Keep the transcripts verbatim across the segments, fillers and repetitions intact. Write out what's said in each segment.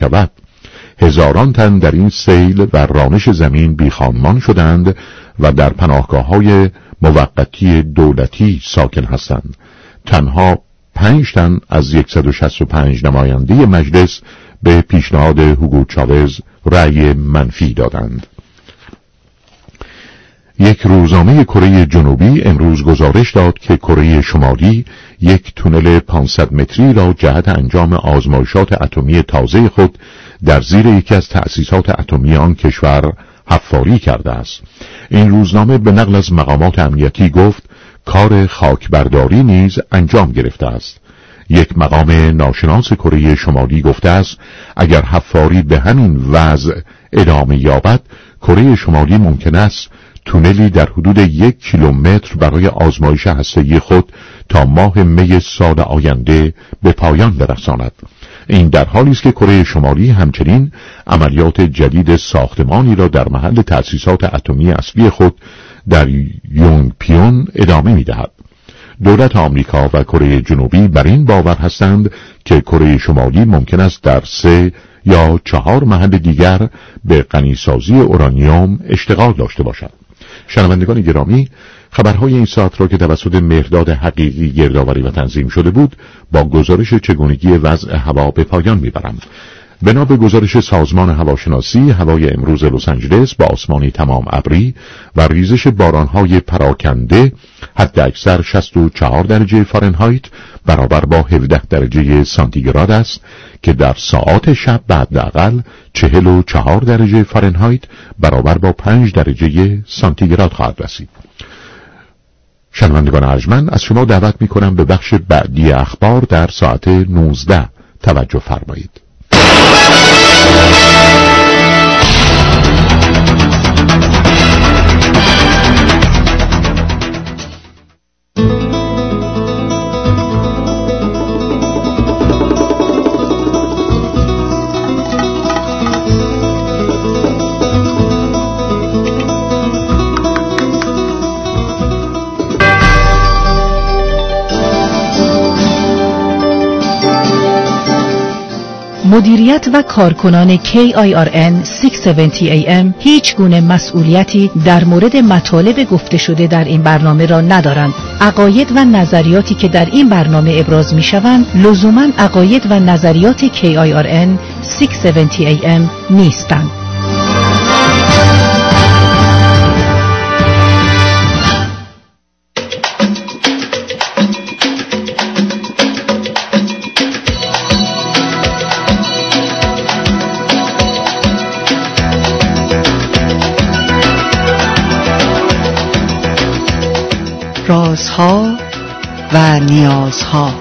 شود. هزاران تن در این سیل و رانش زمین بیخانمان شدند و در پناهگاه‌های موقتی دولتی ساکن هستند. تنها پنج تن از صد و شصت و پنج نماینده مجلس به پیشنهاد هوگو چاوز رأی منفی دادند. یک روزنامه کره جنوبی امروز گزارش داد که کره شمالی یک تونل پانصد متری را جهت انجام آزمایشات اتمی تازه خود در زیر یکی از تأسیسات اتمی آن کشور حفاری کرده است. این روزنامه به نقل از مقامات امنیتی گفت کار خاکبرداری نیز انجام گرفته است. یک مقام ناشناس کره شمالی گفته است اگر حفاری به همین وضع ادامه یابد، کره شمالی ممکن است تونلی در حدود یک کیلومتر برای آزمایش هسته‌ای خود تا ماه می سال آینده به پایان برساند. این در حالی است که کره شمالی همچنین عملیات جدید ساختمانی را در محل تأسیسات اتمی اصلی خود در یونگپیون ادامه می‌دهد. دولت آمریکا و کره جنوبی بر این باور هستند که کره شمالی ممکن است در سه یا چهار محل دیگر به غنیسازی اورانیوم اشتغال داشته باشد. شنوندگان گرامی، خبرهای این ساعت را که توسط مهرداد حقیقی گردآوری و تنظیم شده بود با گزارش چگونگی وضع هوا به پایان میبرم. بنا به گزارش سازمان هواشناسی، هوای امروز لس آنجلس با آسمانی تمام ابری و ریزش بارانهای پراکنده، حد اکثر شصت و چهار درجه فارنهایت برابر با هفده درجه سانتیگراد است که در ساعات شب بعداقل چهل و چهار درجه فارنهایت برابر با پنج درجه سانتیگراد خواهد رسید. شنوندگان ارجمند، از شما دعوت می کنم به بخش بعدی اخبار در ساعت نوزده توجه فرمایید. مدیریت و کارکنان کی آی آر ان ششصد و هفتاد ای ام هیچ گونه مسئولیتی در مورد مطالب گفته شده در این برنامه را ندارند. عقاید و نظریاتی که در این برنامه ابراز می شوند لزوماً عقاید و نظریات کی آی آر ان ششصد و هفتاد ای ام نیستند. رازها و نیازها.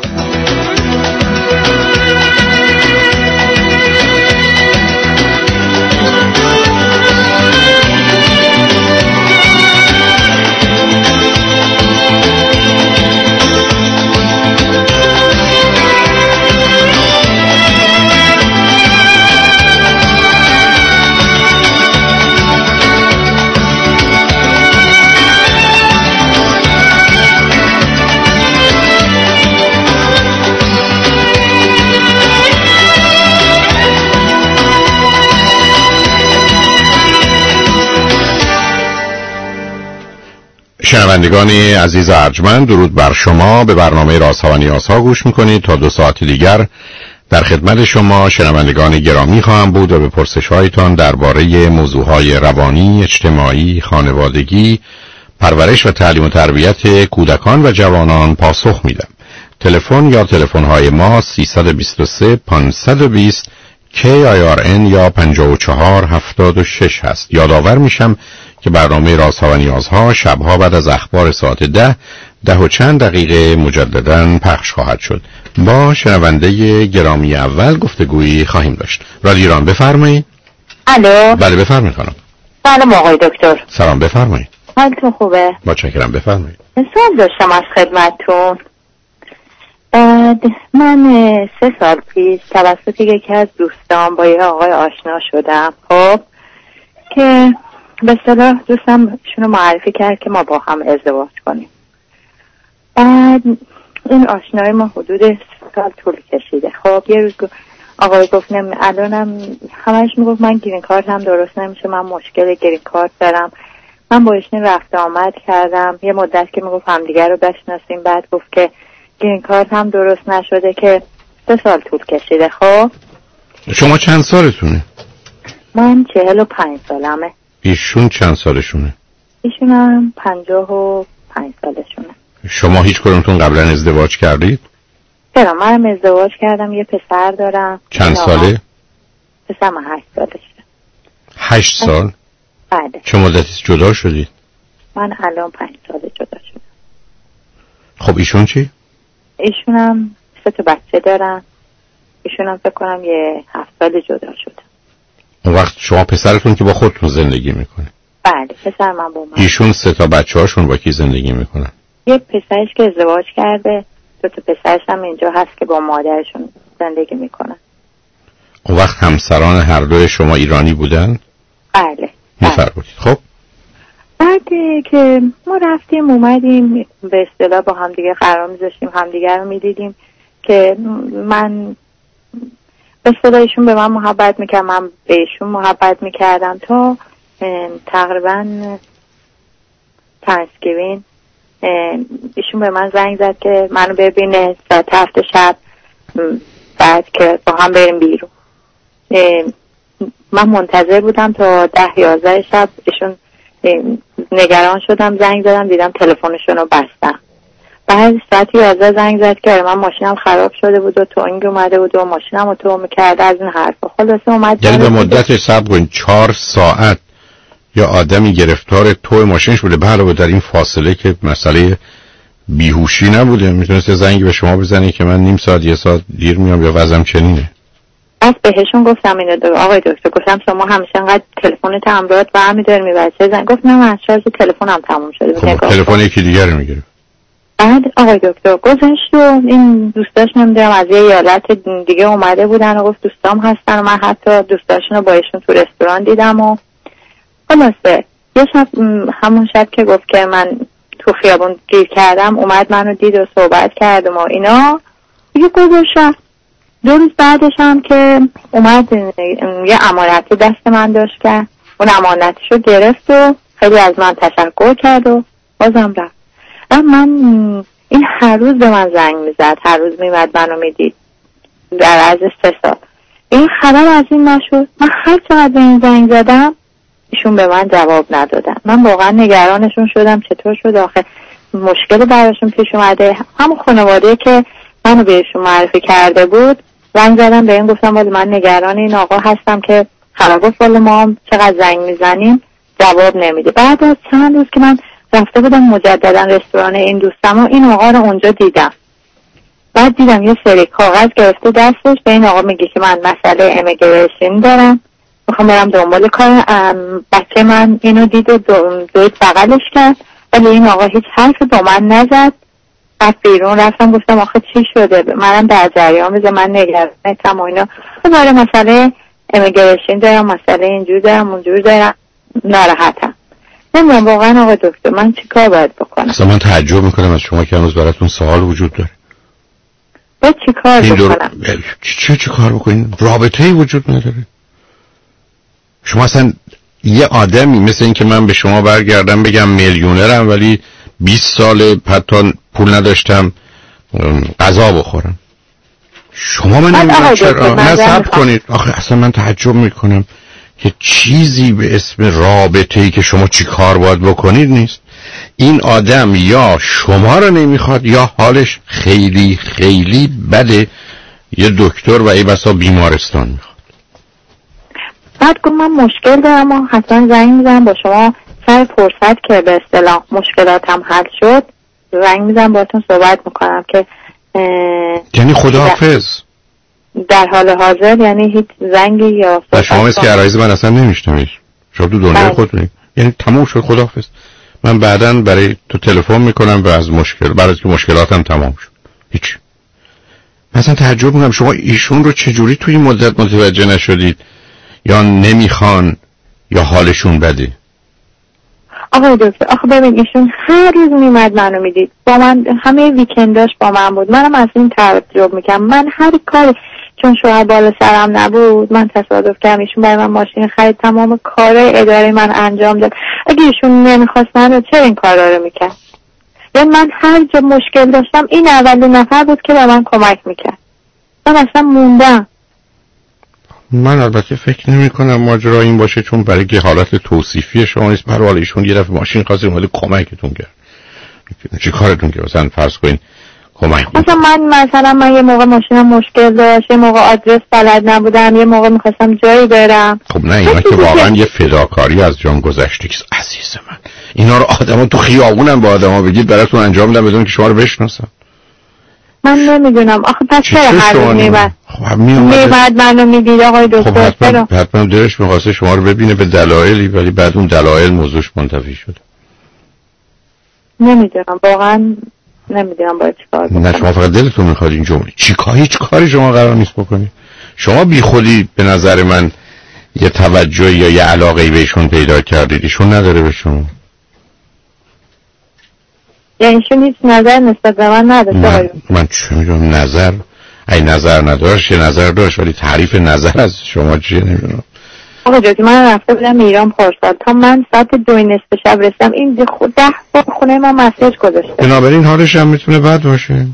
شنوندگان عزیز ارجمند، درود بر شما. به برنامه رازها و نیازها گوش میکنید. تا دو ساعت دیگر در خدمت شما شنوندگان گرامی خواهم بود و به پرسش‌هایتان درباره موضوعهای روانی، اجتماعی، خانوادگی، پرورش و تعلیم و تربیت کودکان و جوانان پاسخ میدم. تلفن یا تلفن‌های ما سیصد و بیست و سه پانصد و بیست کی آی آر ان یا پنجاه و چهار هفتاد و شش هست. یادآور میشم که برنامه رازها و نیازها شبها بعد از اخبار ساعت ده ده و چند دقیقه مجدداً پخش خواهد شد. با شنونده گرامی اول گفتگویی خواهیم داشت. رادیو ایران، بفرمایید. الو. بله بفرمایید خانم. سلام آقای دکتر. سلام، بفرمایید. حالتون خوبه؟ متشکرم، بفرمایید. سوال داشتم از خدمتتون. من سه سال پیش توسط یکی از دوستان با یه آقای آشنا شدم، خب که به اصطلاح دوستم شونو معرفی کرد که ما با هم ازدواج کنیم. بعد این آشنایی ما حدود سه سال طول کشیده. خب یه روز آقای گفت نمی الانم همش میگفت من گرین کارت هم درست نمیشه، من مشکل گرین کارت دارم. من با ایشون رفت آمد کردم یه مدت که میگفت همدیگه رو بشناسیم، بعد گفت که گرین کارت هم درست نشده که سه سال طول کشیده. خب شما چند سالتونه؟ من چهل و پنج سالمه. ایشون چند سالشونه؟ ایشون هم پنجاه و پنج سالشونه. شما هیچ کدومتون قبلا ازدواج کردید؟ چرا، من ازدواج کردم، یه پسر دارم. چند ساله؟ پسرم هشت سالشه. هشت سال؟ بله. چه مدتی جدا شدید؟ من الان پنج ساله جدا شدم. خب ایشون چی؟ ایشون هم سه تا بچه دارن. ایشون هم فکر کنم یه هفت سال جدا شده. اون وقت شما پسرتون که با خودتون زندگی میکنه؟ بله، پسر من با من. ایشون سه تا بچه هاشون با کی زندگی میکنن؟ یه پسرش که ازدواج کرده، دو تا پسرش هم اینجا هست که با مادرشون زندگی میکنن. اون وقت همسران هر دوی شما ایرانی بودن؟ بله. میفرمایید. خب بعد که ما رفتیم اومدیم به اصطلاح با همدیگه قرار میذاشتیم، همدیگه رو میدیدیم که من به اصطلاح ایشون به من محبت میکرد، من به ایشون محبت میکردم تا تقریبا تانکسگیوین ایشون به من زنگ زد که منو ببینه ساعت هفت شب، بعد که با هم بریم بیرون. من منتظر بودم تا ده یازده شب. ایشون نگران شدم، زنگ زدم دیدم تلفنشون رو بستم. بعد ساعت یازده زنگ زد که من ماشینم خراب شده بود و توینگ اومده بود و ماشینم رو تو میکرده از این حرفا. خلاصه اومد یعنی به مدت صبر کنید چهار ساعت یا آدمی گرفتار تو ماشینش بوده، به علاوه در این فاصله که مسئله بیهوشی نبوده، میتونسته زنگ به شما بزنی که من نیم ساعت یه ساعت دیر میام یا وضعم چنینه. از بهشون گفتم اینو دو آقای دکتر، گفتم شما همیشه انقدر تلفنت همراهت برمی‌داری میبری زنگ؟ گفت نه من شارژ تلفنم تموم شده. خب تلفن یکی دیگر رو میگیره. بعد آقای دکتر گذشت و این دوستاش نمیدونم از یه ایالت دیگه اومده بودن و گفت دوستام هستن و من حتی دوستاشون رو با ایشون تو رستوران دیدم و خلاصه یه شب همون شب که گفت که من تو خیابون گیر کردم اومد منو دید و صحبت کردم و اینا دیگه گذاشت. دو روز بعدش هم که اومد یه امانتی دست من داشت که اون امانتشو گرفت و خیلی از من تشکر کرد و بازم رفت. من این هر روز به من زنگ میزد، هر روز میمد منو میدید در عرض سه سال. این خبر از این نشد. من هر چقدر به این زنگ زدم ایشون به من جواب ندادن. من واقعا نگرانشون شدم چطور شد آخه مشکل براشون پیش اومده. همون خانواده که منو بهشون معرفی کرده بود زنگ زدم به این گفتم ولی من نگران این آقا هستم که خرابات والا ما هم چقدر زنگ میزنیم جواب نمیده. بعد از چند روز که من رفته بودم مجددا رستوران این دوستم و این آقا رو اونجا دیدم. بعد دیدم یه سری کاغذ گرفته دستش، به این آقا میگه که من مسئله امیگریشن دارم میخوام برم دنبال کار. بچه من اینو دید و دوید بغلش کرد ولی این آقا هیچ حرفی با من نزد. بعد بیرون رفتم گفتم آخه چی شده؟ منم در جریان بذار من نگرانتم و اینا. برای مسئله امیگریشن دارم، مسئله اینجور دارم اونجور دارم، ناراحتم. نمیدونم واقعا آقا دکتر من چی کار باید بکنم؟ اصلا من تعجب میکنم از شما که هنوز براتون سوال وجود داره. باید چی کار بکنم؟ چی چی کار بکنین؟ رابطه‌ای وجود نداره. شما اصلا یه آدمی مثل این که من به شما برگردم بگم میلیونرم ولی بیست سال حتی پول نداشتم غذا بخورم. شما من نمیدونم چرا نصب کنید. آخه اصلا من تعجب میکنم که چیزی به اسم رابطه‌ای که شما چی کار باید بکنید نیست. این آدم یا شما رو نمیخواد یا حالش خیلی خیلی بده، یه دکتر و ای بسا بیمارستان میخواد. بعد گفت من مشکل دارم و حتما زنگ میزنم با شما سر فرصت که به اصطلاح مشکلاتم حل شد زنگ میزنم باهاتون صحبت میکنم که یعنی خداحافظ در حال حاضر، یعنی هیچ زنگی یا صحبت شما مثل که عرایز من اصلا نمیشتمیش شما تو دنیای خودتونی، یعنی تموم شد خداحافظ. من بعداً برای تو تلفن میکنم و از مشکل برای که مشکلاتم تمام شد هیچ. مثلا تعجب میکنم شما ایشون رو چجوری توی این مدت متوجه نشدید؟ یا نمیخوان یا حالشون بده؟ آقای دکتر آخه ببین ایشون هر روز میمد منو میدید با من، همه ویکنداش با من بود. منم از این تعجب میکنم. من هر کاری چون شوهر بالا سرم نبود من تصادف کردم، ایشون برای من ماشین خرید، تمام کارهای اداره من انجام داد. اگه ایشون نمیخواست منو چرا این کارا رو میکرد؟ یعنی من هر جا مشکل داشتم این اولین نفر بود که به من کمک میکرد. من اصلا موندم. من البته فکر نمی کنم ماجرا این باشه، چون برای که حالت توصیفی شما نیست. برای حال ایشون یه دفعه ماشین خواست اومد کمکتون کرد، چی کارتون کرد؟ مثلا فرض کنین کمک مثلا من مثلا من یه موقع ماشینم مشکل داشت، یه موقع آدرس بلد نبودم، یه موقع میخواستم جایی برم. خب نه اینا که واقعا یه فداکاری از جان گذشته است عزیز من. اینا رو آدما تو خیابونم با آدما بگید براتون انجام میدن بدون که شما رو بشناسن. من نمیدونم آخه پس چرا هر روز میبرد خب میبرد منو میدید آقای دکتر؟ خب حتما, حتما دلش میخواسته شما رو ببینه به دلایلی، ولی بعد اون دلایل موضوعش منتفی شد. نمیدونم واقعا نمیدونم باید چیکار کنم. نه شما فقط دلتون میخواد این جمله چی کار هیچ کاری شما قرار نیست بکنید. شما بی خودی به نظر من یه توجه یا یه علاقه بهشون پیدا کردید، ایشون نداره به شما. یعنی ایشون هیچ نظر نسبت به من نداشت؟ من, من چه میدونم نظر ای نظر نداشت یه نظر داشت، ولی تعریف نظر از شما چیه نمیدونم. آقا جدی من رفته بودم ایران پارسال، تا من ساعت دو نصف شب رسیدم این خود ده بار خونه ما مسیج گذاشته. بنابراین حالش هم میتونه بد باشه.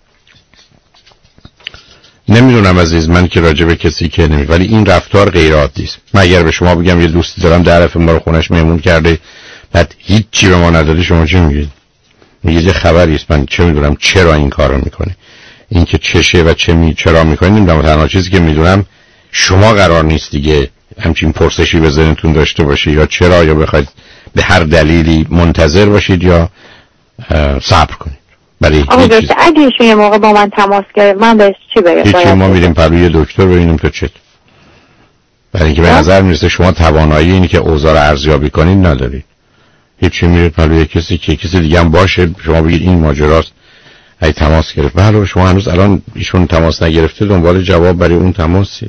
نمیدونم عزیز من که راجع به کسی که نمی، ولی این رفتار غیر عادی است. من اگر به شما بگم یه دوستی دارم در دفعه ما رو خونش مهمون کرده بعد هیچ چی به ما نداده، شما چی میگید؟ میگید یه خبری است. من چه میدونم چرا این کارو میکنه، این که چشه و چه می چرا میکنه نمیدونم. تنها چیزی که میدونم شما قرار نیست دیگه همچین پرسشی به ذهنتون داشته باشید یا چرا، یا بخواید به هر دلیلی منتظر باشید یا صبر کنید. برای هیچ چیز اگه ایشون یه موقع با من تماس گرفت من بهش چی بگم؟ هیچی، ما میریم پلوی دکتر ببینیم تو چت. برای اینکه به نظر میرسه شما توانایی اینی که اوضاع رو ارزیابی کنید ندارید. هیچی، میرید پلوی کسی که کسی دیگه هم باشه شما بگید این ماجراست، ای تماس گرفت. بله شما هنوز الان ایشون تماس نگرفته دنبال جواب برای اون تماسید.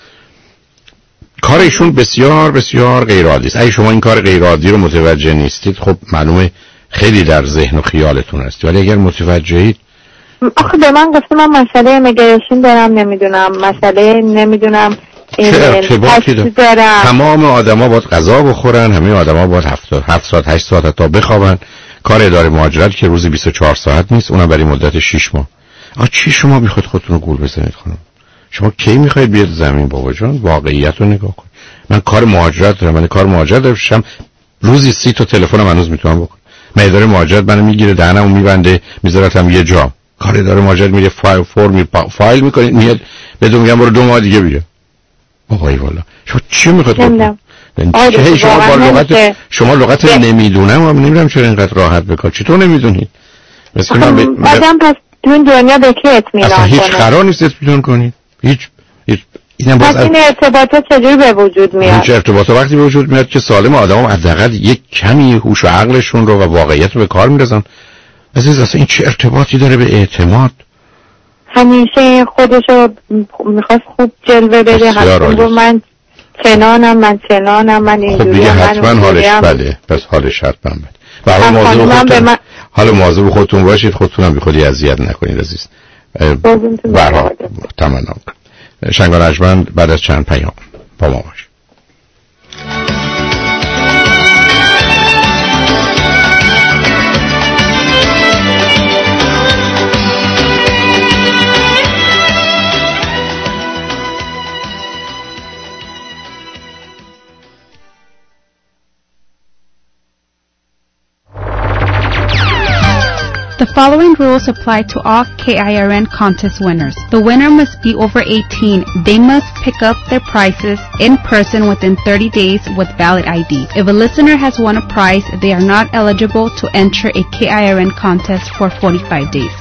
کار ایشون بسیار بسیار غیر عادی است. اگه شما این کار غیر عادی رو متوجه نیستید خب معلومه خیلی در ذهن و خیالتون هست، ولی اگر متوجهید. آخه به من گفته من مسئله ایمیگریشن دارم، نمیدونم مسئله نمیدونم چه ارتباطی داره؟ تمام آدما باید غذا بخورن، همه آدما باید هفت ساعت هشت ساعت تا بخوابن. کار اداره مهاجرت که روزی بیست و چهار ساعت نیست، اونم برای مدت شش ماه. آ چی شما میخواید خودتون رو گول بزنید خانم؟ شما کی میخواید بیاد زمین بابا جان؟ واقعیت رو نگاه کن. من کار مهاجرت دارم، من کار مهاجرت داشتم روزی سی تا تلفنم هنوز میتونم بکنم. من اداره مهاجرت منو میگیره دهنمو میبنده میذارتم یه جا. کار اداره مهاجرت میره فایل فرم فایل میکنید میاد بدون میگم برو دو ماه دیگه بیا. آقای والا شما چی میخواید بکنید؟ چه شما با لغت شما لغت نمیدونم و نمیدونم چرا اینقدر راحت بکن. چطور نمیدونید؟ مثلا من بعدم پس تو این دنیا به کی اطمینان کنه؟ اصلا هیچ قرار نیست اطمینان کنید. هیچ هیچ اینم باز این ارتباطات چجوری به وجود میاد؟ این ارتباطات وقتی به وجود میاد که سالم آدم‌ها حداقل یک کمی هوش و عقلشون رو و واقعیت رو به کار می‌رسن. عزیز اصلا این چه ارتباطی داره به اعتماد؟ همیشه خودشو می‌خواست خوب جلوه بده، حتما من چنانم من چنانم من اینجوری. خب دیگه حتما حالش بده، پس حالش حتما بده. برای موضوع خودتون من... حالا موضوع خودتون باشید، خودتون هم بی خودی اذیت نکنید عزیز. برها تمنا کنید. شنگان ارجمند بعد از چند پیام با ما باشید. The following rules apply to all K I R N contest winners. The winner must be over eighteen. They must pick up their prizes in person within thirty days with valid I D. If a listener has won a prize, they are not eligible to enter a K I R N contest for forty-five days.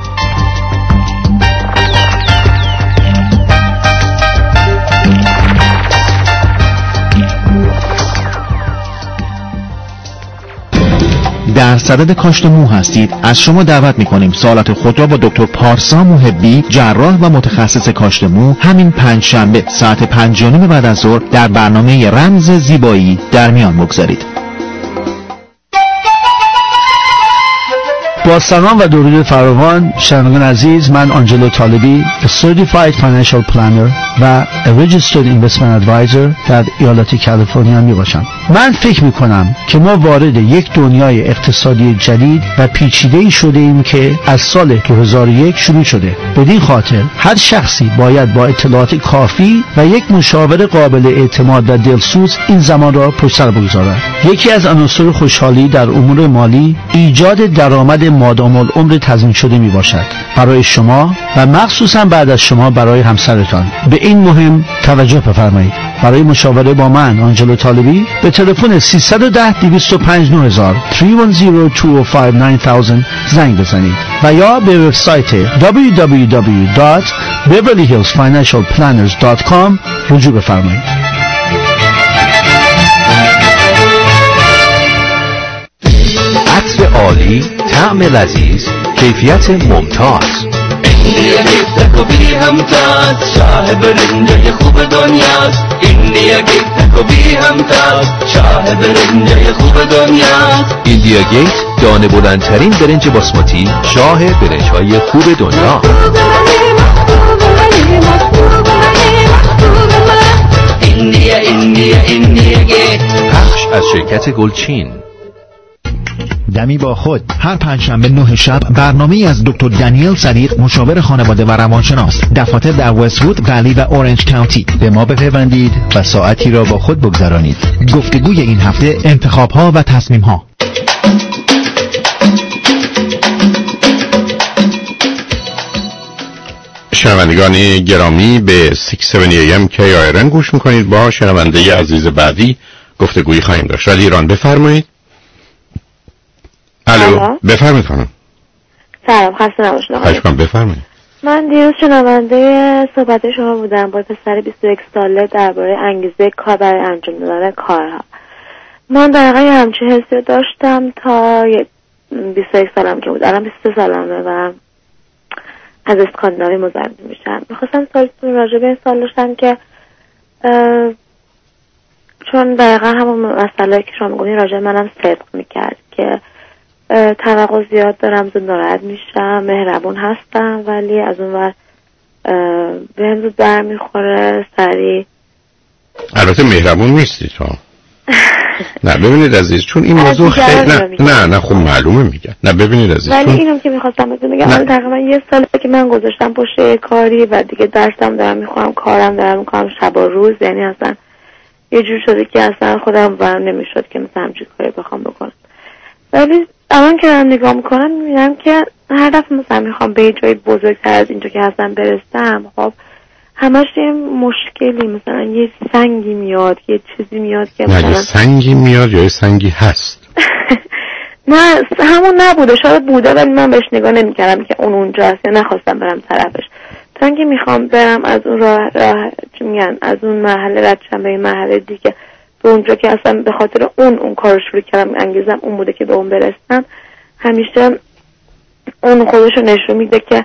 در صدد کاشت مو هستید، از شما دعوت می‌کنیم سوالات خود را با دکتر پارسا محبی، جراح و متخصص کاشت مو، همین پنج شنبه ساعت پنج و نیم بعد از ظهر در برنامه رمز زیبایی در میان بگذارید. با سلام و درود فراوان شنوندگان عزیز، من آنجلو طالبی Certified Financial Planner و Registered Investment Advisor در ایالت کالیفرنیا می باشم. من فکر می کنم که ما وارد یک دنیای اقتصادی جدید و پیچیده‌ای شده ایم که از سال دو هزار و یک شروع شده. بدین خاطر هر شخصی باید با اطلاعات کافی و یک مشاور قابل اعتماد و دلسوز این زمان را پشت سر بگذارد. یکی از عناصر خوشحالی در امور مالی ایجاد درآمد مادام العمر تضمین شده می باشد برای شما و مخصوصا بعد از شما برای همسرتان. به این مهم توجه بفرمایید. برای مشاوره با من آنجلو طالبی به تلفن سیصد و ده دویست و پنج نه هزار سه یک صفر دو پنج نه هزار زنگ بزنید و یا به وبسایت دبلیو دبلیو دبلیو دات بیورلی هیلز فاینانشال پلنرز دات کام رجوع بفرمایید. عطر عالی، طعم لذیذ، کیفیت ممتاز. اینیا گیت کبی همتاز، شاه برنجه خوب دنیاست. اینیا گیت کبی همتاز، شاه برنجه خوب دنیاست. ایندیا گیت دانه بلندترین برنج باسماتی، شاه برنج‌های خوب دنیا. ایندیا ایندیا ایندیا گیت. پخش از شرکت گلچین. دمی با خود هر پنجشنبه نه شب برنامه‌ای از دکتر دانیل صدیق، مشاور خانواده و روانشناس، دفاتر در وست‌وود، ولی و اورنج کانتی. به ما بپیوندید و ساعتی را با خود بگذرانید. گفتگوی این هفته انتخاب‌ها و تصمیم‌ها. شنوندگان گرامی به شش هفتاد ای ام کی آی آر ان گوش میکنید. با شنونده عزیز بعدی گفتگویی خواهیم داشت. ولی ایران بفرمایید. الو بفرمایید خانم. سلام، خسته نباشید آقا. خواهش می‌کنم بفرمایید. من دیروز شنونده صحبت شما بودم با پسر بیست و یک ساله درباره انگیزه کار برای انجام دادن کارها. من دقیقاً همچین حسی داشتم تا بیست و یک سالم که بود. الان بیست و سه سالمه و از اسکاندیناوی مزاحم میشم. میخواستم سالتون راجع به این سال داشتم که چون دقیقاً همون مسئله که شما میگونی راجع منم صدق میکرد که توقع زیاد دارم، زود ناراحت میشم، مهربون هستم ولی از اون ور بهم زود برمیخوره سریع. البته مهربون نیستی تو. نه ببینید عزیز، چون این موضوع خیلی نه نه نه خب معلومه میگن. نه ببینید عزیز، ولی اینم که میخواستم بهتون بگم الان تقریبا یه ساله که من گذاشتم پشت کاری و دیگه درسم دارم میخونم، کارم دارم میکنم شب و روز، یعنی اصلا یه جور شده که اصلا خودم برام نمیشد که مثلا همچین کاری بخوام بکنم. ولی الان که دارم نگاه میکنم میبینم که هر دفعه مثلا میخوام به یه جای بزرگتر از اینجا که هستم برسم، خب همش یه مشکلی، مثلا یه سنگی میاد، یه چیزی میاد که مثلا نه یه سنگی میاد یا یه سنگی هست. نه همون نبوده، شاید بوده ولی من بهش نگاه نمیکردم که اون اونجا هست یا نخواستم برم طرفش. تا اینکه میخوام برم از اون راه, راه چی میگن از اون مرحله رد شم به این مرحله دیگه، به اونجا که اصلا به خاطر اون اون کارو شروع کردم، انگیزم اون بوده که به اون برسم. همیشه اون خودشو نشون میده که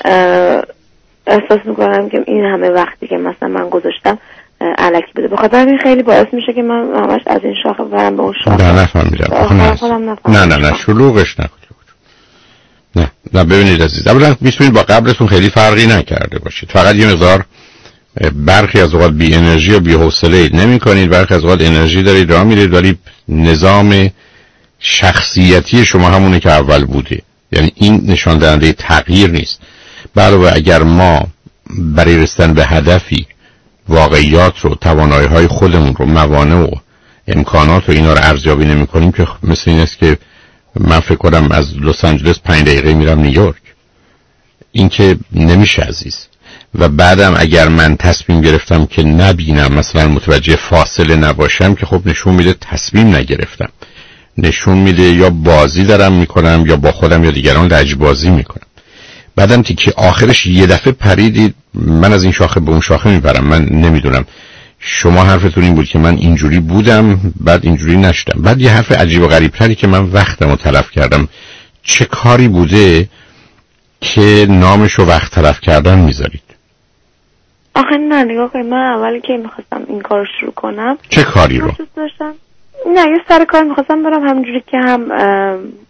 احساس میکنم که این همه وقتی که مثلا من گذاشتم الکی بوده. بخاطر این خیلی باعث میشه که من همش از این شاخه برم به اون شاخه. نه نفهمیدم. نه نه نه شلوغش نکنید. نه نه ببینید عزیز، اولا میتونید با قبلتون خیلی فرقی نکرده باشید، فقط یه مقدار برخی از اوقات بی انرژی و بی حوصله اید نمی کنید، برخی از اوقات انرژی دارید راه میرید ولی نظام شخصیتی شما همونه که اول بوده. یعنی این نشان دهنده تغییر نیست. علاوه اگر ما برای رسیدن به هدفی واقعیات رو، توانایی های خودمون رو، موانع و امکانات و اینا رو ارزیابی نمی کنیم که مثل این است که من فکر کنم از لس آنجلس پنج دقیقه میرم نیویورک. این که نمیشه عزیز. و بعدم اگر من تصمیم گرفتم که نبینم، مثلا متوجه فاصله نباشم، که خب نشون میده تصمیم نگرفتم، نشون میده یا بازی دارم میکنم یا با خودم یا دیگران لجبازی میکنم. بعدم که آخرش یه دفعه پریدید من از این شاخه به اون شاخه میبرم. من نمیدونم، شما حرفتون این بود که من اینجوری بودم بعد اینجوری نشدم. بعد یه حرف عجیب و غریب تری که من وقتمو تلف کردم. چه کاری بوده که نامشو وقت تلف کردن میذارید؟ آخه نه نگاه کنید، من اولی که میخواستم این کار شروع کنم. چه کاری رو؟ داشتم نه یه سر کار میخواستم برم، همونجوری که هم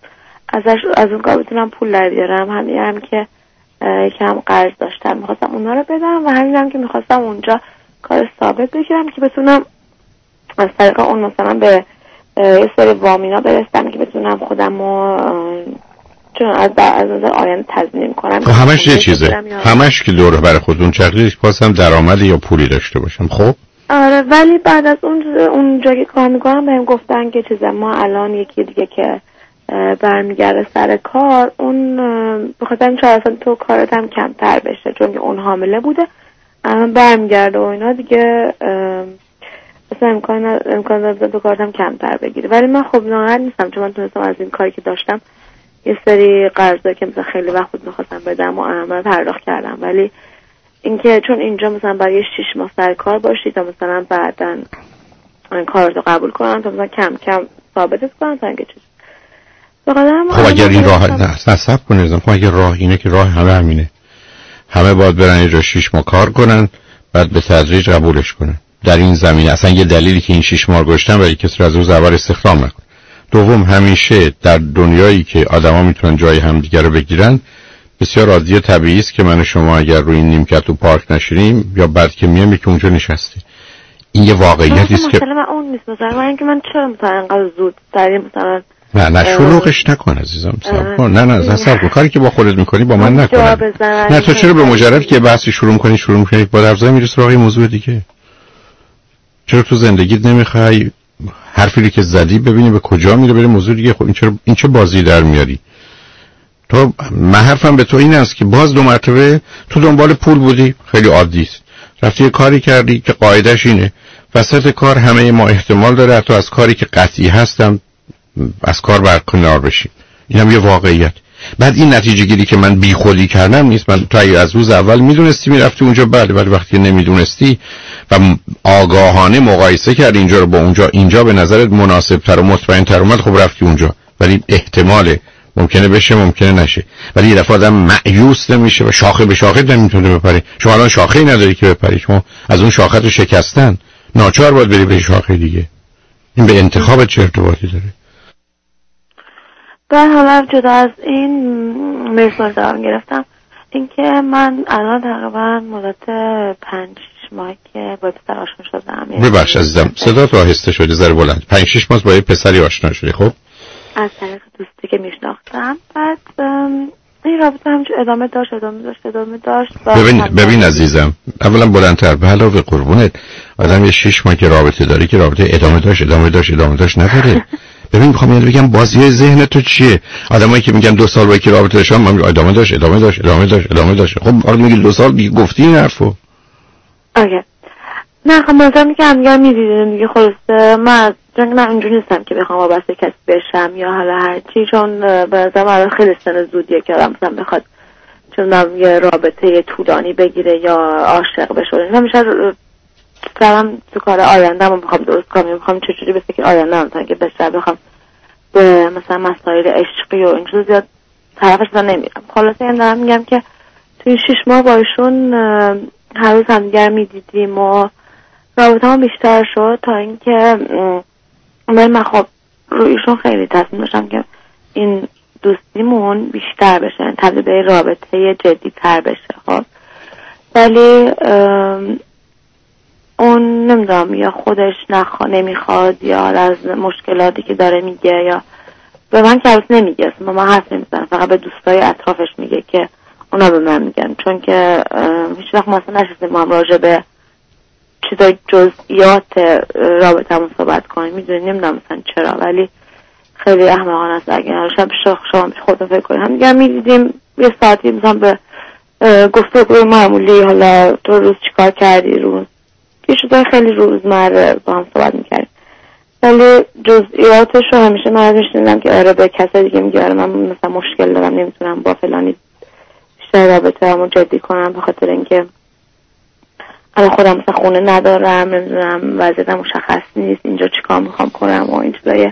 ازش از اون کار بتونم پول در بیارم. همین هم که یکم قرض داشتم میخواستم اونا رو بدم و همین هم که میخواستم اونجا کار ثابت بگیرم که بتونم از طریق اون مثلا به یه سری وامینا برستم که بتونم خودم رو چون از از نظر آینده تضمین کنم. خب همش یه چیزه، همش که دور برای خودتون چرخیدش پاسم درآمدی یا پولی داشته باشم. خب آره، ولی بعد از اون اونجا که کار میکنم بهم گفتن که چیزه ما الان یکی دیگه که برمیگرده سر کار، اون بخاطر این چهار سال تو کارت هم کمتر بشه چون که اون حامله بوده الان برمیگرده و اینا دیگه مثلا امکان امکان داره تو کارت هم کمتر بگیری. ولی من خب ناراحت نیستم چون من تونستم از این کاری که داشتم یه سری قرضا که مثلا خیلی وقت بود میخواستم بدم و الان پرداخت کردم. ولی اینکه چون اینجا مثلا برای شش ماه سر کار باشی تا مثلا بعداً این کارتو قبول کنن تا مثلا کم کم ثابتت کنن تا اینکه چیز. خب اگر این راه نه صبر کنید، خب اگر راه اینه که راه همه همینه، همه باید برن اینجا شش ماه کار کنن بعد به تدریج قبولش کنن. در این زمینه اصلا یه دلیلی که این شش ماه گذاشتن برای کسی رو از روز اول استخدام نکنه. دوم همیشه در دنیایی که آدما میتونن جای همدیگه رو بگیرن بسیار عادی و طبیعی است که من و شما اگر روی این نیمکت تو پارک نشینیم یا بعد که میام یکی اونجا نشسته. این یه واقعیتی است که مثلا اون نیست. مثلا من اینکه من چرا مثلا انقدر زود سری مثلا نه نه شلوغش نکن عزیزم، صبر کن. نه نه صبر کن، کاری که با خودت میکنی با من نکن. نه تو چرا به مجرد که بحثی شروع میکنی شروع میکنی با درزای میرسه سراغ موضوع دیگه؟ چرا تو زندگیت نمیخوای حرفی که زدی ببینی به کجا میره بره موضوع دیگه؟ خب این چرا این چه بازی در میاری؟ تو من حرفم به تو این است که باز دو مرتبه تو دنبال پول بودی، خیلی عادی است. رفتی یه کاری کردی که قاعدش اینه وسط کار همه ما احتمال داره حتی از کاری که قطعی هستم از کار برکنار بشیم. اینم یه واقعیت. بعد این نتیجه گیری که من بی خودی کردم نیست. من تو از روز اول میدونستی میرفتی اونجا، بله، ولی وقتی نمیدونستی و آگاهانه مقایسه کردی اینجا رو با اونجا، اینجا به نظرت مناسب تر و مطمئن تر اومد، خب رفتی اونجا. ولی احتماله ممکنه بشه ممکنه نشه، ولی یه دفعه آدم مایوس نمیشه و شاخه به شاخه نمیتونه بپره. شما الان شاخه‌ای نداری که بپری، شما از اون شاخه رو شکستن ناچار باید بری به شاخه دیگه. این به انتخاب چه ارتباطی داره؟ در حالا جدا از این مرسال دارم گرفتم اینکه من الان تقریبا مدت پنج شش ماه که با پسر آشنا شدم. ببخش عزیزم صدات آهسته شده ذره بلند. پنج شش ماه با یه پسری آشنا شدی؟ خب از طریق دوستی که میشناختم. بعد این رابطه همچون ادامه داشت ادامه داشت ادامه داشت. ببین ببین عزیزم اولا بلندتر به علاوه قربونت آدم یه شش ماه که رابطه داری که رابطه ادامه داشت ادامه داشت ادامه داشت نداره. ببین میخوام یعنی بگم بازی ذهن تو چیه؟ آدمایی که میگن دو سال با کی رابطه داشتم من ادامه داشت ادامه داشت ادامه داشت ادامه داشت. خب آره میگی دو سال دیگه گفتی این حرفو. اوکی. نه خب مثلا میگم میگم میدیدین دیگه خلاص من چون من اونجوری نیستم که بخوام وابسته کسی بشم یا حالا هر چی، چون به نظرم الان خیلی سن زودیه که آدم مثلا بخواد چون یه رابطه طولانی بگیره یا عاشق بشه. همیشه سرم تو کار آینده‌مو میخوام درست کنم، میخوام چجوری به فکر آینده مثلا که بشه بخوام به مثلا مسائل عشقی و این چیزا زیاد طرفش نمیرم. خلاصه این دارم میگم که تو این شش ماه با ایشون هر روز همدیگر میدیدیم و رابطه‌مون بیشتر شد تا اینکه من خب روی ایشون خیلی تصمیم داشتم که این دوستیمون بیشتر بشه، تبدیل به رابطه جدی تر بشه. خب ولی اون نمیدونم یا خودش نخواه نمیخواد یا از مشکلاتی که داره میگه یا به من که نمیگه، با من حرف نمیزنه، فقط به دوستای اطرافش میگه که اونا به من میگن. چون که هیچ وقت مثلا نشستیم ما هم راجع به چیزای جزئیات رابطه‌مون صحبت کنیم. میدونی نمیدونم مثلا چرا، ولی خیلی احمقانه است. اگه شب شخ شما خودتون فکر کنید هم دیگه میدیدیم یه ساعتی مثلا به گفتگوی معمولی حالا تو روز چیکار کردی روز یه چیزای خیلی روزمره با هم صحبت میکردیم، ولی جزئیاتش رو همیشه من میشنیدم که آره به کسی دیگه میگه آره من مثلا مشکل دارم نمیتونم با فلانی بیشتر رابطه‌مو جدی کنم به خاطر اینکه الان خودم مثلا خونه ندارم، نمیدونم وضعیتم مشخص نیست، اینجا چیکار میخوام کنم و این چیزای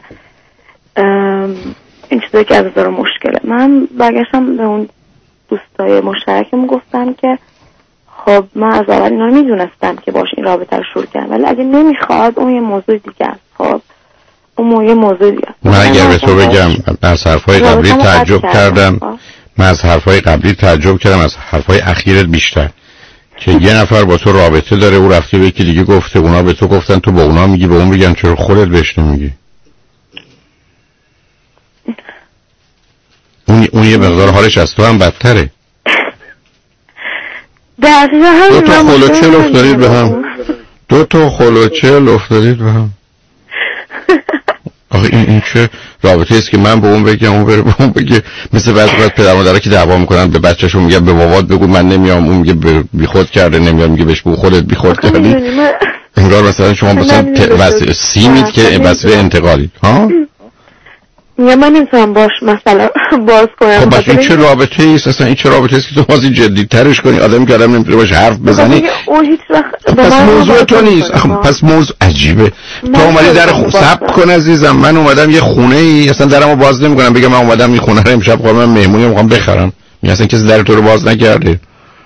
این چیزایی که از نظر مشکله. من برگشتم به اون دوستای مشترکم گفتم که خب من از اول اینا رو میدونستم که باش این رابطه رو شروع کردم، ولی اگه نمیخواد اون یه موضوع دیگه است. خب اون یه موضوع دیگه است. من اگر به تو بگم از حرفای قبلی تعجب کردم، من از حرفای قبلی تعجب کردم، از حرفای اخیرت بیشتر، که یه نفر با تو رابطه داره، او رفته به یکی دیگه گفته، اونا به تو گفتن، تو با اونا میگی، به اون میگن چرا خودت بهش نمیگی؟ اون اون یه مقدار حالش از تو هم بدتره. دو تا خلوچل افتادید به هم، دو تا خلوچل افتادید به هم. آخه این این چه رابطه است که من به اون بگم اون بره به اون بگه؟ مثل بعضی وقت پدر مادرها که دعوا میکنن به بچه‌شون میگن به بابات بگو من نمیام، اون میگه بیخود کرده نمیام، میگه بهش بگو خودت بیخود کردی. انگار مثلا شما مثلا واسه سیمید که واسه انتقالید ها. میگم من نمیتونم باش مثلا باز کنم. خب بس این چه رابطه ایست اصلا؟ این چه رابطه است که تو بازی جدی ترش کنی؟ آدمی که آدم نمیتونه باش حرف بزنی. اون هیچ وقت پس موضوع تو نیست. پس موضوع عجیبه. تو اومدی در خونه صبر کن عزیزم، من اومدم یه خونه ای اصلا درمو باز نمیکنم بگم من اومدم این خونه رو امشب خودم من مهمونی میخوام بخرم. میگم اصلا کسی در تو رو باز نکرده.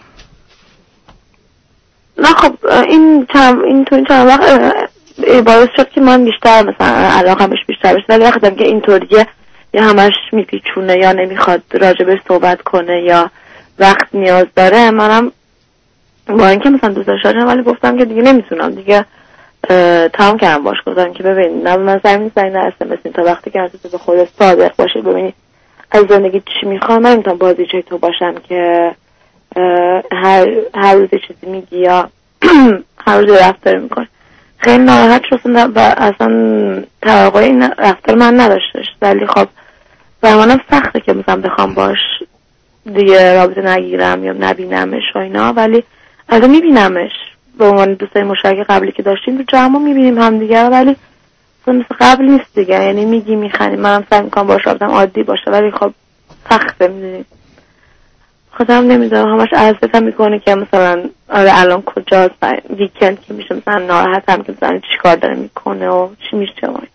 نه خب این چند این تو این چند وقت باعث شد که من بیشتر مثلا علاقمش بیشتر بشه، ولی وقتی که اینطوریه یا همش میپیچونه یا نمیخواد راجبش صحبت کنه یا وقت نیاز داره، منم با اینکه مثلا دوست داشتم ولی گفتم که دیگه نمیتونم دیگه تمام کردم باش. گفتم که ببین نه من سعی می‌کنم نه اصلا مثلا تا وقتی که تو به خودت صادق باشی ببینی از زندگی چی میخوام، من نمیتونم بازیچه تو باشم که هر هر روز چیزی میگی یا هر روز رفتار میکنی. خیلی ناراحت شدم و اصلا توقع این رفتار من نداشتش، ولی خب برای منم سخته که مثلا بخوام باش دیگه رابطه نگیرم یا نبینمش و اینا، ولی اگه میبینمش به عنوان دوستای مشترک قبلی که داشتیم تو جمع میبینیم هم دیگه، ولی مثل قبل نیست دیگه. یعنی میگی میخندیم، منم سعی میکنم باش رابطم عادی باشه ولی خب سخته میدونیم. خودم نمیدونم همش عرضتم میکنه که مثلا آره الان کجاست، ویکند که میشه مثلا ناراحت هم که مثلا چی کار داره میکنه و چی میشه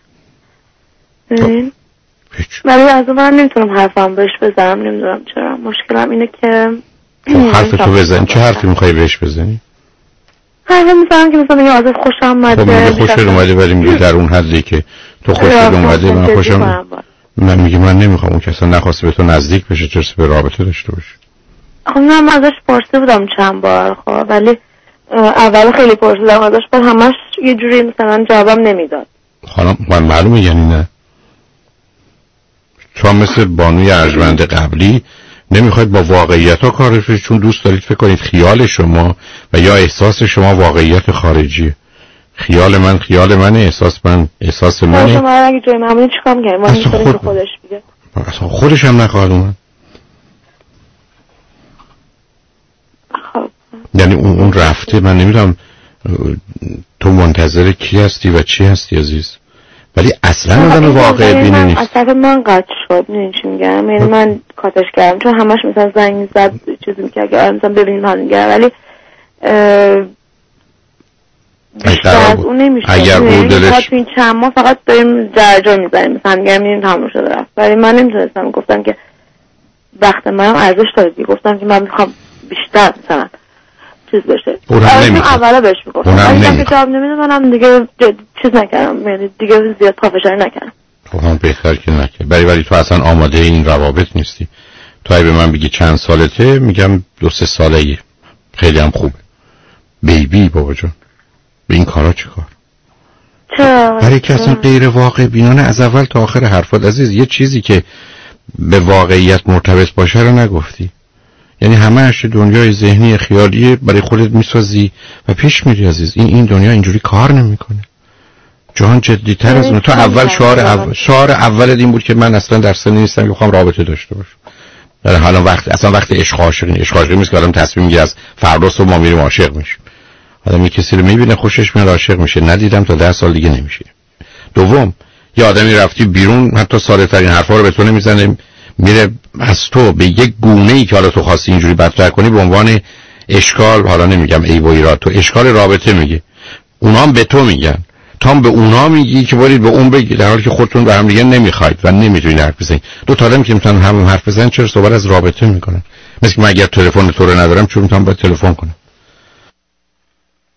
ببین. ولی از اون من نمیتونم حرفم بهش بزنم، نمیدونم چرا. مشکلم اینه که حرف تو بزنی. چه حرفی میخوای بهش بزنی؟ حرف میزنم که مثلا میگه ازت خوشم اومده. خب میگه خوشت اومده ولی میگه در اون حدی که تو خوشت اومده من خوشم، من میگه من نمیخوام اون کسا نخواسته به تو نزدیک بشه، چرا به رابطه داشته باشه. خب من ازش پرسیده بودم چند بار خب، ولی اول خیلی پرسیدم ازش بعد همش یه جوری مثلا جوابم نمیداد. خانم من معلومه یعنی نه تو مثل بانوی ارجمند قبلی نمیخواید با واقعیت ها کارش کنید، چون دوست دارید فکر کنید خیال شما و یا احساس شما واقعیت خارجیه. خیال من خیال منه، احساس من احساس منه. شما اگه جای معمولی چیکار می‌کنید؟ ما می‌ذاریم خود... خودش بگه. اصلا خودش هم نخواهد اومد. خب یعنی اون اون رفته. من نمیدونم تو منتظر کی هستی و چی هستی عزیز، ولی اصلا آدم واقع بینی نیست. اصلا من قطع شد میدونی چی میگم، یعنی من کاتش کردم چون همش مثلا زنگ میزد چیزی میکرد که مثلا ببینیم حال میگرد، ولی بیشتر از اون نمیشه. اگر بود دلش این چند ماه فقط داریم درجا میزنیم مثلا میگم میریم تموم شده رفت، ولی من نمیتونستم. گفتم که وقت منم ارزش داره، گفتم که من میخوام بیشتر مثلا چیز بشه. اونم اولا بهش میگفتم ولی که جواب نمیده منم دیگه چیز نکردم، یعنی دیگه زیاد پافشاری نکردم. تو هم بهتر که نکرد. ولی ولی تو اصلا آماده این روابط نیستی. تو اگه به من بگی چند سالته میگم دو سه ساله‌ای، خیلی هم خوبه. بیبی بابا جان به این کارا چه کار؟ چرا؟ برای که اصلا غیر واقع بینانه از اول تا آخر حرفات عزیز. یه چیزی که به واقعیت مرتبط باشه رو نگفتی. یعنی همه‌اش دنیای ذهنی خیالیه برای خودت میسازی و پیش میری عزیز. این این دنیا اینجوری کار نمیکنه. جهان جدی‌تر از اون. تو اول شعار اول شعار اول این بود که من اصلا در سن نیستم که بخوام رابطه داشته باشم. در حالا وقت اصلا وقت عشق عاشقی عشق عاشقی نیست که آدم تصمیم میگیره از فردا صبح ما میریم عاشق میشیم. آدم یه کسی رو میبینه خوشش میاد عاشق میشه، ندیدم تا ده سال دیگه نمیشه. دوم یه آدمی رفتی بیرون حتی ساده ترین حرفا رو به تو نمیزنه، میره از تو به یک گونه‌ای که حالا تو خواستی اینجوری بدتر کنی به عنوان اشکال، حالا نمیگم عیب و ایراد، تو اشکال رابطه میگه، اونا هم به تو میگن، تو هم به اونا میگی که برید به اون بگی، در حالی که خودتون به هم دیگه نمیخواید و نمیتونید حرف بزنید. دو تا آدم که میتونن هم حرف بزنن چرا صحبت از رابطه میکنن؟ مثل من اگر تلفن تو رو ندارم چون میتونم با تلفن کنم.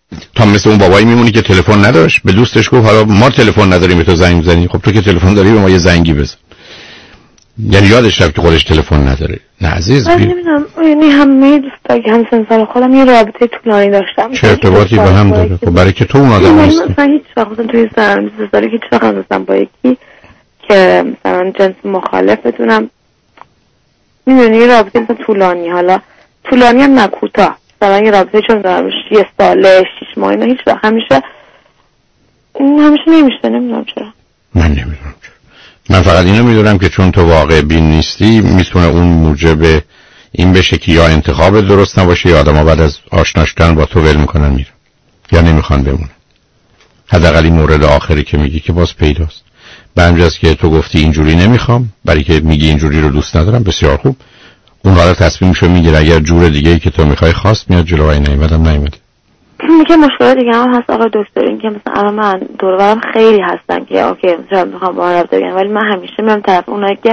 تا مثل اون بابایی میمونی که تلفن نداشت، به دوستش گفت حالا ما تلفن نداریم به تو زنگ میزنی. خب تو که تلفن داری به ما یه زنگی بزن. یعنی یادش رفت که خودش تلفن نداره. نه عزیز من نمیدونم، یعنی همه دوستا که هم سن سال خودم یه رابطه طولانی داشتم. چه ارتباطی با هم داره؟ خب برای که تو اون آدم نیستی. مثلا هیچ وقت مثلا توی سن بیست سالی هیچ وقت نمی‌دونم با یکی که مثلا جنس مخالف بدونم، میدونی یه رابطه مثلا طولانی، حالا طولانی هم نکوتا، مثلا یه رابطه چون دارم یه ساله شیش ماه اینا هیچ وقت همیشه همیشه نمیشه. نمیدونم چرا. من نمیدونم چرا. من فقط اینو میدونم که چون تو واقع بین نیستی میتونه اون موجب این بشه که یا انتخاب درست نباشه یا آدم‌ها بعد از آشنا شدن با تو ول میکنن میرن یا نمیخوان بمونن. حداقل این مورد آخری که میگی که باز پیداست. به همجاست که تو گفتی اینجوری نمیخوام، برای که میگی اینجوری رو دوست ندارم. بسیار خوب، اون حالا تصمیمشو میگیره. اگر جور دیگه‌ای که تو میخوای خواست میاد جلو، وای نیومدم نیومد. میگه مشکل دیگه هم هست آقای دکتر، این که مثلا الان من دور و برم خیلی هستن که اوکی مثلا میخوام با من رابطه بگیرم، ولی من همیشه میرم طرف اونایی که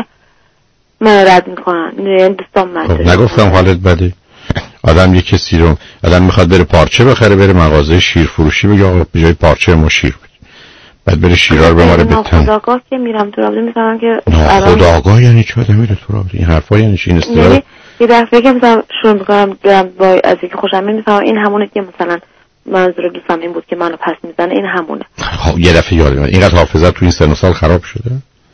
من رد میکنن. یعنی دوستام من خب نگفتم حالت بده. آدم یه کسی رو آدم میخواد بره پارچه بخره، بره مغازه شیر فروشی بگه آقا به جای پارچه ما شیر بده، بعد بره شیرا رو بماره به تن. خداگاه که میرم تو رابطه میفهمم که خداگاه یعنی چه آدمی رو تو رابطه؟ این حرفا یعنی چی؟ این اصطلاح یه دفعه که مثلا شروع میکنم برم با از اینکه خوشم میفهمم این همونه که مثلا منظور دوستم این بود که منو پس میزنه، این همونه. خب یه دفعه یاد میاد اینقدر حافظت تو این سن و سال خراب شده؟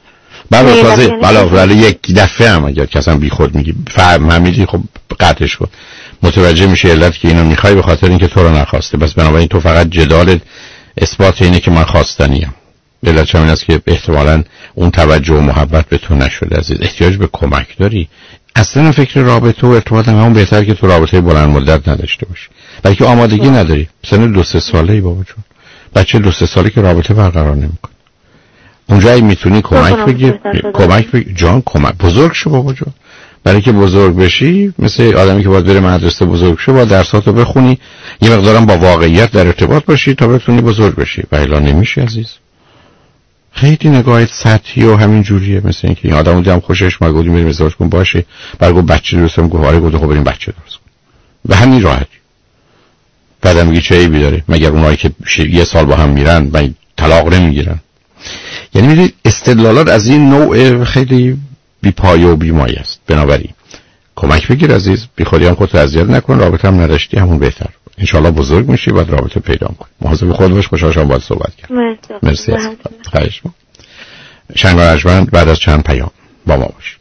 بله تازه بالا ولی یک دفعه هم اگر کسا بیخود میگی فهمیدی خب قطعش کن، متوجه میشه علت که اینو میخوای به خاطر اینکه تو رو نخواسته. بس بنابراین تو فقط جدالت اثبات اینه که من خواستنیم. علت همین است که احتمالاً اون توجه و محبت به تو نشده. عزیز احتیاج به کمک داری. اصلا فکر رابطه و ارتباط هم همون بهتر که تو رابطه بلند مدت نداشته باشی، بلکه آمادگی نداری. سن دو سه ساله‌ای بابا جون، بچه دو سه ساله که رابطه برقرار نمیکنه. اونجایی میتونی کمک بگیر، کمک بگیر جان، کمک بزرگ شو بابا جان. برای که بزرگ بشی مثل آدمی که باید بره مدرسه بزرگ شه، با درساتو بخونی، یه مقدارم با واقعیت در ارتباط باشی تا بتونی بزرگ بشی. و الا نمیشی عزیز. خیلی نگاهت سطحی و همین جوریه، مثل اینکه این آدمو دیدم خوشش اومد گفتیم بریم ازدواج کنیم باشه، برگو بچه درست کنم گفت آره، گفت خب بریم بچه درست کنیم. به همین راحتی. بعدم میگی چه عیبی داره؟ مگر اونایی که یه سال با هم میرن و طلاق نمیگیرن؟ یعنی میدونید استدلالات از این نوع خیلی بی‌پایه و بی‌مایه است. بنابراین کمک بگیر عزیز، بی خودی هم خودت اذیت نکن. رابطه هم نداشتی همون بهتر. ان شاء الله بزرگ میشی بعد رابطه پیدا کن. مواظب خودت باش. خوشحال شدم باهات صحبت کردم. مرسی. مرسی. خواهش می‌کنم. شنگ ارجمند بعد از چند پیام با ما باش.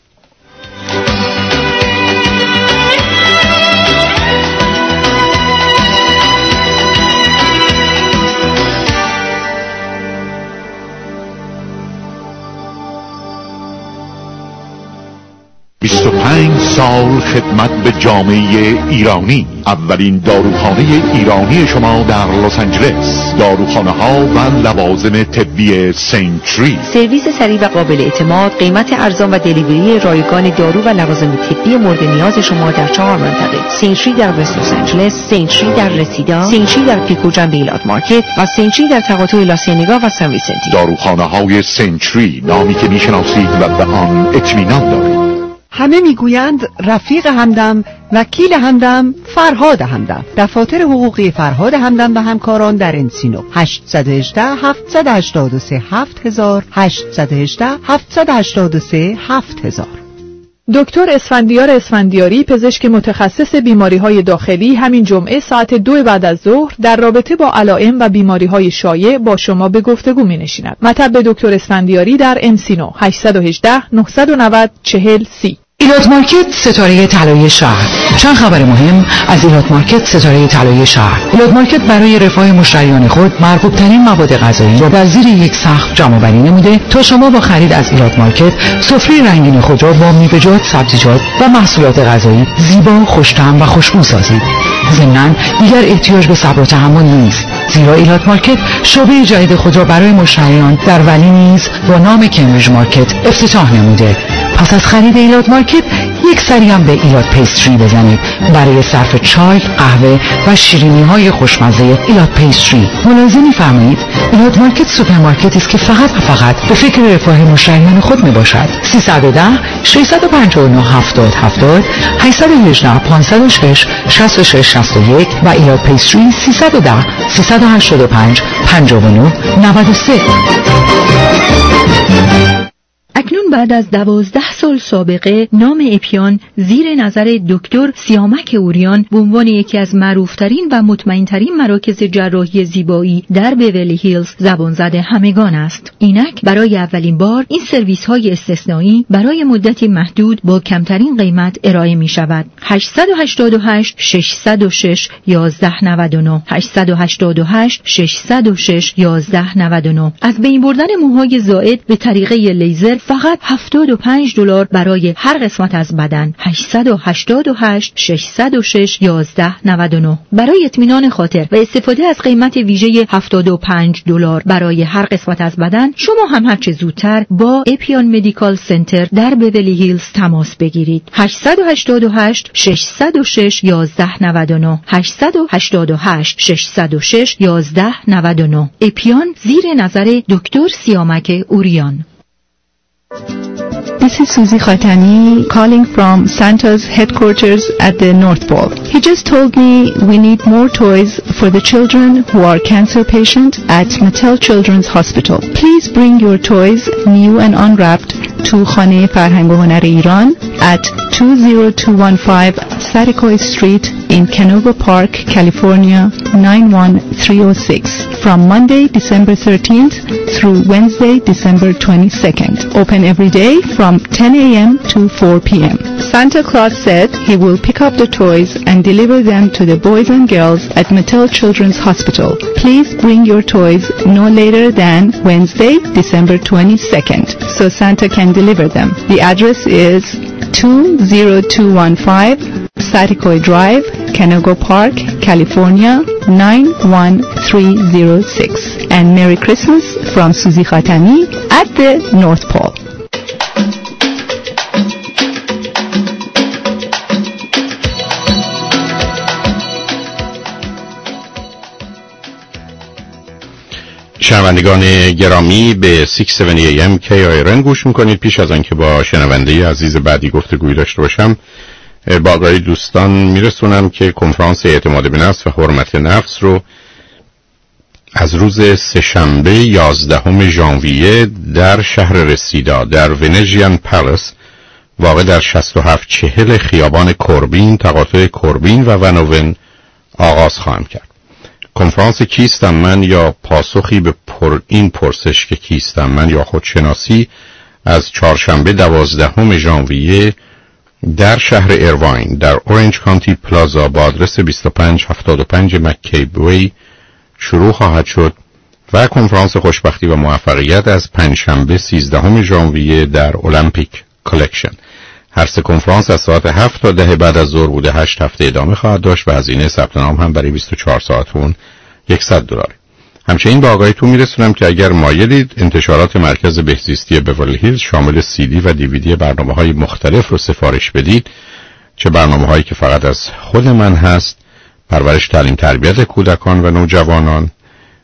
بیست و پنج سال خدمت به جامعه ایرانی. اولین داروخانه ایرانی شما در لس آنجلس. داروخانه ها و لوازم طبی سنچری. سرویس سریع و قابل اعتماد، قیمت ارزان و دلیوری رایگان دارو و لوازم طبی مورد نیاز شما در چهار منطقه: سنچری در وست لس آنجلس، سنچری در رسیدا، سنچری در پیکو جنب ایلات مارکت و سنچری در تقاطع لاسینیگا و سن ویسنتی. داروخانه های سنچری، نامی که میشناسید و به آن اطمینان دارید. همه میگویند رفیق همدم، وکیل همدم، فرهاد همدم. دفاتر حقوقی فرهاد همدم و همکاران در انسینو. هشت یک هشت هفت هشت سه هفت هزار هشت یک هشت هفت هشت سه هفت هزار. دکتر اسفندیار اسفندیاری، پزشک متخصص بیماری‌های داخلی، همین جمعه ساعت دو بعد از ظهر در رابطه با علائم و بیماری‌های شایع با شما به گفتگو می‌نشیند. مطب دکتر اسفندیاری در انسینو. هشت یک هشت نه نه صفر چهل سی. ایلات مارکت، ستاره طلایی شهر. چند خبر مهم از ایلات مارکت، ستاره طلایی شهر. ایلات مارکت برای رفاه مشتریان خود مرغوب ترین مواد غذایی را در زیر یک سقف جمع‌آوری نموده تا شما با خرید از ایلات مارکت سفره رنگین خود را با میوه‌جات، سبزیجات و محصولات غذایی زیبا، خوش‌طعم و خوشبو سازید. ضمناً دیگر احتیاج به صبر و تحمل نیست، زیرا ایلات مارکت شعبه جدید خود را برای مشتریان در ولی نیز با نام کمبریج مارکت افتتاح نموده. پس از خرید ایلات مارکت یک سری هم به ایلات پیستری بزنید برای صرف چای، قهوه و شیرینی های خوشمزه ایلات پیستری. ملاحظه فرمایید ایلات مارکت سوپرمارکتی است که فقط و فقط به فکر رفاه مشتریان خود می باشد. سیصد و ده ششصد و پنجاه و نه هفتاد هفتاد هشت یک هشت پانصد و شش شصت و شش شصت و یک و ایلات پیستری سیصد و ده سیصد و هشتاد و پنج پنجاه و نه نود و سه. اکنون بعد از دوازده سال سابقه نام اپیان زیر نظر دکتر سیامک اوریان به عنوان یکی از معروفترین و مطمئنترین مراکز جراحی زیبایی در بیولی هیلز زبان زده همگان است. اینک برای اولین بار این سرویس های استثنایی برای مدتی محدود با کمترین قیمت ارائه می شود. هشت هشت هشت شش صفر شش یازده نود و نه هشت هشت هشت شش صفر شش یازده نود و نه. از بین بردن موهای زائد به طریقه لیزر فقط هفتاد و پنج دلار برای هر قسمت از بدن. هشت هشت هشت شش صفر شش یازده نود و نه. برای اطمینان خاطر و استفاده از قیمت ویژه هفتاد و پنج دلار برای هر قسمت از بدن شما هم هر چه زودتر با اپیان مدیکال سنتر در بیولی هیلز تماس بگیرید. هشت هشت هشت شش صفر شش یازده نود و نه هشت هشت هشت شش صفر شش یازده نود و نه. اپیان زیر نظر دکتر سیامک اوریان. This is Susie Khatani calling from Santa's headquarters at the North Pole. He just told me we need more toys for the children who are cancer patients at Mattel Children's Hospital. Please bring your toys new and unwrapped to خانه فرهنگ و هنر ایران at two zero two one five Saricoy Street in Canoga Park, California nine one three zero six from Monday December thirteenth through Wednesday December twenty-second. Open every day from ten a.m. to four p.m. Santa Claus said he will pick up the toys and deliver them to the boys and girls at Mattel Children's Hospital. Please bring your toys no later than Wednesday December twenty-second so Santa can deliver them. The address is two zero two one five Saricoy Drive, Canoga Park, California nine one three zero six. And Merry Christmas from Susie Khatani at the North Pole. شنوندگان گرامی به ششصد و هفتاد ای ام کی آی آر ان گوش میکنید. پیش از آنکه با شنونده عزیز بعدی گفتگوی داشته باشم با آگاهی دوستان میرسونم که کنفرانس اعتماد به نفس و حرمت نفس رو از روز سه‌شنبه یازدهم ژانویه در شهر رسیدا در ونژین پالاس واقع در شصت و هفت چهل خیابان کوربین تقاطع کوربین و ونوون آغاز خواهم کرد. کنفرانس کیستم من یا پاسخی به پر این پرسش که کیستم من یا خودشناسی از چهارشنبه دوازدهم ژانویه در شهر ایرواین در اورنج کانتی پلازا با آدرس بیست و پنج هفتاد و پنج مککیب وی شروع خواهد شد و کنفرانس خوشبختی و موفقیت از پنجشنبه سیزدهم ژانویه در المپیک کلکشن. هر سه کنفرانس از ساعت هفت تا ده بعد از ظهر بوده. هشت هفته ادامه خواهد داشت و هزینه ثبت نام هم برای بیست و چهار ساعت اون صد دلار. همچنین به آگاهیتون میرسونم که اگر مایلید انتشارات مرکز بهزیستی بیولی هیلز شامل سی دی و دیویدی برنامه‌های مختلف رو سفارش بدید، چه برنامه‌هایی که فقط از خود من هست، پرورش تعلیم تربیت کودکان و نوجوانان،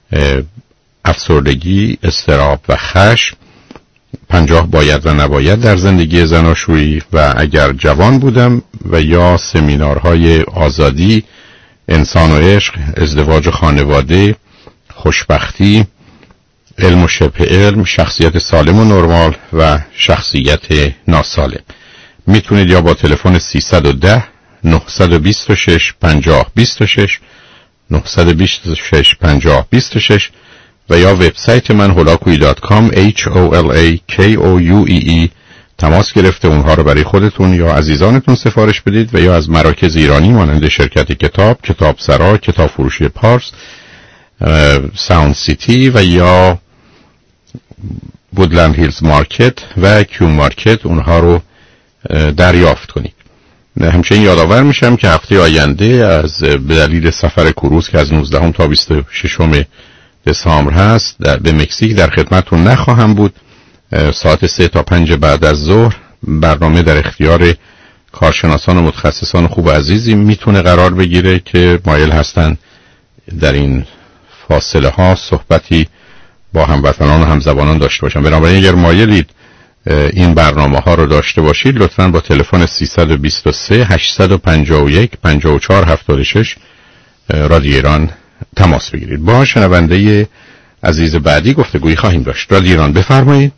افسردگی، اضطراب و خشم، پنجاه باید و نباید در زندگی زناشویی و اگر جوان بودم و یا سمینارهای آزادی، انسان و عشق، ازدواج و خانواده، خوشبختی، علم و شبه علم، شخصیت سالم و نرمال و شخصیت ناسالم. میتونید یا با تلفن سیصد و ده نهصد و بیست و شش پنجاه بیست و شش نهصد و بیست و شش پنجاه بیست و شش و یا وبسایت من هولاکویی دات کام اچ او ال ای کی او یو ای ای تماس گرفته اونها رو برای خودتون یا عزیزانتون سفارش بدید و یا از مراکز ایرانی مانند شرکت کتاب، کتاب سرا، کتاب فروشی پارس، ساوند سیتی و یا وودلند هیلز مارکت و کیو مارکت اونها رو دریافت کنید. همچنین یادآور میشم که هفته آینده از به دلیل سفر کروز که از نوزدهم تا بیست و ششم دسامبر هست در به مکزیک در خدمتتون نخواهم بود. ساعت سه تا پنج بعد از ظهر برنامه در اختیار کارشناسان و متخصصان خوب و عزیزی میتونه قرار بگیره که مایل هستن در این فاصله ها صحبتی با هموطنان و همزبانان داشته باشن. بنابراین اگر مایلید این برنامه ها رو داشته باشید لطفاً با تلفن سیصد و بیست و سه هشتصد و پنجاه و یک پنجاه و چهار هفتاد و شش رادیو ایران تماس بگیرید. با شنونده عزیز بعدی گفتگویی خواهیم داشت. رادیو ایران بفرمایید.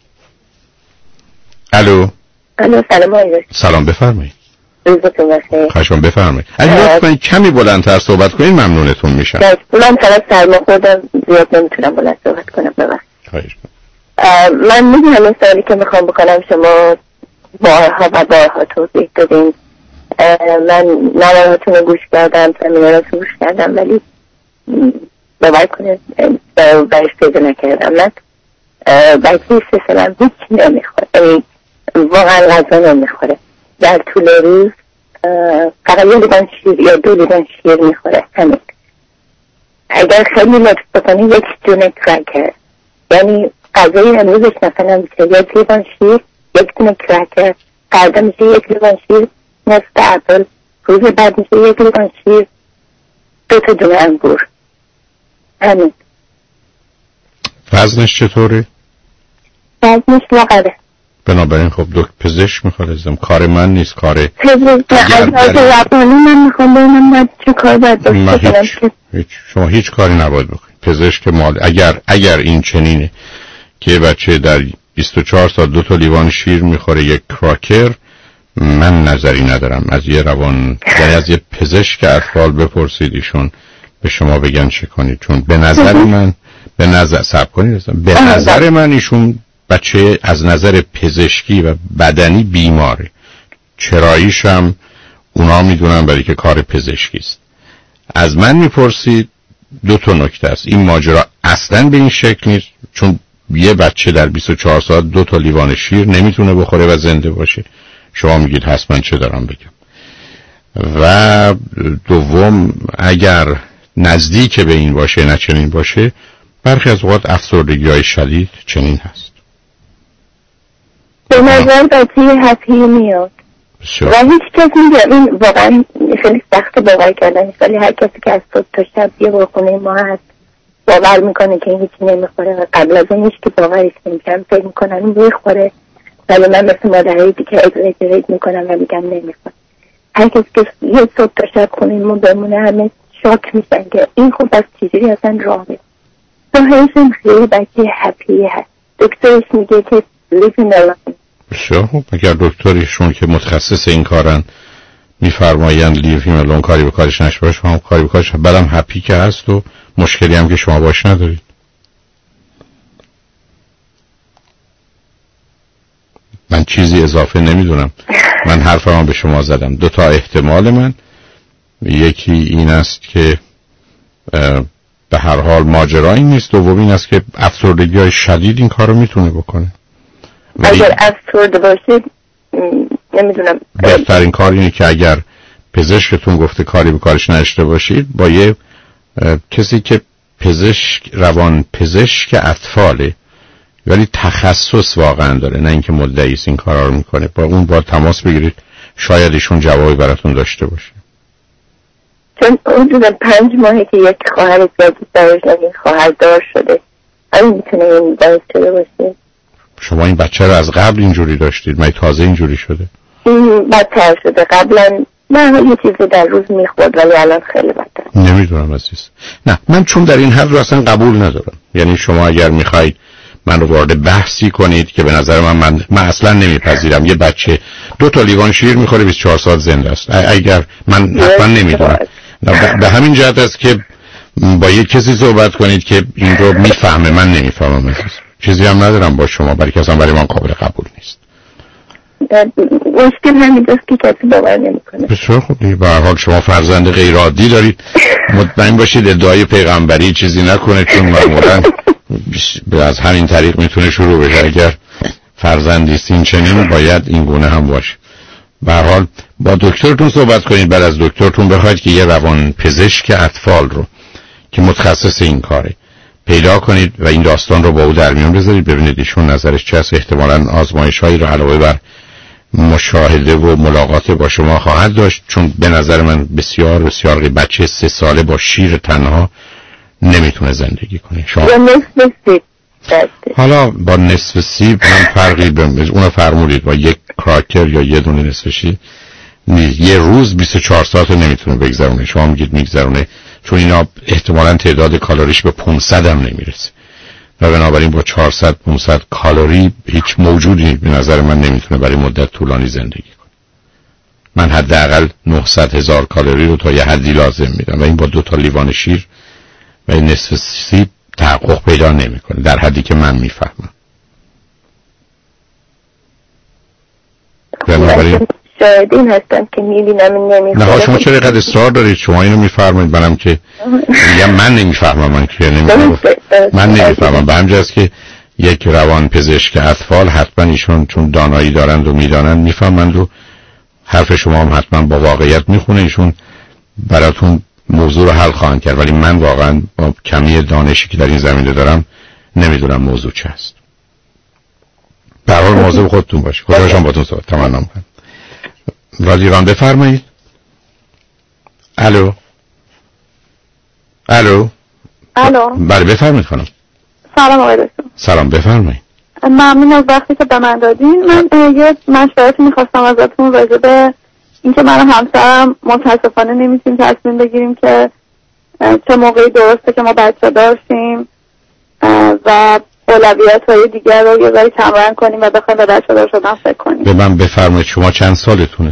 الو. الو سلام آقای. سلام بفرمایید. روزتون بخیر. خواهشم بفرمایید. اگه لطفاً کمی بلندتر صحبت کنید ممنونتون میشم. من طرف سرما خوردم زیاد نمیتونم بلند صحبت کنم ببخشید. خواهش من میدونم این سوالی که میخوام بکنم شما بارها و بارها توضیح دادین. من نمایاتون رو گوش کردم، سمیناراتون رو گوش کردم ولی باور کنید برش پیدا نکردم. من بچه سه سالم هیچ نمیخوره، واقعا غذا نمیخوره. در طول روز فقط یه لیوان شیر یا دو لیوان شیر میخوره همین. اگر خیلی لطف بکنی یک دونه کرکر، یعنی غذای امروزش مثلا میشه یک لیوان شیر، یک دونه کرکر، فردا میشه یک لیوان شیر نصف اپل، روز بعد میشه یک لیوان شیر دو تا دونه انگور. همین. وزنش چطوره؟ وزنش لاغره. بنابراین خب دکتر پزشک میخواد ازم، کار من نیست، کار پزشک از روانی من میخوام ببینم من چه کار باید داشته کنم که هیچ شما هیچ کاری نباید بکنید. پزشک مال اگر اگر این چنینه که بچه در بیست و چهار ساعت دو تا لیوان شیر میخوره یک کراکر، من نظری ندارم. از یه روان یعنی از یه پزشک اطفال بپرسید ایشون به شما بگن چه کنید، چون به نظر من به نظر صبر کنید به نظر من ایشون بچه از نظر پزشکی و بدنی بیماره. چراییش هم اونا میدونن برای که کار پزشکی است. از من میپرسید دو تا نکته است. این ماجرا اصلا به این شکل نیست، چون یه بچه در بیست و چهار ساعت دو تا لیوان شیر نمیتونه بخوره و زنده باشه. شما میگید هست من چه دارم بگم. و دوم اگر نزدیک به این باشه نه چنین باشه، برخی از اوقات افسردگی های شدید چنین هست. به نظر بچه هپی میاد و هیچ کس میگه این واقعا خیلی سخت باور کردن، ولی هر کسی که از صبح تا شب یه بارخونه ما هست باور میکنه که این هیچی نمیخوره و قبل از اون هیچ که باورش نمیکنم فکر میکنم این میخوره، ولی من مثل مادرهایی دیگه اگریت میکنم و میگم نمیخوره. هر کسی که یه صبح تا شب خونه ما بمونه همه شاک میشن که این خود از چیزی اصلا راه میده. ظاهرشون خیلی بچه هپی هست. دکترش میگه که لیفین الان. بسیار خوب. اگر دکترشون که متخصص این کارن میفرمایند لیو هیم الان کاری به کارش نشه باشه، هم کاری به کارش بعدم هپی که هست و مشکلی هم که شما باش ندارید. من چیزی اضافه نمیدونم. من حرفم به شما زدم. دو تا احتمال من، یکی این است که به هر حال ماجرایی نیست، دوم این است که افسردگی های شدید این کارو میتونه بکنه. اگر افسرده باشید نمیدونم بهترین کار اینه که اگر پزشکتون گفته کاری به کارش نشته باشید با یه کسی که پزشک روان پزشک اطفاله ولی تخصص واقعا داره، نه اینکه مدعی است این کارا رو میکنه، با اون با تماس بگیرید، شاید ایشون جوابی براتون داشته باشه. چون حدود پنج ماهه که یک خواهر جدید دارش این خواهر دار شده، آیا میتونه این باعث شده باشه؟ شما این بچه رو از قبل اینجوری داشتید؟ من تازه اینجوری شده؟ این بدتر شده. قبلا من یه چیزی در روز میخورد ولی الان خیلی بدتر. نمیدونم عزیز. نه من چون در این حد رو اصلا قبول ندارم. یعنی شما اگر میخواید من رو وارد بحثی کنید که به نظر من من, من اصلا نمیپذیرم یه بچه دو تا لیوان شیر میخوره بیست و چهار ساعت زنده است، اگر من حتما نمیدونم. به همین جهت است که با یک کسی صحبت کنید که این رو میفهمه. من نمیفهمم عزیز. چیزی هم ندارم با شما، برای که اصلا برای من قابل قبول نیست. مشکل همین است که کسی باور نمیکنه. بسیار خوب. به هر حال شما فرزند غیر عادی دارید، مطمئن باشید ادعای پیغمبری چیزی نکنه، چون معمولا از همین طریق میتونه شروع بشه. اگر فرزندی است این چنین باید این گونه هم باشه. به هر حال با دکترتون صحبت کنید، بعد از دکترتون بخواید که یه روان پزشک اطفال رو که متخصص این کاره پیدا کنید و این داستان رو با او در میون بذارید، ببینید ایشون نظرش چه است. احتمالاً آزمایش‌هایی رو علاوه بر مشاهده و ملاقات با شما خواهد داشت، چون به نظر من بسیار بسیار بچه سه ساله با شیر تنها نمیتونه زندگی کنه. شما نصف سیب حالا با نصف سیب هم فرقی به اونو فرمودید، با یک کراکر یا یه دونه نصف شیر نیست. یه روز بیست و چهار ساعت نمیتونه بگذرونه، شما میگید میگذرونه، چون اینا احتمالاً تعداد کالریش به پانصد هم نمیرسه و بنابراین با چهارصد پانصد کالری هیچ موجودی به نظر من نمیتونه برای مدت طولانی زندگی کنه. من حداقل نهصد هزار کالری رو تا یه حدی لازم میدم و این با دو تا لیوان شیر و این نصف سیب تحقق پیدا نمیکنه در حدی که من میفهمم. بنابراین شاهدین هستم که میبینم نمیخوره. نه شما چرا اینقدر اصرار دارید؟ شما اینو میفرمایید، منم که میگم من نمیفهمم، من که نمیفهمم، من نمیفهمم. به همجاست که یک روان پزشک اطفال حتما ایشون چون دانایی دارند و میدانند میفهمند و حرف شما هم حتما با واقعیت میخونه، ایشون براتون موضوع رو حل خواهند کرد، ولی من واقعا با کمی دانشی که در این زمینه دارم نمیدونم موضوع چه است. به هر حال مواظب خودتون باشید. خدایشان باتون صحبت تمنا می‌کنم. رادیو ایران بفرمایید. الو الو الو بله بفرمایید خانم. سلام آقای دکتر. سلام بفرمایید. ممنون از وقتی که به من دادین. من یه مشورتی میخواستم ازتون راجع به اینکه من و همسرم متاسفانه نمیتونیم تصمیم بگیریم که چه موقعی درسته که ما بچه داشتیم و اولویت‌های دیگر رو یه ذره کمرنگ کنیم و بخوایم به بچه دار شدن فکر کنیم. به من بفرمایید شما چند سالتونه؟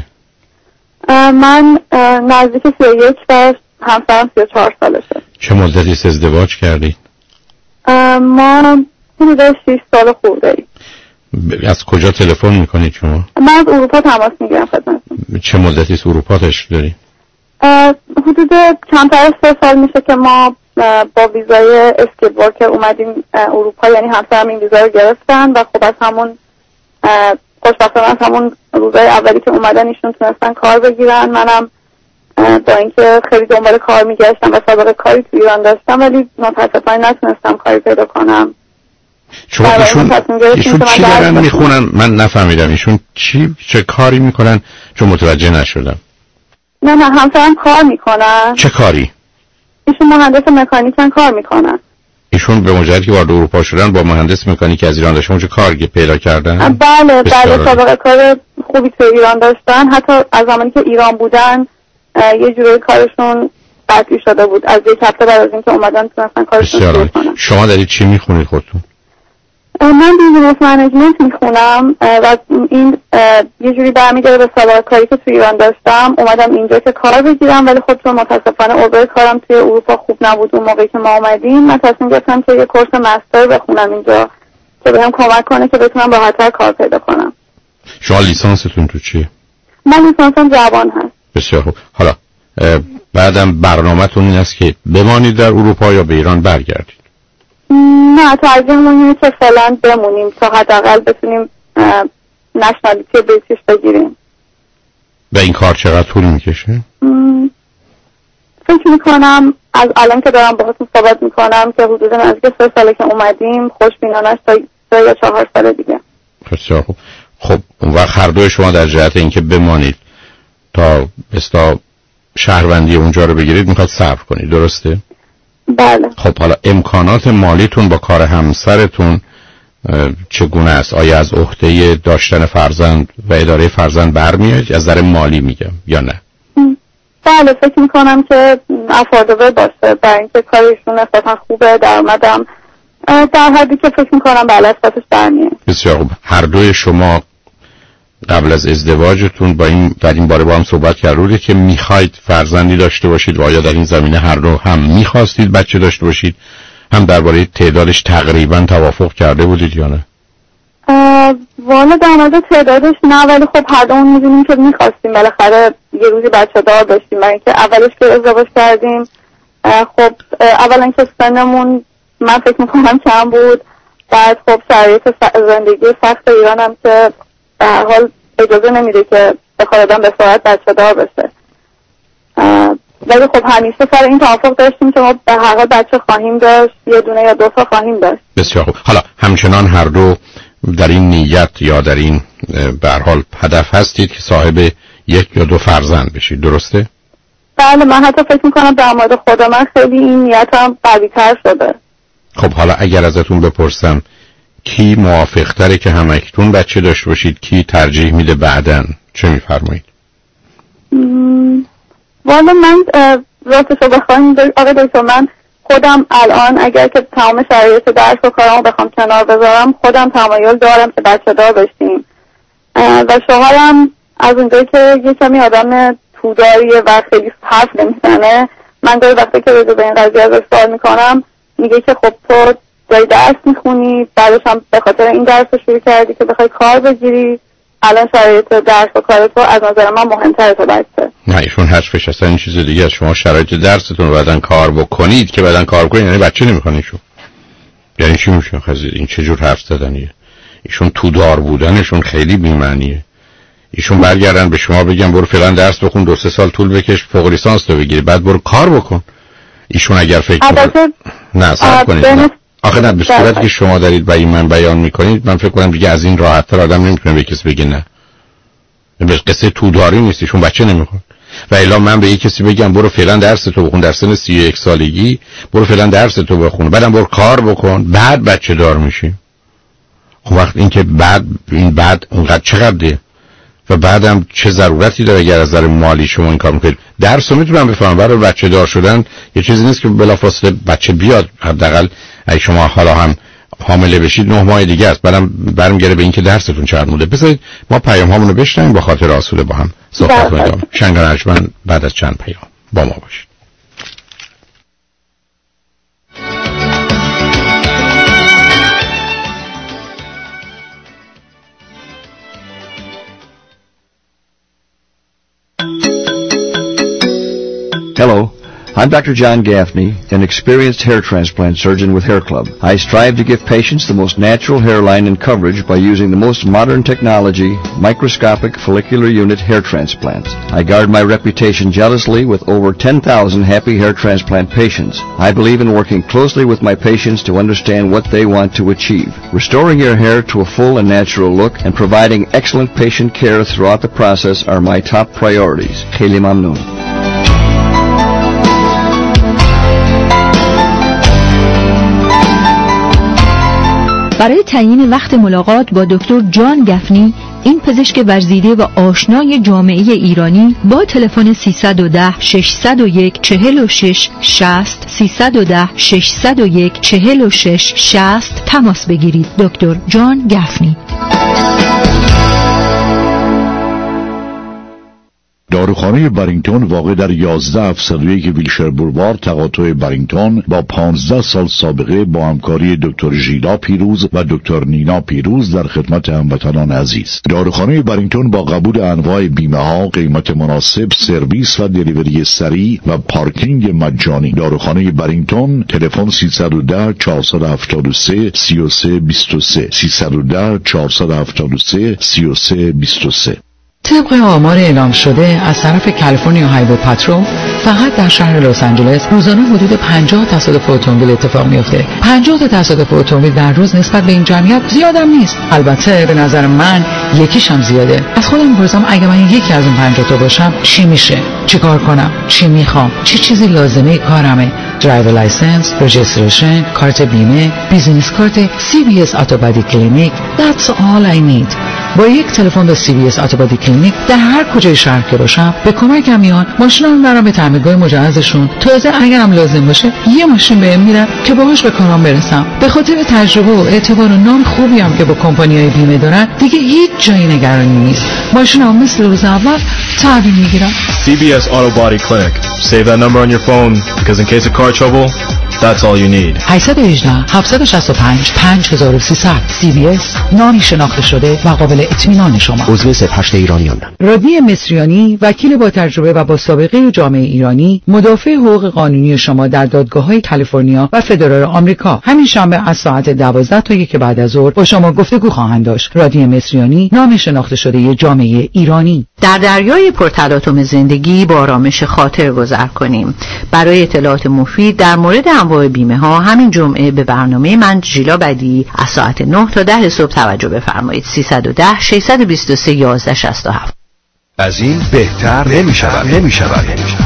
من نزدیک سی و یک و همسرم سی و چهار سالشه. چه مدتی ازدواج کردید؟ ما حدود شش سال خورده‌ایم. از کجا تلفن میکنید شما؟ من از اروپا تماس میگیرم خدمتتون. چه مدتی از اروپا تشریف دارید؟ حدود کمتر از سه سال میشه که ما با ویزای اسکیپ ورکر اومدیم اروپا، یعنی همسرم این ویزا رو گرفتن و خب از همون خوشبختانه از همون روزای اولی که اومدن ایشون تونستن کار بگیرن. منم با اینکه خیلی دنبال کار میگشتم و سابقه کاری تو ایران داشتم ولی متاسفانه نتونستم کاری پیدا کنم. شما ایشون, ایشون چی دارن میخونن؟ من نفهمیدم ایشون چی چه کاری میکنن چون متوجه نشدم. نه نه همسرم کار میکنن. چه کاری؟ ایشون مهندس مکانیکن کار میکنن. ایشون به مجردی که وارد اروپا شدن با مهندس مکانیک از ایران داشتن اونجا کار پیدا کردن؟ بله بله سابقه کار خوبی تو ایران داشتن، حتی از زمانی که ایران بودن یه جوری کارشون قطعی شده بود، از یک هفته بعد از اینکه اومدن تونستن کارشون شروع کنن. شما دارید چی میخونید خودتون؟ من بیزینس منیجمنت میخونم و این یه جوری برمیگرده به سابقه کاری که تو ایران داشتم. اومدم اینجا که کار بگیرم ولی خب چون متاسفانه اوضاع کارم توی اروپا خوب نبود اون موقعی که ما اومدیم، من تصمیم گرفتم که یه کورس مستر بخونم اینجا که بهم کمک کنه که بتونم راحت‌تر کار پیدا کنم. شما لیسانستون تو چیه؟ من لیسانسم جوان هست. بسیار خوب. حالا بعدم برنامه‌تون این است که بمانید در اروپا یا به ایران برگردید؟ نه ترجیحمون اینه که فعلا بمونیم تا حداقل بتونیم نشنالیتی بریتیش بگیریم. و این کار چقدر طول میکشه؟ فکر میکنم از الان که دارم باهاتون صحبت میکنم که حدود نزدیک سه ساله که اومدیم، خوشبینانش تا سه یا چهار سال دیگه. بسیار خوب. خب اون وقت هر دوی شما در جهت اینکه بمانید تا بستا شهروندی اونجا رو بگیرید میخواد صبر کنید، درسته؟ بله. خب حالا امکانات مالیتون با کار همسرتون چگونه است؟ آیا از عهده داشتن فرزند و اداره فرزند برمیاد؟ از نظر مالی میگم یا نه؟ بله فکر میکنم که افوردبل باشه، برای اینکه کارشون اصلا خوبه، درآمدم در حدی که فکر میکنم بله اساسش برمیاد. بسیار خوب. هر دوی شما قبل از ازدواجتون با این در این باره با هم صحبت کردید که میخواید فرزندی داشته باشید و آیا در این زمینه هر دو هم میخواستید بچه داشته باشید، هم درباره تعدادش تقریبا توافق کرده بودید یا نه؟ والا در مورد تعدادش نه، ولی خب هر دومون میدونیم که میخواستیم بالاخره یه روزی بچه دار داشتیم، برای اینکه اولش که ازدواج کردیم خب اولا که سنمون من فکر میکنم کم بود، بعد خب شرایط زندگی سخت ایران هم که به هر حال اجازه نمیده که بخواد آدم به سرعت بچه دار بشه، ولی خب همیشه سر این توافق داشتیم که ما به هر حال بچه خواهیم داشت، یه دونه یا دو تا خواهیم داشت. بسیار خوب. حالا همچنان هر دو در این نیت یا در این به هر حال هدف هستید که صاحب یک یا دو فرزند بشید، درسته؟ بله، من حتی فکر میکنم در مورد خود من خیلی این نیتم قوی‌تر شده. خب حالا اگر ازتون بپرسم کی موافق‌تره که همکنون بچه داشته باشید، کی ترجیح میده بعداً، چه میفرمایید؟ والا من راستشو بخوایم آقای دکتر، من خودم الان اگر که تمام شرایط درس و کارمو بخوام کنار بذارم، خودم تمایل دارم که بچه دار بشیم و شوهرم از اونجایی که یه کمی آدم توداریه و خیلی حرف نمیزنه، من داری وقتی که راجع به این قضیه ازش سوال میکنم میگه که خب تو داری درس میخونی، بعدش هم به خاطر این درس رو شروع کردی که بخوای کار بگیری، الان شرایط درس و کار تو از نظر من مهمتره تا بچه. نه ایشون حرفش اصلا این چیز دیگه است. شما شرایط درستون رو بعدن کار بکنید که بعدن کار کنید، یعنی بچه نمیخوان ایشون. یعنی چی میشه خزید؟ این چه جور حرف زدنیه؟ ایشون تودار بودنشون خیلی بی‌معنیه. ایشون برگردن به شما بگن برو فلان درس بخون، دو سه سال طول بکش فوق لیسانس رو بگیری، بعد برو کار بکن. ایشون اگر فکر کنه نه صبر کنید نه. آخه نه به صورتی که شما دارید و این من بیان میکنید، من فکر کنم دیگه از این راحت‌تر آدم نمیتونه به کسی بگه نه. به قصه توداری نیست، ایشون بچه نمیخواد. و الا من به یک کسی بگم برو فعلا درس تو بخون در سن سی و یک سالگی، برو فعلا درس تو بخون، بعدم برو کار بکن، بعد بچه دار میشی. خب وقت این که بعد این بعد اونقدر چقدره و بعدم چه ضرورتی داره اگر از نظر مالی شما این کار میکنید؟ درس رو میتونم بفهمم، برای بچه دار شدن یه چیزی نیست که بلافاصله بچه بیاد. حداقل اگه شما حالا هم حامله بشید نه ماه دیگه است، بعدم برمیگره به این که درستون چقدر مونده. بذارید ما پیام هامونو بشنویم با خاطر آسوده با هم صحبت کنیم. شنگ ارجمند بعد از چند پیام با ما باشید. Hello, I'm Doctor John Gaffney, an experienced hair transplant surgeon with Hair Club. I strive to give patients the most natural hairline and coverage by using the most modern technology, microscopic follicular unit hair transplants. I guard my reputation jealously with over ten thousand happy hair transplant patients. I believe in working closely with my patients to understand what they want to achieve. Restoring your hair to a full and natural look and providing excellent patient care throughout the process are my top priorities. Kheli Mamnoon. برای تعیین وقت ملاقات با دکتر جان گفنی، این پزشک ورزیده و آشنای جامعه ایرانی، با تلفن سیصد و ده ششصد و یک چهل و شش شصت سیصد و ده ششصد و یک چهل و شش شصت تماس بگیرید. دکتر جان گفنی. داروخانه برینگتون واقع در یازده هفتصد و یک ویلشر بولوار تقاطع برینگتون با پانزده سال سابقه با همکاری دکتر ژیلا پیروز و دکتر نینا پیروز در خدمت هموطنان عزیز. داروخانه برینگتون با قبول انواع بیمه ها، قیمت مناسب، سرویس و دلیوری سریع و پارکینگ مجانی. داروخانه برینگتون، تلفن سیصد و ده چهارصد و هفتاد و سه سی و سه بیست و سه سیصد و ده چهارصد و هفتاد و سه سی و سه بیست و سه. طبق آمار اعلام شده از طرف کالیفرنیا هایوی پاترول، فقط در شهر لس آنجلس روزانه حدود پنجاه تصادف اتومبیل اتفاق میفته. پنجاه تا تصادف اتومبیل در روز نسبت به این جمعیت زیادم نیست. البته به نظر من یکیش هم زیاده. از خودم میپرسم اگه من یکی از اون پنجاه تا باشم چی میشه؟ چیکار کنم؟ چی میخوام؟ چه چی چیزی لازمه کارمه؟ درایور لایسنس، رجیستریشن، کارت بیمه، بیزینس کارت، سی بی اس اتوبادی کلینیک. That's all I need. با یک تلفن به سی بی اس اتوبادی کلینیک در هر کجای شهر که باشم به کمکم میان، ماشینم میبرم به تعمیرگاه مجهزشون. تازه اگرم لازم باشه یه ماشین بهم میدن که باهاش به کارام برسم. به خاطر تجربه و اعتبار و نام خوبی هم که با کمپانیای بیمه دارن، دیگه هیچ جایی نگرانی نیست. ماشینم مثل روز اول تحویل میگیرم. سی بی اس Auto Body Clinic. Save that number on your phone because in case of car trouble, that's all you need. هشت یک هشت هفت شش پنج پنج سه سه صفر. سی بی اس، نامی شناخته شده و قابل اطمینان شما. عضو سپهشت ایرانیان. رادی مصریانی، وکیل با تجربه و با سابقه جامعه ایرانی، مدافع حقوق قانونی شما در دادگاه‌های کالیفرنیا و فدرال آمریکا. همین شنبه از ساعت دوازده تا یک بعد از ظهر با شما گفتگو خواهند داشت. رادی مصریانی، نام شناخته شده جامعه ایرانی. در دریای پرتلاطم زندگی با آرامش خاطر گذر کنیم. برای اطلاعات مفید در مورد انواع بیمه ها همین جمعه به برنامه من ژیلا بدی از ساعت نه تا ده صبح توجه بفرمایید. سیصد و ده ششصد و بیست و سه یازده شصت و هفت. از این بهتر نمی شود نمی شود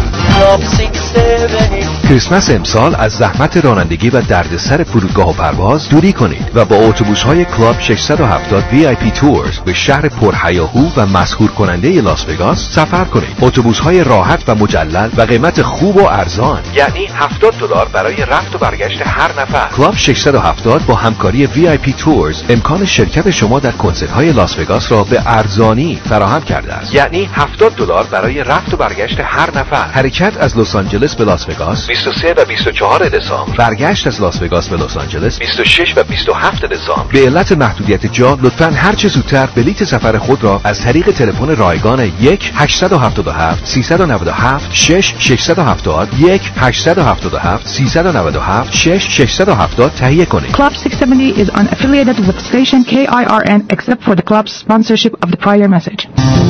کریسمس امسال از زحمت رانندگی و دردسر فرودگاه و پرواز دوری کنید و با اتوبوس‌های کلاب ششصد و هفتاد وی آی پی تورز به شهر پرهیاهو و مسحور کننده لاس وگاس سفر کنید. اتوبوس‌های راحت و مجلل و قیمت خوب و ارزان، یعنی هفتاد دلار برای رفت و برگشت هر نفر. کلاب ششصد و هفتاد با همکاری وی آی پی تورز امکان شرکت شما در کنسرت‌های لاس وگاس را به ارزانی فراهم کرده است، یعنی هفتاد دلار برای رفت و برگشت هر نفر. حرکت از لس آنجلس به لاس وگاس بیست و سه و بیست و چهار دسامبر، برگشت از لاس وگاس به لس آنجلس بیست و شش و بیست و هفت دسامبر. به علت محدودیت جا لطفاً هر چه زودتر بلیت سفر خود را از طریق تلفن رایگان یک هشت هفت هفت سه نه هفت شش شش هفت یک هشت هفت هفت سه نه هفت شش شش هفت تهیه کنید. Club six seventy is unaffiliated with station K I R N except for the club's sponsorship of the prior message.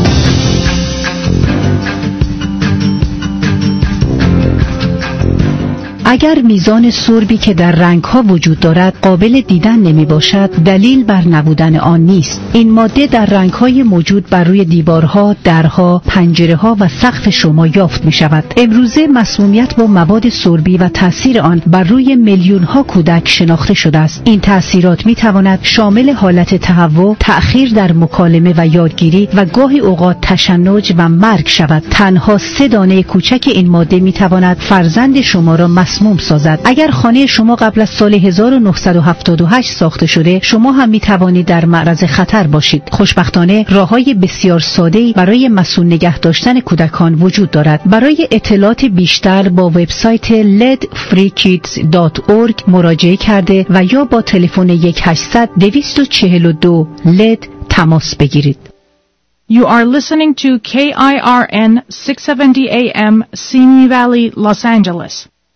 اگر میزان سربی که در رنگ‌ها وجود دارد قابل دیدن نمی باشد، دلیل بر نبودن آن نیست. این ماده در رنگ‌های موجود بر روی دیوارها، درها، پنجره‌ها و سقف شما یافت می شود. امروزه مسمومیت با مواد سربی و تأثیر آن بر روی میلیون‌ها کودک شناخته شده است. این تأثیرات می تواند شامل حالت تهوع، تأخیر در مکالمه و یادگیری و گاهی اوقات تشنج و مرگ شود. تنها سه دانه کوچک این ماده می تواند فرزند شما را مسموم سازد. اگر خانه شما قبل از سال هزار و نهصد و هفتاد و هشت ساخته شده، شما هم می توانید در معرض خطر باشید. خوشبختانه راههای بسیار ساده‌ای برای مسئول نگه داشتن کودکان وجود دارد. برای اطلاعات بیشتر با وبسایت لد فری کیدز دات اورگ مراجعه کرده و یا با تلفن یک هشتصد دویست و چهل و دو لد تماس بگیرید. You are listening to K I R N six seventy A M Simi Valley, Los Angeles.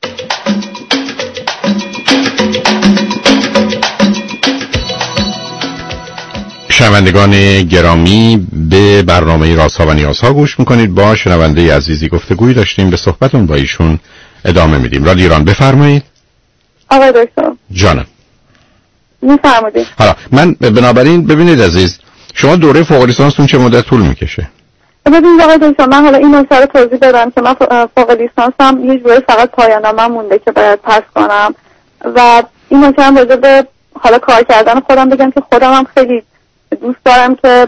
شنوندگان گرامی، به برنامه رازها و نیازها گوش میکنید. با شنونده عزیزی گفتگوی داشتیم، به صحبتون با ایشون ادامه میدیم. رادیو ایران، بفرمایید. آقای دکتر. جانم. میفرمایید. حالا من بنابراین ببینید عزیز، شما دوره فوق لیسانستون چه مدت طول میکشه؟ ببینید آقای دکتر، من حالا این نکته رو توضیح بدم که من فوق لیسانسم یه جوری فقط پایان‌نامه مونده که باید پس کنم و این نکته هم راجع به حالا کار کردن خودم بگم که خودم هم خیلی دوست دارم که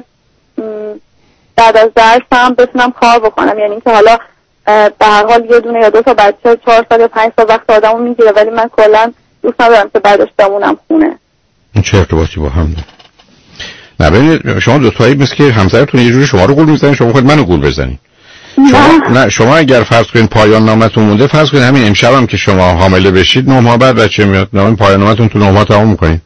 بعد از درسم بتونم کار بکنم. یعنی که حالا به هر حال یه دونه یا دو تا بچه چهار سال یا پنج سال وقت آدمو میگیره، ولی من کلا دوست ندارم که بعدش بمونم خونه. این چه ارتباطی با هم داره؟ نه ببینید، شما دو تایی مثل که همسرتون یه جوری شما رو گول میزنید، شما خود منو گول بزنید. شما نه شما اگر فرض کنید پایان نامتون مونده، فرض کنید همین امشب هم که شما حامله بشید، نه ماه بعد بچه میاد، نه پایان نامتون تو نه ماه تموم می‌کنید.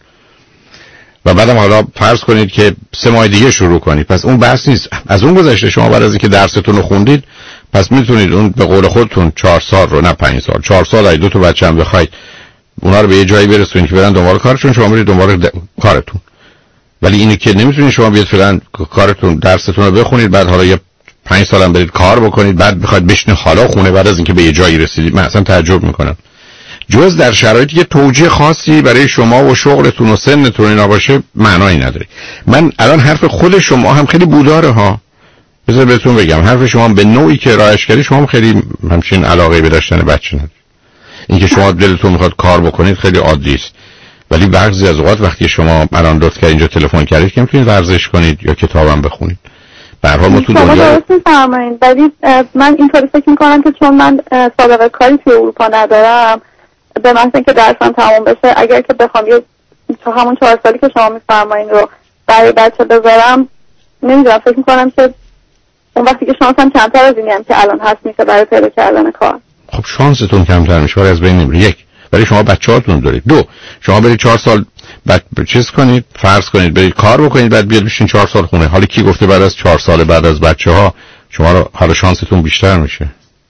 و بعدم حالا فرض کنید که سه ماه دیگه شروع کنید، پس اون بحث نیست. از اون گذشته شما بعد از اینکه درستون رو خوندید، پس میتونید اون به قول خودتون چهار سال رو، نه پنج سال، چهار سال اگه دو تا بچه هم بخواید اونا رو به یه جایی برسونید که برن دنبال کارشون، شما برید دنبال د... کارتون. ولی اینه که نمیتونید شما بیاد فعلا کارتون درستون رو بخونید، بعد حالا یه پنج سال هم برید کار بکنید، بعد بخواید بشینید حالا خونه بعد از اینکه به یه جایی رسیدید. من اصلا تعجب میکنم. جز در شرایطی که توجیه خاصی برای شما و شغلتون و سنتون اینا باشه معنایی نداره. من الان حرف خود شما هم خیلی بوداره ها. بذار بهتون بگم، حرف شما به نوعی که رایش کردی، شما هم خیلی همچین علاقه به داشتن بچه نداری. اینکه شما دلتون میخواد کار بکنید خیلی عادی است، ولی بعضی از اوقات وقتی شما الان لطف کردید اینجا تلفن کردید که میتونید ورزش کنید یا کتابم بخونید. به هر حال ما تو دنیا درست میفرمایید، ولی من اینطوری فکر میکنم که چون من سابقه کاری توی اروپا ندارم، به محض اینکه درسم تموم بشه، اگر که بخوام یه همون چهار سالی که شما میفرمایید رو برای بچه بذارم، نمیدونم، فکر میکنم که اون وقتی که شانسم کمتر از اینی هم که الان هست میشه برای پیدا کردن کار. خب شانستون کمتر میشه، ولی از بین نمیره. یک، برای شما بچه‌هاتون دارید. دو، شما برید چهار سال بعد چیز کنید، فرض کنید برید کار بکنید، بعد بیاد بشین چهار سال خونه. حالا کی گفته بعد از چهار سال بعد از بچه‌ها شما رو حالا شانستون بیشتر میشه؟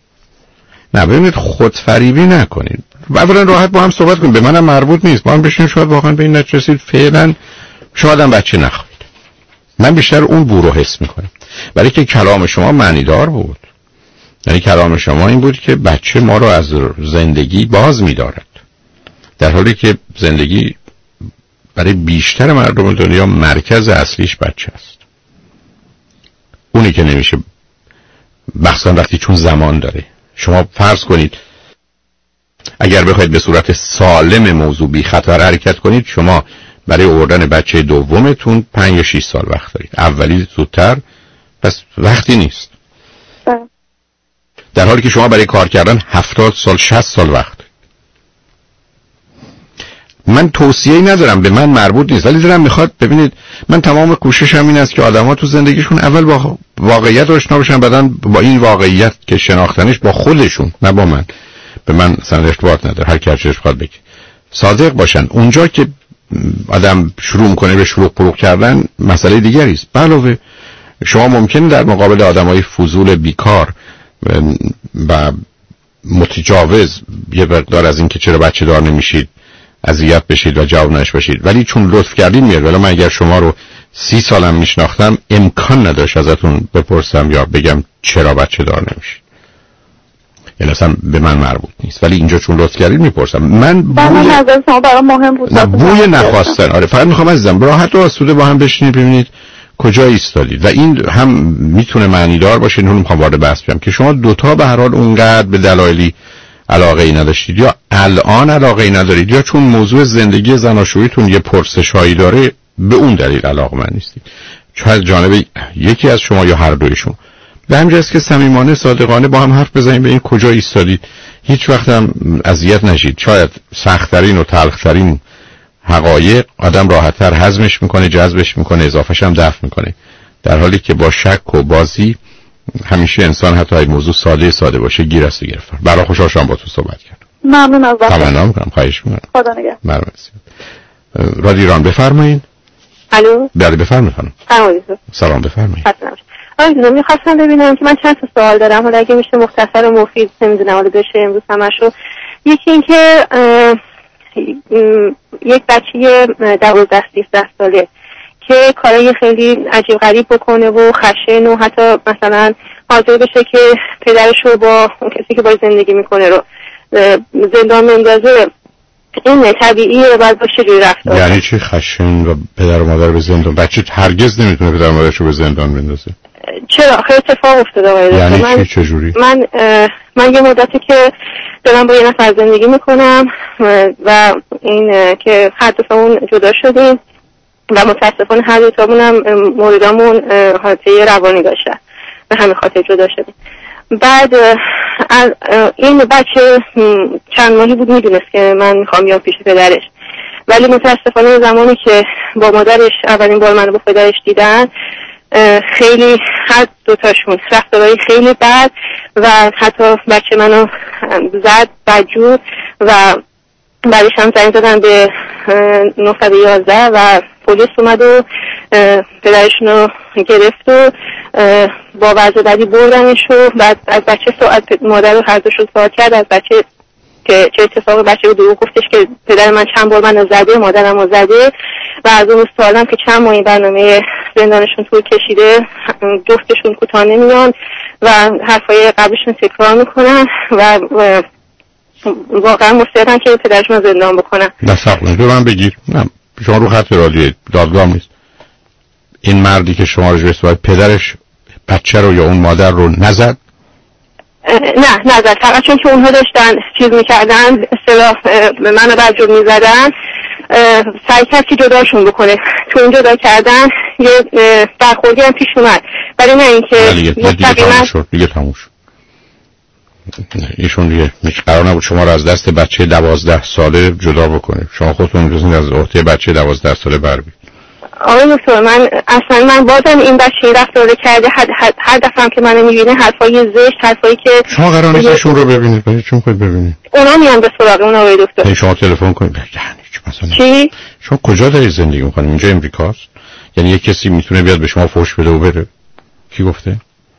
نه ببینید، خودفریبی نکنید. اولا راحت با هم صحبت کنید، به منم مربوط نیست، با هم بشین شاید واقعا به این نتیجه رسید فعلا شاید هم بچه نخواهید. من بیشتر اون بو رو حس میکنم، برای که کلام شما معنیدار بود. یعنی کلام شما این بود که بچه ما رو از زندگی باز می‌دارد. در حالی که زندگی برای بیشتر مردم دنیا مرکز اصلیش بچه است. اونی که نمیشه، مخصوصا وقتی چون زمان داره. شما فرض کنید اگر بخواید به صورت سالم موضوع بی خطر حرکت کنید، شما برای آوردن بچه دومتون پنج یا شش سال وقت دارید. اولی زودتر، پس وقتی نیست. در حالی که شما برای کار کردن هفتاد سال شصت سال وقت دارید. من توصیه‌ای ندارم، به من مربوط نیست، ولی دلم میخواد ببینید، من تمام کوششم این است که آدم‌ها تو زندگیشون اول با واقعیت آشنا بشن، بعدن با این واقعیت که شناختنش با خودشون، نه با من. به من اصلا ارتباط نداره، هر کی هر چیزی بخواد بگه. صادق باشن. اونجا که آدم شروع میکنه به شروع پروک کردن مسئله دیگری است. علاوه شما ممکنه در مقابل آدمای فضول بیکار و متجاوز یه مقدار از این که چرا بچه دار نمیشید اذیت بشید و جواب نش بشید، ولی چون لطف کردین میاد. ولی من اگر شما رو سی سالم میشناختم امکان نداشت ازتون بپرسم یا بگم چرا بچه دار نمیشید. یعنی اصلا به من مربوط نیست، ولی اینجا چون لطف کردید میپرسم. من بوی نظر شما برام مهم بود. نه بوی نخواستن. آره فقط میخوام عزیزم راحت و آسوده با هم بشینید ببینید کجا ایستادید و این هم میتونه معنی دار باشه. اینو میخوام وارد بحث بشم که شما دوتا به هر حال اونقدر به دلایلی علاقه ای نداشتید یا الان علاقه ای ندارید یا چون موضوع زندگی زناشوییتون یه پرسشایی داره به اون دلیل علاقه‌مند نیستید. شاید جانب یکی از شما یا هر دوی شما. به همجاست که صمیمانه صادقانه با هم حرف بزنید، به این کجا ایستادید. هیچ وقت هم اذیت نشید. شاید سخت‌ترین و تلخ‌ترین حقایق آدم راحت‌تر هضمش میکنه، جذبش میکنه، اضافه‌ش هم دفع میکنه، در حالی که با شک و بازی همیشه انسان حتی اگه موضوع ساده ساده باشه گیر است گرفتار. برای خوشحال شدم با تو صحبت کردم. ممنون از وقتتون. تمنا می‌کنم. خواهش می‌کنم. خدا نگهدار. ممنون. رادیو ایران بفرمایید. الو. بله بفرمایید خانم. سلام. سلام بفرمایید. آقا می‌خواستم ببینم که من چند تا سوال دارم، حالا اگه میشه مختصر و مفید نمیدونم حالا بشه امروز همشو. یکی این که یک بچه دوازده سیزده ساله که کارای خیلی عجیب غریب بکنه و خشن و حتی مثلا حاضر بشه که پدرش رو با اون کسی که باید زندگی میکنه رو زندان بندازه، این طبیعیه؟ باید با چجوری رفتار؟ یعنی چی خشن و پدر و مادر به زندان؟ بچه هرگز نمیتونه پدر و مادرش رو به زندان بندازه. چرا؟ خیلی اتفاق افتاده آقای یعنی من چی؟ چجوری؟ من من یه مدتی که دارم با یه نفر زندگی میکنم و این که هر دوتامون جدا شدیم و متاسفانه هر دوتامون هم موردامون حالته روانی داشتن و همین خاطر جدا شدیم. بعد این بچه چند ماهی بود میدونست که من میخوام بیام پیش پدرش، ولی متاسفانه زمانی که با مادرش اولین بار منو با پدرش دیدن خیلی هر دوتاشون رفتارهای خیلی بد و حتی بچه منو زد بدجور و بعدش هم زنگ دادن به نه یک یک و پلیس اومد و پدرشون رو گرفت و با وضع بدی بردنش و بعد از بچه سوال مادر رو هر دوشون سوال کرد از بچه که چه اتفاقی بچه رو دروغ گفتش که پدر من چند بار منو زده، مادرم رو زده و از اون سوالم که چند ماه این برنامه زندانشون طول کشیده جفتشون کوتاه نمیان و حرفای قبلشون تکرار میکنن و واقعا مستعدن که پدرشون زندان بکنن. نه سقلن به من بگیر، نه شما رو خط رادیو دادگاه نیست. این مردی که شما رو جوست پدرش بچه رو یا اون مادر رو نزد؟ نه نزد، فقط چون که اونها داشتن چیز میکردن اصطلاح منو بدجور میزدن سعی کرد که جداشون بکنه. تو این جدا کردن یه برخوردی هم پیش اومد، ولی نه این که دیگه تموم شد. دیگه تموم شد. ایشون دیگه قرار نبود شما رو از دست بچه دوازده ساله جدا بکنه. شما خودتون می‌تونید از عهده بچه دوازده ساله بر بیایید. آقای دکتر من اصلا من بازم این بچه رفتار کرده هر, هر دفعه هم که منو میبینه حرفای زشت، حرفایی که شما قرار نیستشون رو ببینید، برای چون خود ببینید اونا میان به سراغ اون آقای دکتر. شما تلفن کنید یعنی مثلا چی؟ شما کجا دارید زندگی میکنید؟ اینجا امریکاست؟ یعنی یک کسی میتونه بیاد به شما فحش بده و بره؟ کی گفته؟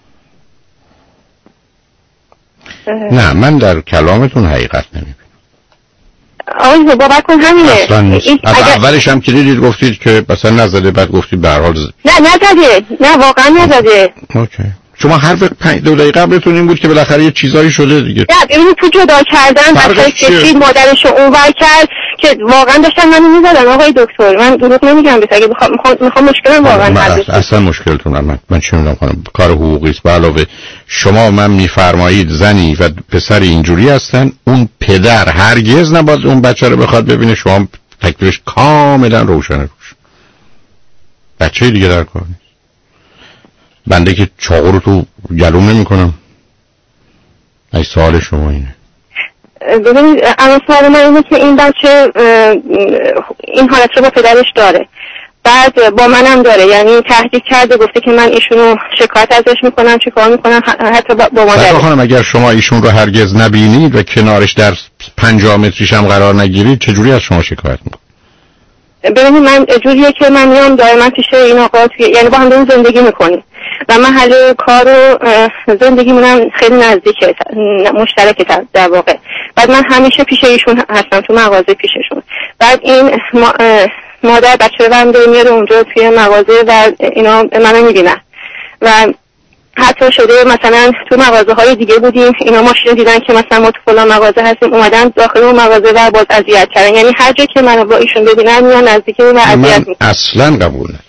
نه من در کلامتون حقیقت نمیبینم. آقای باور کن همینه. اصلا نیست. از اگر... اولش هم که دیدید گفتید که مثلا نزده، بعد گفتید به هر حال ز... نه نزده، نه واقعا نزده. اوکی. شما حرف پنج دو دقیقه قبلتون این بود که بالاخره یه چیزایی شده دیگه. نه ببینید تو جدا کردن بچه‌ای کشید مادرشو اونور کرد که واقعا داشتن منو میزدن آقای دکتر. من دروغ نمیگم، بس اگه بخوام میخوام مشکلم واقعا حل بشه. اصلا مشکلتون من من چه میدونم خانم، کار حقوقی است. به علاوه شما من میفرمایید زنی و پسر اینجوری هستن، اون پدر هرگز نباید اون بچه رو بخواد ببینه. شما تکلیفش کاملا روشنه روش. بچه دیگه در کار نیست. بنده که چاقو رو تو گلوم نمیکنم. ای سوال شما اینه. ببینید اما سوال من اینه که این بچه این حالت رو با پدرش داره، بعد با منم داره، یعنی تهدید کرده، گفته که من ایشونو شکایت ازش میکنم، چیکار میکنم، حتی با مادرش. خانم اگر شما ایشون رو هرگز نبینید و کنارش در پنجاه متریش هم قرار نگیرید چجوری از شما شکایت میکنه؟ ببینید من جوریه که من میام دائما پیش این آقا، یعنی با هم داریم زندگی میکنیم و محل کار و زندگی منم خیلی نزدیکه، مشترکه در واقع. بعد من همیشه پیش ایشون هستم، تو مغازه پیششون. بعد این مادر بچه رو هم میاد اونجا توی مغازه و اینا منو میبینن و حتی شده مثلا تو مغازه های دیگه بودیم، اینا ماشین دیدن که مثلا ما تو فلان مغازه هستیم، اومدن داخل اون مغازه و باز اذیت کردن. یعنی هر جا که منو با ایشون ببینن میان نزدیک اون و اذیت میکنن. اصلا قبول ندارم.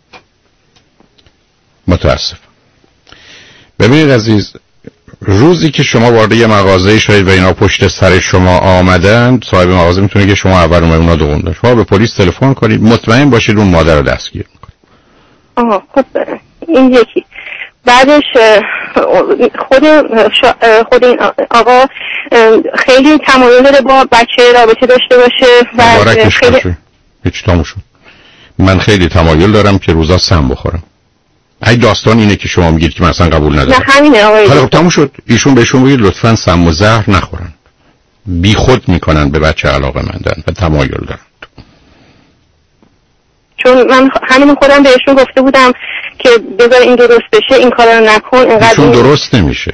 متاسفم. ببینید عزیز، روزی که شما وارد یه مغازه شدید و اینا پشت سر شما آمدن، صاحب مغازه میتونه که شما اول اومد اونا دوم داشت. شما به پلیس تلفن کنید، مطمئن باشید اون مادر رو دستگیر میکنه. آها خب این یکی. بعدش خود خود این آقا خیلی تمایل داره با بچه رابطه داشته باشه و خیلی هیچ تامو شد. من خیلی تمایل دارم که روزا سم بخورم. ای داستان اینه که شما میگید که من اصلا قبول ندارم. نه همینه آقای. حالا خب تموم شد. ایشون بهشون بگید لطفاً سم و زهر نخورن. بی خود میکنن به بچه علاقه مندن و تمایل دارن. چون من همین خودم بهشون گفته بودم که بذار این درست بشه، این کارا رو نکن. اینقدر ایشون درست نمیشه.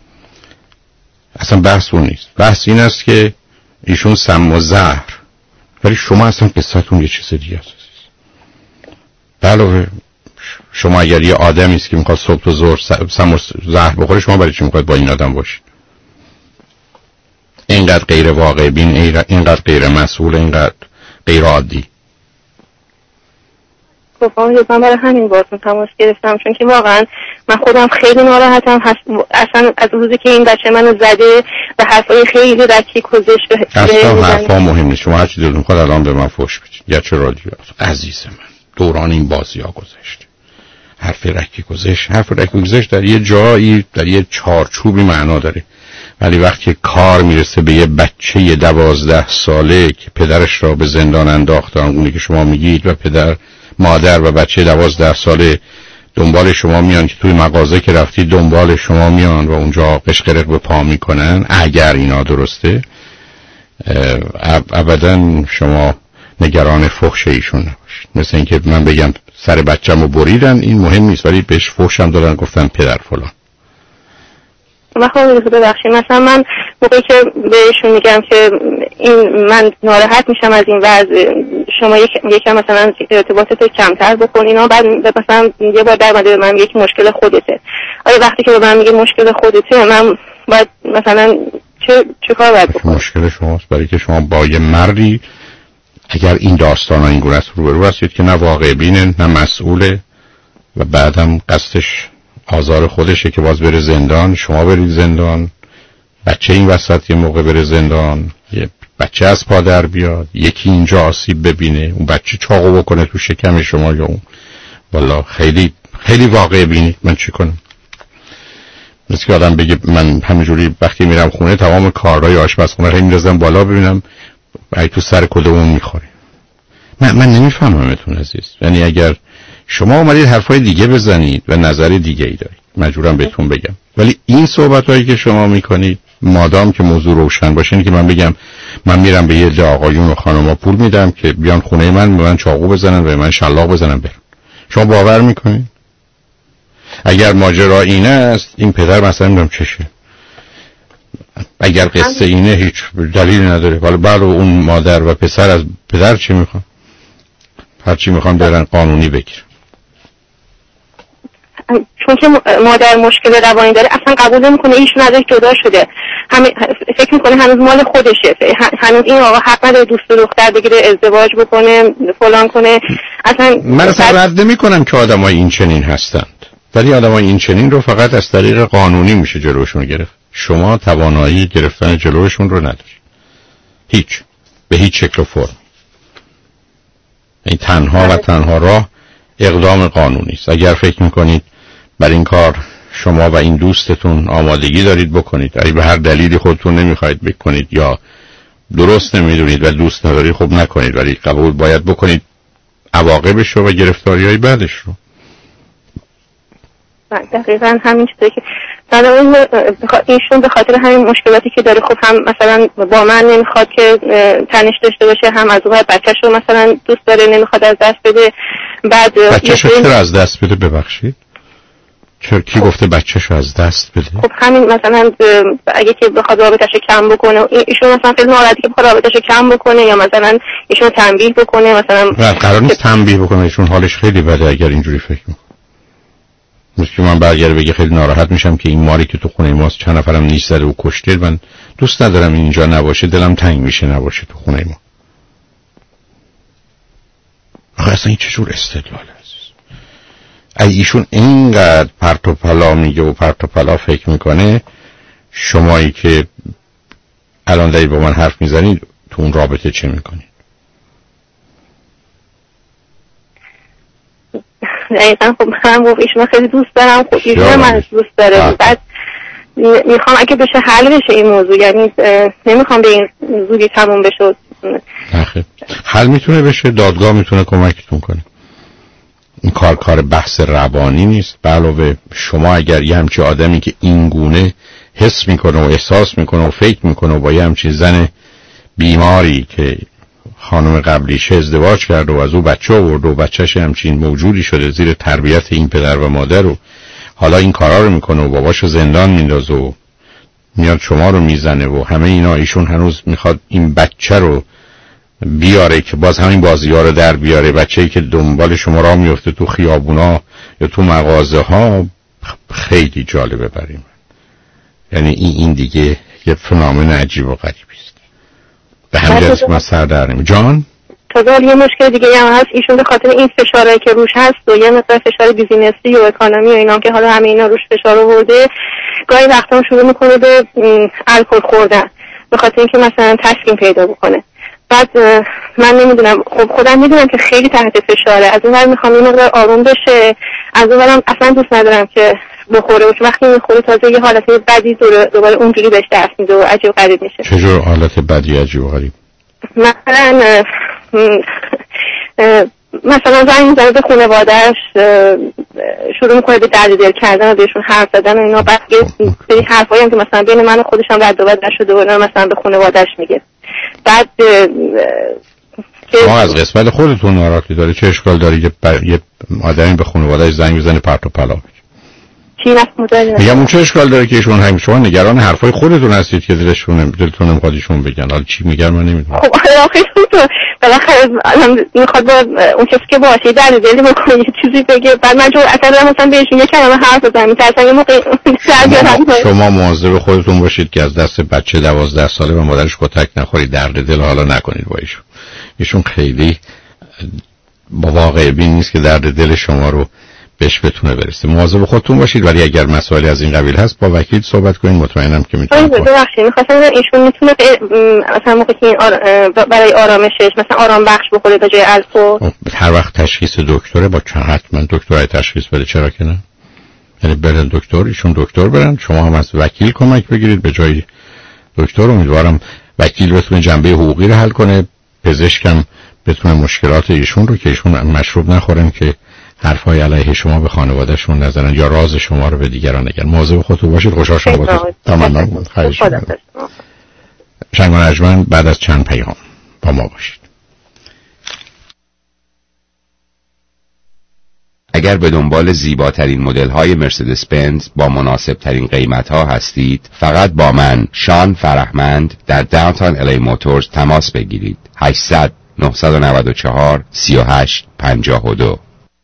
اصلا بحث اون نیست. بحث این است که ایشون سم و زهر، ولی شما اصلا قصتون یه چیز دیگه است. علاوه شما اگر یه آدمی است که میخواد صبح تا ظهر سم و زهر بخوره، شما برای چی میخواد با این آدم باشید؟ اینقدر غیر واقع بین، اینقدر غیر مسئول، اینقدر غیر عادی. خب من برای همین باهاتون تماس گرفتم، چون که واقعا من خودم خیلی ناراحتم. اصلا از روزی که این بچه منو زده و حرفای خیلی رکی کوزش به اصلا حرفا مهم نیست. شما هر چی دلتون خواهد الان به من فوش بدید. یا چه رادیو عزیز من، دوران این بازی ها گذشت. حرف رکی گذشت، حرف رکی گذشت در یه جایی، در یه چارچوبی معنا داره، ولی وقتی کار میرسه به یه بچه دوازده ساله که پدرش را به زندان انداختن، اونی که شما میگید، و پدر مادر و بچه دوازده ساله دنبال شما میان که توی مغازه که رفتی دنبال شما میان و اونجا قشقرق به پا میکنن، اگر اینا درسته، ابدا شما نگران فحش ایشون نباشید. مثل اینکه من بگم سر بچه‌مو بریدن، این مهم نیست، ولی بهش فحشم دادن، گفتن پدر فلان. و خب ببخشید مثلا من موقعی که بهشون میگم که این من ناراحت میشم از این وضع، شما یک یکم مثلا ارتباطتو کمتر بکن اینا، بعد مثلا یه بار در مورد من یک مشکل خودته. آیا وقتی که به من میگه مشکل خودته، من باید مثلا چه چه کار باید بکنم؟ مشکل شماست، برای که شما با یه مردی اگر این داستانا این گونه است روبرو هستید که نه واقع بینه نه مسئوله و بعدم قصدش آزار خودشه که باز بره زندان، شما برید زندان، بچه این وسط یه موقع بره زندان، یه بچه از پا در بیاد، یکی اینجا آسیب ببینه، اون بچه چاقو بکنه تو شکم شما یا اون. والا خیلی خیلی واقع بینید. من چی کنم؟ مثل که آدم بگه من همینجوری وقتی میرم خونه تمام کارهای آشپزخونه رو میندازم بالا ببینم ای تو سر کدومون میخوره. من من نمیفهممتون عزیز. یعنی اگر شما اومدید حرفای دیگه بزنید و نظر دیگه ای دارید، مجبورم بهتون بگم، ولی این صحبتایی که شما میکنید مادام که موضوع روشن باشه، اینه که من بگم من میرم به یه عده آقایون و خانوما پول میدم که بیان خونه من، به من چاقو بزنن و به من شلاق بزنن برن. شما باور میکنید؟ اگر ماجرا اینه است، این پدر مثلا نمیدونم چشه، اگر قصه اینه هیچ دلیل نداره، ولی بعد اون مادر و پسر از پدر چی میخوان؟ هر چی میخوان برن قانونی بگیرن. چون که مادر مشکل روانی داره اصلا قبول نمیکنه ایشون ازش جدا شده، همه فکر میکنه هنوز مال خودشه، هنوز این آقا حق نداره دوست و دختر بگیره ازدواج بکنه فلان کنه. اصلا من اصلا رد نمیکنم که آدمای این چنین هستند، ولی آدمای این چنین رو فقط از طریق قانونی میشه جلوشون گرفت. شما توانایی گرفتن جلوشون رو ندارید، هیچ، به هیچ شکل و فرم. این تنها و تنها راه اقدام قانونی است. اگر فکر میکنید بر این کار شما و این دوستتون آمادگی دارید بکنید، اگه به هر دلیلی خودتون نمیخواید بکنید یا درست نمیدونید و دوست ندارید خب نکنید، ولی قبول باید بکنید عواقبش رو و گرفتاری‌های بعدش رو. دقیقاً همین چیزی که ایشون به خاطر همین مشکلاتی که داره، خب هم مثلا با من نمیخواد که تنش داشته باشه، هم از اون بچه‌ش رو مثلا دوست داره نمیخواد از دست بده. بعد بچه‌ش رو چرا از دست بده؟ ببخشید چرا؟ کی گفته بچه‌ش رو از دست بده؟ خب همین مثلا اگه که بخواد رابطه‌ش رو کم بکنه، ایشون مثلا خیلی ناراحتی که بخواد رابطه‌ش رو کم بکنه یا مثلا ایشون تنبیه بکنه، مثلا قرار نیست تنبیه بکنه، ایشون حالش خیلی بده اگر اینجوری فکر کنه. مثل من برگرده بگه خیلی ناراحت میشم که این ماری که تو خونه ماست چند نفرم نیش زده و کشته، من دوست ندارم اینجا نباشه، دلم تنگ میشه نباشه تو خونه ما. آخه اصلا این چجور استدلال عزیز؟ ای ایشون اینقدر پرت و پلا میگه و پرت و پلا فکر میکنه، شمایی که الان دارید با من حرف میزنید تو اون رابطه چه میکنید؟ دقیقا خب من گفت ایشون خیلی دوست دارم، خب ایشون من دوست داره. بعد میخوام اگه بشه حل بشه این موضوع، یعنی نمیخوام به این زودی تموم بشه. آخه حل میتونه بشه، دادگاه میتونه کمکتون کنه. این کار کار بحث روانی نیست. به علاوه شما اگر یه همچین آدمی که این گونه حس میکنه و احساس میکنه و فکر میکنه و با یه همچین زن بیماری که خانم قبلیش ازدواج کرد و از او بچه آورد و بچهش همچین موجودی شده زیر تربیت این پدر و مادر و حالا این کارا رو میکنه و باباشو زندان میندازه و میاد شما رو میزنه و همه اینا، ایشون هنوز میخواد این بچه رو بیاره که باز همین بازی‌ها رو در بیاره، بچه‌ای که دنبال شما راه میفته تو خیابونا یا تو مغازه ها. خیلی جالبه برای من، یعنی این این دیگه یه فنومن عجیب و غریبی است. به همین جهت من سر در نمی جان تازه یه مشکل دیگه هم هست، ایشون به خاطر این فشاری که روش هست و یه مقدار فشار بیزینسی و اکانومی و اینا که حالا همه اینا روش فشار آورده، گاهی وقتا شروع میکنه به الکل خوردن به خاطر اینکه مثلا تسکین پیدا بکنه. بعد من نمیدونم، خب خودم میدونم که خیلی تحت فشاره، از اون ور میخوام این مقدار آروم بشه، از اون ورم اصلا دوست ندارم که بخوره و وقتی میخوره تازه یه حالت بدی دوباره اونجوری بهش دست میده و عجیب غریب میشه. چجور حالت بدی عجیب و غریب؟ مثلا مثلا زنگ میزنه به خانواده‌اش، شروع میکنه به درد دل کردن و بهشون حرف زدن و اینا. بعد یه سری حرفایی هم که مثلا بین من و خودش هم رد و بدل شده و مثلا به خانواده‌اش میگه. بعد ما از قسمت خودتون ناراحتی داره، چه اشکال داره یه, بر... یه آدمی به خانواده‌اش زنگ بزنه پرت و پلا بشه؟ چی نفهمیدم؟ میگم اون چه اشکال داره که ایشون هم شما نگران حرفای خودتون هستید که دلشون دلتون نمیخواد ایشون بگن. حالا چی میگن من نمیدونم. خب آخه تو بالاخره میخواد با اون کسی که باشه در دلی بکنه یه چیزی بگه، بعد من جو اصلا مثلا بهشون یه کلمه حرف بزنم میترسم یه موقع شما مواظب خودتون باشید که از دست بچه دوازده ساله و مادرش کتک نخورید، درد دل حالا نکنید با ایشون. ایشون خیلی با واقع بین نیست که درد دل شما رو بهش بتونه برسه. مواظب خودتون باشید، ولی اگر مسائلی از این قبیل هست با وکیل صحبت کنید، مطمئنم که میتونه. ببخشید می‌خواستم ایشون میتونه مثلا موقعی که آر... برای آرامشش مثلا آرام بخش بخوره به جای الکل. هر وقت تشخیص دکتره با چند حتما دکترای تشخیص بده، چرا که نه؟ یعنی برن دکتر، ایشون دکتر برن، شما هم از وکیل کمک بگیرید به جای دکتر. امیدوارم وکیل بتونه جنبه حقوقی رو حل کنه، پزشکم بتونه مشکلات ایشون رو که ایشون مشروب نخورن که حرفای علیه شما به خانواده‌شون نزنن یا راز شما رو به دیگران نگن. مواظب خودتون باشید. خوشحال شدم باهاتون. تمام خواهش می‌کنم. شنگان ارجمند بعد از چند پیام با ما باشید. اگر به دنبال زیباترین مدل‌های مرسدس بنز با مناسب‌ترین قیمت‌ها هستید، فقط با من شان فرهمند در داونتاون الی موتورز تماس بگیرید. هشتصد نه نه چهار سه هشت پنج دو.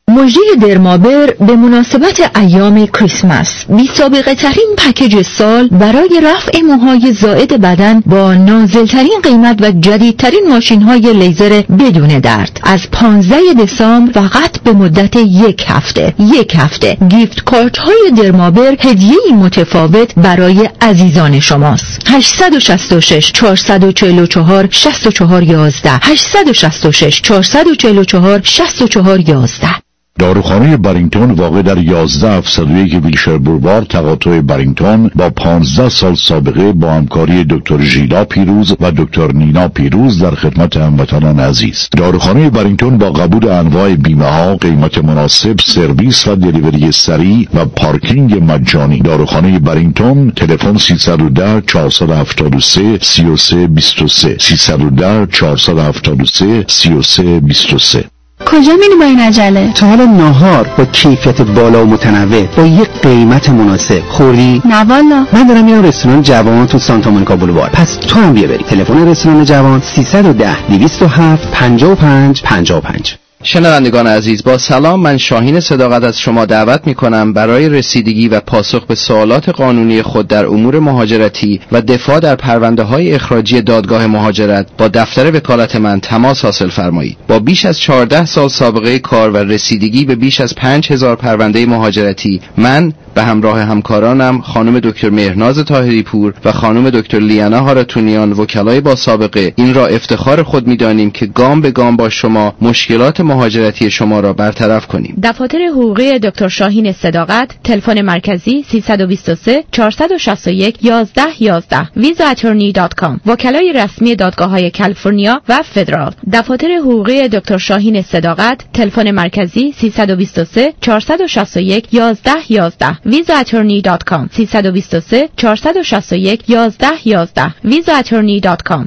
مژده درمابر به مناسبت ایام کریسمس بی سابقه ترین پکیج سال برای رفع موهای زائد بدن با نازل ترین قیمت و جدیدترین ماشین های لیزر بدون درد از پانزده دسامبر فقط به مدت یک هفته یک هفته گیفت کارت های درمابر هدیه‌ای متفاوت برای عزیزان شماست. هشت شش شش چهار چهار چهار شش چهار یک یک هشت شش شش چهار چهار چهار شش چهار یک یک. داروخانه برینگتون واقع در یازده هفتصد و یک ویلشر بولوار تقاطع برینگتون با پانزده سال سابقه با همکاری دکتر ژیلا پیروز و دکتر نینا پیروز در خدمت هموطنان عزیز. داروخانه برینگتون با قبول انواع بیمه ها، قیمت مناسب، سرویس و دلیوری سریع و پارکینگ مجانی. داروخانه برینگتون تلفن سیصد و ده چهارصد و هفتاد و سه سی و سه بیست و سه سیصد و ده چهارصد و هفتاد و سه سی و سه بیست و سه. کجا میری با این عجله؟ تا حالا ناهار با کیفیت بالا و متنوع با یک قیمت مناسب خوری؟ نه والا. من دارم میرم رستوران جوان تو سانتا مونیکا بولوار. پس تو هم بیا بریم. تلفن رستوران جوان سیصد و ده دویست و هفت پنجاه و پنج پنجاه و پنج. شنوندگان عزیز، با سلام. من شاهین صداقت از شما دعوت می کنم برای رسیدگی و پاسخ به سوالات قانونی خود در امور مهاجرتی و دفاع در پرونده های اخراجی دادگاه مهاجرت با دفتر وکالت من تماس حاصل فرمایید. با بیش از چهارده سال سابقه کار و رسیدگی به بیش از پنج هزار پرونده مهاجرتی، من به همراه همکارانم خانم دکتر مهرناز طاهری پور و خانم دکتر لیانا هارتونیان، وکلای با سابقه، این را افتخار خود می‌دانیم که گام به گام با شما مشکلات مهاجرتی شما را برطرف کنیم. دفاتر حقوقی دکتر شاهین صداقت، تلفن مرکزی سیصد و بیست و سه چهارصد و شصت و یک یازده یازده ویزا اتورنی دات کام. وکلای رسمی دادگاه‌های کالیفرنیا و فدرال. دفاتر حقوقی دکتر شاهین صداقت، تلفن مرکزی سیصد و بیست و سه چهارصد و شصت و یک یازده یازده ویزا اتورنی دات کام. سیصد و بیست و سه چهارصد و شصت و یک یازده یازده ویزا اتورنی دات کام.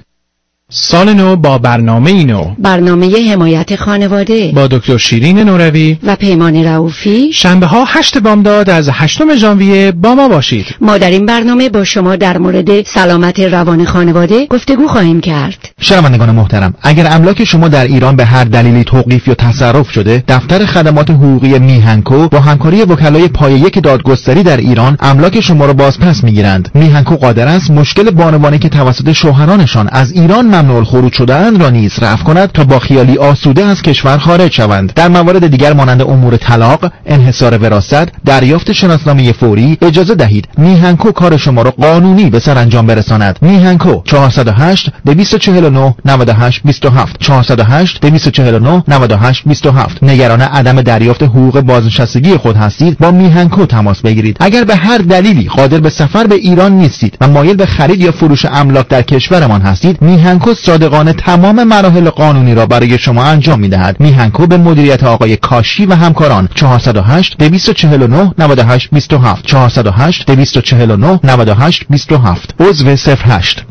سال نو با برنامه نو، برنامه حمایت خانواده با دکتر شیرین نوروی و پیمان رؤوفی، شنبه ها هشت بامداد از هشتم ژانویه با ما باشید. ما در این برنامه با شما در مورد سلامت روان خانواده گفتگو خواهیم کرد. شنوندگان محترم، اگر املاک شما در ایران به هر دلیلی توقیف یا تصرف شده، دفتر خدمات حقوقی میهنکو با همکاری وکلای پایه یک دادگستری در ایران املاک شما را بازپس میگیرند. میهنکو قادر است مشکل بانوانی که توسط شوهرانشان از ایران ممنوع الخروج شده‌اند را نیز رفع کند تا با خیالی آسوده از کشور خارج شوند. در موارد دیگر مانند امور طلاق، انحصار وراثت، دریافت شناسنامه فوری اجازه دهید میهنکو کار شما را قانونی به سرانجام برساند. میهنکو چهارصد و هشت دویست و چهل و نه نود و هشت بیست و هفت چهارصد و هشت دویست و چهل و نه نود و هشت بیست و هفت. نگران عدم دریافت حقوق بازنشستگی خود هستید، با میهنکو تماس بگیرید. اگر به هر دلیلی قادر به سفر به ایران نیستید و مایل به خرید یا فروش املاک در کشورمان هستید، میهنکو صادقانه تمام مراحل قانونی را برای شما انجام می‌دهد. میهنکو به مدیریت آقای کاشی و همکاران. چهارصد و هشت دویست و چهل و نه نود و هشت بیست و هفت چهارصد و هشت دویست و چهل و نه نود و هشت بیست و هفت. عضو صفر هشت.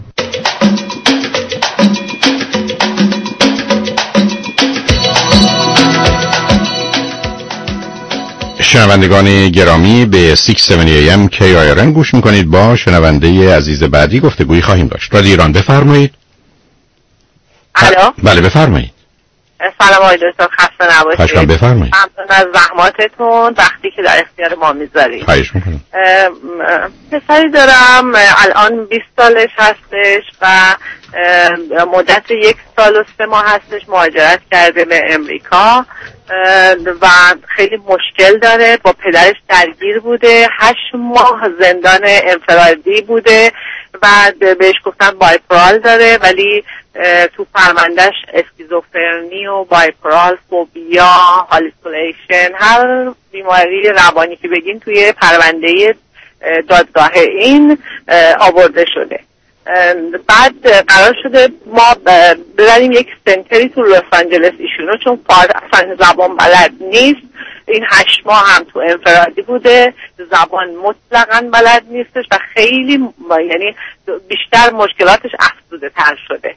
شنوندگان گرامی، به ششصد و هفتاد ای ام کی آی آر ان گوش میکنید. با شنونده عزیز بعدی گفتگویی خواهیم داشت. رادیو ایران، بفرمایید. الو. بله بفرمایید. سلام آقای دکتر، خسته نباشید. خواهش می‌کنم، بفرمایید. ممنون از زحماتتون، وقتی که در اختیار ما میذارید. خواهش می‌کنم. پسری دارم الان بیست سالش هستش و مدت یک سال و سه ماه هستش مهاجرت کرده به امریکا و خیلی مشکل داره. با پدرش درگیر بوده، هشت ماه زندان انفرادی بوده و بهش گفتن بایپرال داره، ولی تو پروندهش اسکیزوفرنی و بایپرال، فوبیا، هالیسولیشن، هر بیماری روانی که بگین توی پرونده دادگاه این آورده شده. بعد قرار شده ما ببریم یک سنتری تو لس آنجلس ایشونو، چون اصلا زبان بلد نیست. این هشت ماه هم تو انفرادی بوده، زبان مطلقاً بلد نیستش و خیلی یعنی بیشتر مشکلاتش افزوده تر شده.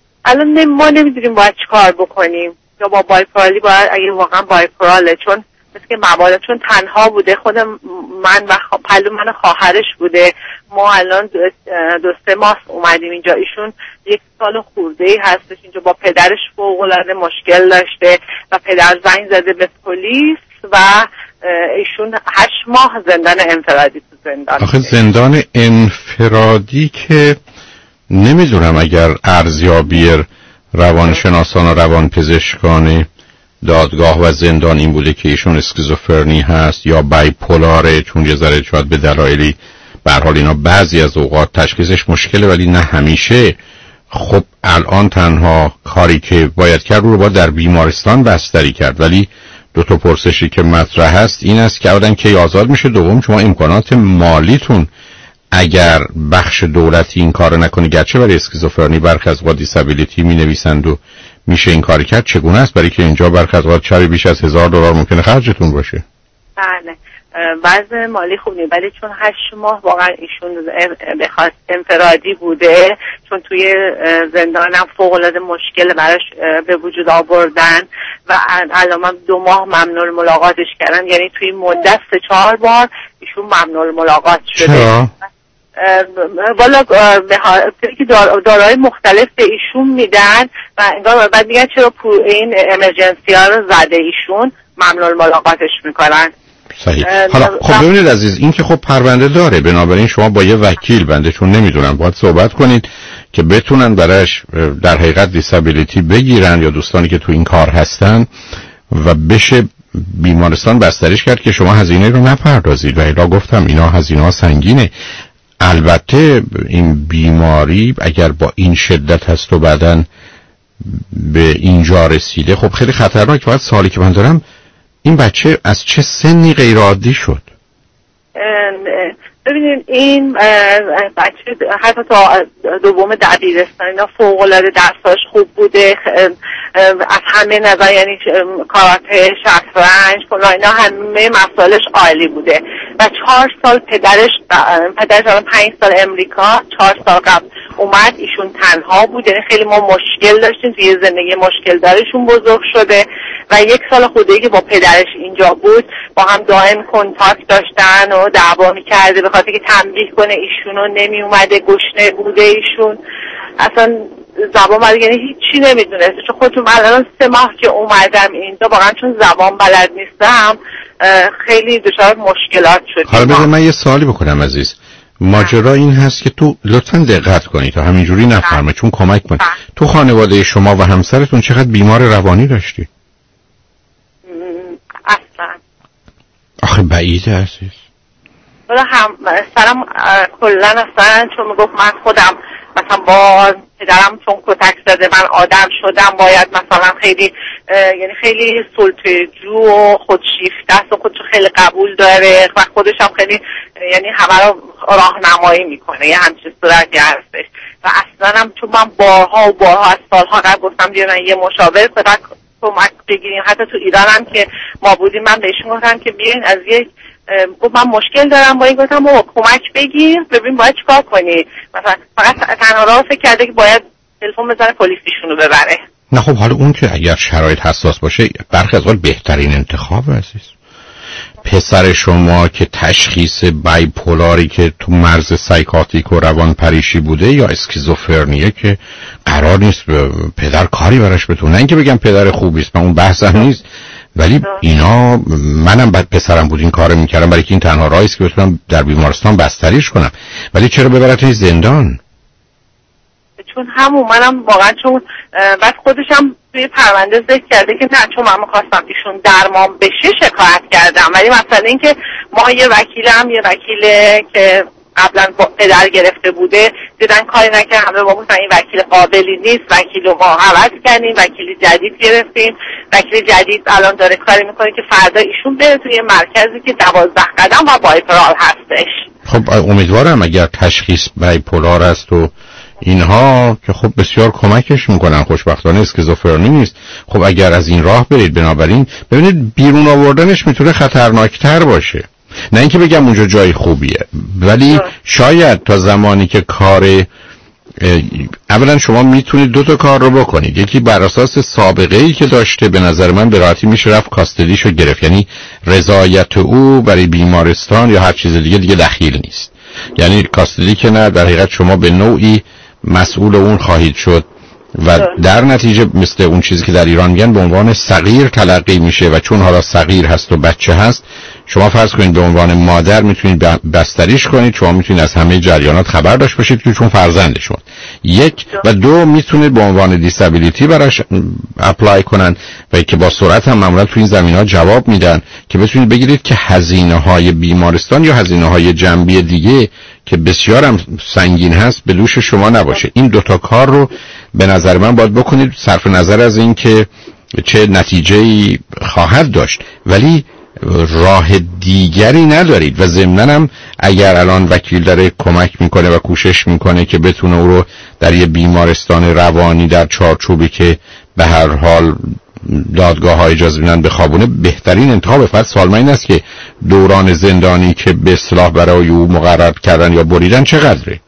الان ما نمیدونیم باید چی کار بکنیم، یا با بایپرالی باید، اگه واقعا بایپراله، چون مثل که موارد چون تنها بوده، خود من و پلو من خواهرش بوده. ما الان دو سه ماه اومدیم اینجا. ایشون یک سال خورده‌ای هستش اینجا، با پدرش فوق‌العاده مشکل داشته و پدر زنگ زده به پلیس و ایشون هشت ماه زندان انفرادی تو زندان. آخه زندان انفرادی که نمیدونم اگر ارزیابی روانشناسان و روانپزشکان دادگاه و زندان این بوده که ایشون اسکیزوفرنی هست یا بایپولاره، چون یه ذره شاید به دلایلی به هر حال اینا بعضی از اوقات تشخیصش مشکله ولی نه همیشه. خب الان تنها کاری که باید کرد رو باید در بیمارستان بستری کرد. ولی دو تا پرسشی که مطرح هست این است که اولا کی آزاد میشه، دوم شما امکانات مالیتون اگر بخش دولتی این کار نکنه، گرچه برای اسکیزوفرنی برخی از اوقات دیسابیلیتی می نویسند و میشه این کار کرد، چگونه است؟ برای که اینجا برخی از اوقات چاری بیش از هزار دلار ممکنه خرجتون باشه. بله وضع مالی خوب نیست، ولی چون هشت ماه واقعا ایشون بخواست انفرادی بوده، چون توی زندانم فوق العاده مشکل براش به وجود آوردن و الان دو ماه ممنوع ملاقاتش کردن، یعنی توی مدت سه چهار بار ایشون ممنوع ملاقات شده. چرا؟ والا که دارای مختلف به ایشون میدن و انگار بعد میگن چرا این امرجنسی ها رو زده ایشون، ممنوع ملاقاتش میکنن. صحیح. حالا خب ببینید عزیز، این که خب پرونده داره، بنابراین شما با یه وکیل، بنده چون نمیدونم، باید صحبت کنید که بتونن برایش در حقیقت دیسابیلیتی بگیرن یا دوستانی که تو این کار هستن و بشه بیمارستان بستریش کرد که شما هزینه رو نپردازید. و الا گفتم اینا هزینه ها سنگینه. البته این بیماری اگر با این شدت هست و بعداً به اینجا رسیده، خب خیلی خطرناک. باید سوالی که من دارم، این بچه از چه سنی غیر عادی شد؟ ببینید این بچه حتی تا دوم دبیرستان اینا فوق العاده درساش خوب بوده، از همه نظر، یعنی کاراته، شطرنج، فلان اینا همه مسائلش عالی بوده و چهار سال پدرش پدرش الان پنج سال امریکا، چهار سال قبل اومد، ایشون تنها بود، یعنی خیلی ما مشکل داشتیم توی زندگی، مشکل دارشون بزرگ شده و یک سال خودی که با پدرش اینجا بود با هم دائم کنتاکت داشتن و دعوا می‌کرده به خاطر که تنبیه کنه ایشونو، نمی اومده، گشنه بوده ایشون، اصلا زبان بلد، یعنی هیچی نمیدونست. چون خودتون الان سه ماه که اومدم اینجا واقعا چون زبان بلد نیستم خیلی دچار مشکلات شدیم. حالا بذار من یه سوالی بکنم عزیز. ماجرا این هست که تو لطفاً دقت کنید تا همینجوری نفرمه، چون کمک کنید. تو خانواده شما و همسرتون چقدر بیمار روانی داشتی؟ اصلا آخه بعیده عزیز. ولی هم سرم کلا اصلا چون میگفت من خودم مثلا با پدرم چون کتک زده من آدم شدم، باید مثلا خیلی یعنی خیلی سلطه‌جو و خودشیفته است و خودشو خیلی قبول داره و خودش هم خیلی یعنی همه رو راهنمایی میکنه، یه همچین صورتی هستش. و اصلا هم چون من بارها و بارها از سالها قبل گفتم بیا من یه مشاور کتک کمک بگیریم، حتی تو ایران هم که ما بودیم من بهشون گفتم که بیاین از یه گفت من مشکل دارم با این، گفتم بابا کمک بگیر ببین باید چیکار کنی، مثلا فقط تنها راه فکر کرده که باید تلفن بزنه پلیس ایشونو ببره. نه خب حالا اون که اگر شرایط حساس باشه برخی از وقت بهترین انتخاب عزیز. پسر شما که تشخیص بایپولاری که تو مرز سایکاتیک و روان پریشی بوده یا اسکیزوفرنیه که قرار نیست پدر کاری براش بتونه، اینکه بگم پدر خوبی است، من اون بحثم نیست، ولی اینا منم بعد پسرم بود این کارو میکردم برای که این تنها راهی است که بتونم در بیمارستان بستریش کنم. ولی چرا ببرتش زندان؟ چون همون منم واقعا چون بعد خودشم توی پرونده ذکر کرده که نه چون من می‌خواستم ایشون درمان بشه شکایت کردم، ولی مثلا این که ما یه وکیلم یه وکیله که قبلا با پدر گرفته بوده دیدن کاری نکردن، همه با گفتن این وکیل قابلی نیست، وکیل رو ما عوض کردیم، وکیل جدید گرفتیم، وکیل جدید الان داره کاری میکنه که فردا ایشون بره توی مرکزی که دوازده قدم و بایپولار هستش. خب امیدوارم اگر تشخیص بایپولار است و اینها که خب بسیار کمکش میکنن، خوشبختانه اسکیزوفرنی نیست. خب اگر از این راه برید، بنابراین ببینید بیرون آوردنش میتونه خطرناکتر باشه، نه اینکه بگم اونجا جای خوبیه، ولی شاید تا زمانی که کار اولا شما میتونید دو تا کار رو بکنید. یکی بر اساس سابقه ای که داشته به نظر من به راحتی میشه رفت کاستدیشو گرفت، یعنی رضایت او برای بیمارستان یا هر چیز دیگه دیگه دخیل نیست. یعنی کاستدی که نه، در حقیقت شما به نوعی مسئول اون خواهید شد و در نتیجه مثل اون چیزی که در ایران میگن به عنوان صغیر تلقی میشه و چون حالا صغیر هست و بچه هست، شما فرض کنید به عنوان مادر میتونید بستریش کنید، شما میتونید از همه جریانات خبر داشته باشید که چون فرزند شما. یک و دو میتونید به عنوان دیسابیلیتی براش اپلای کنن و که با سرعت هم معمولا تو این زمینه‌ها جواب میدن که بتونید بگیرید که هزینه‌های بیمارستان یا هزینه‌های جنبی دیگه که بسیار هم سنگین هست به دوش شما نباشه. این دوتا کار رو به نظر من باید بکنید، صرف نظر از این که چه نتیجه‌ای خواهد داشت، ولی راه دیگری ندارید. و ضمناً هم اگر الان وکیل داره کمک میکنه و کوشش میکنه که بتونه او رو در یه بیمارستان روانی در چارچوبی که به هر حال دادگاه ها اجازه میدن بخوابونه، بهترین انتخاب. فقط سوال من این است که دوران زندانی که به اصطلاح برای او مقرر کردن یا بریدن چقدره؟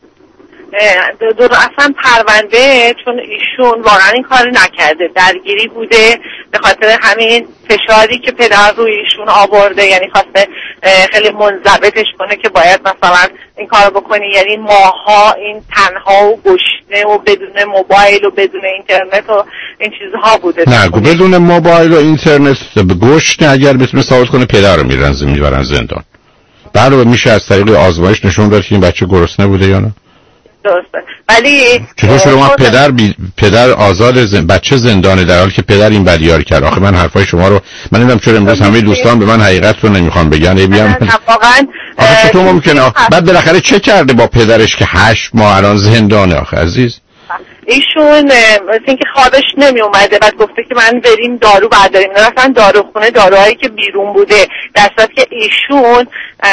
دور اصلا پرونده، چون ایشون واقعا این کاری نکرده، درگیری بوده، به خاطر همین فشاری که پدر روی ایشون آورده، یعنی خواسته خیلی منضبطش کنه که باید مثلا این کارو بکنی، یعنی ماها این تنها و گشنه و بدون موبایل و بدون اینترنت و این چیزها بوده. نه بدون موبایل و اینترنت گشنه اگر بتونه ثابت کنه پدر رو میرن میبرن زندان. بله میشه از طریق آزمایش نشون داد که این بچه گرسنه بوده یا نه. درسته. ولی چطور شده ما پدر بی... پدر آزاد زن... بچه زندانه در حالی که پدر این بدیار کرد؟ آخه من حرفای شما رو من نمیدونم چرا امروز همه دوستان به من حقیقت رو نمیخوان بگن. ای بیام واقعا آخه چطور ممکنه؟ بعد بالاخره چه کرده با پدرش که هشت ماه الان زندانه؟ آخه عزیز ایشون مثل اینکه خوابش نمی اومده، بعد گفته که من بریم دارو برداریم، رفتن داروخونه، داروهایی که بیرون بوده، در صورتی که ایشون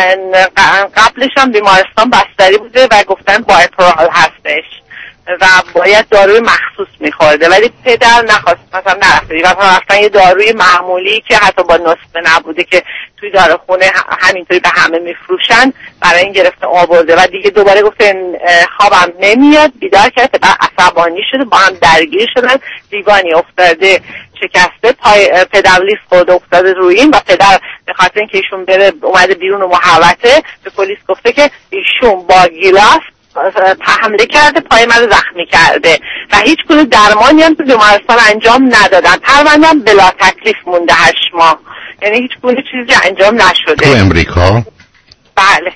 قبلش هم بیمارستان بستری بوده و گفتن بایپرال هستش و باید داروی مخصوص میخورده، ولی پدر نخواست مثلا نرفته و رفتن یه داروی معمولی که حتی با نسخه نبوده که توی داروخونه همینطوری به همه میفروشن برای این گرفته آورده و دیگه دوباره گفته خوابم نمیاد، بیدار کرد، پدر عصبانی شده، با هم درگیر شدن، دیوانی افتاده شکسته، پای پدر لیس خورده افتاده روی این و پدر به خاطر اینکه ایشون بره اومده بیرون و محوطه به پلیس گفته که ایشون با گیلاس حمله کرده، پای من زخمی کرده و هیچ گونه درمانی هم تو بیمارستان انجام ندادن. پرونده‌ام بلا تکلیف مونده هشت ماه، یعنی هیچ گونه چیزی انجام نشده. تو امریکا؟ بله.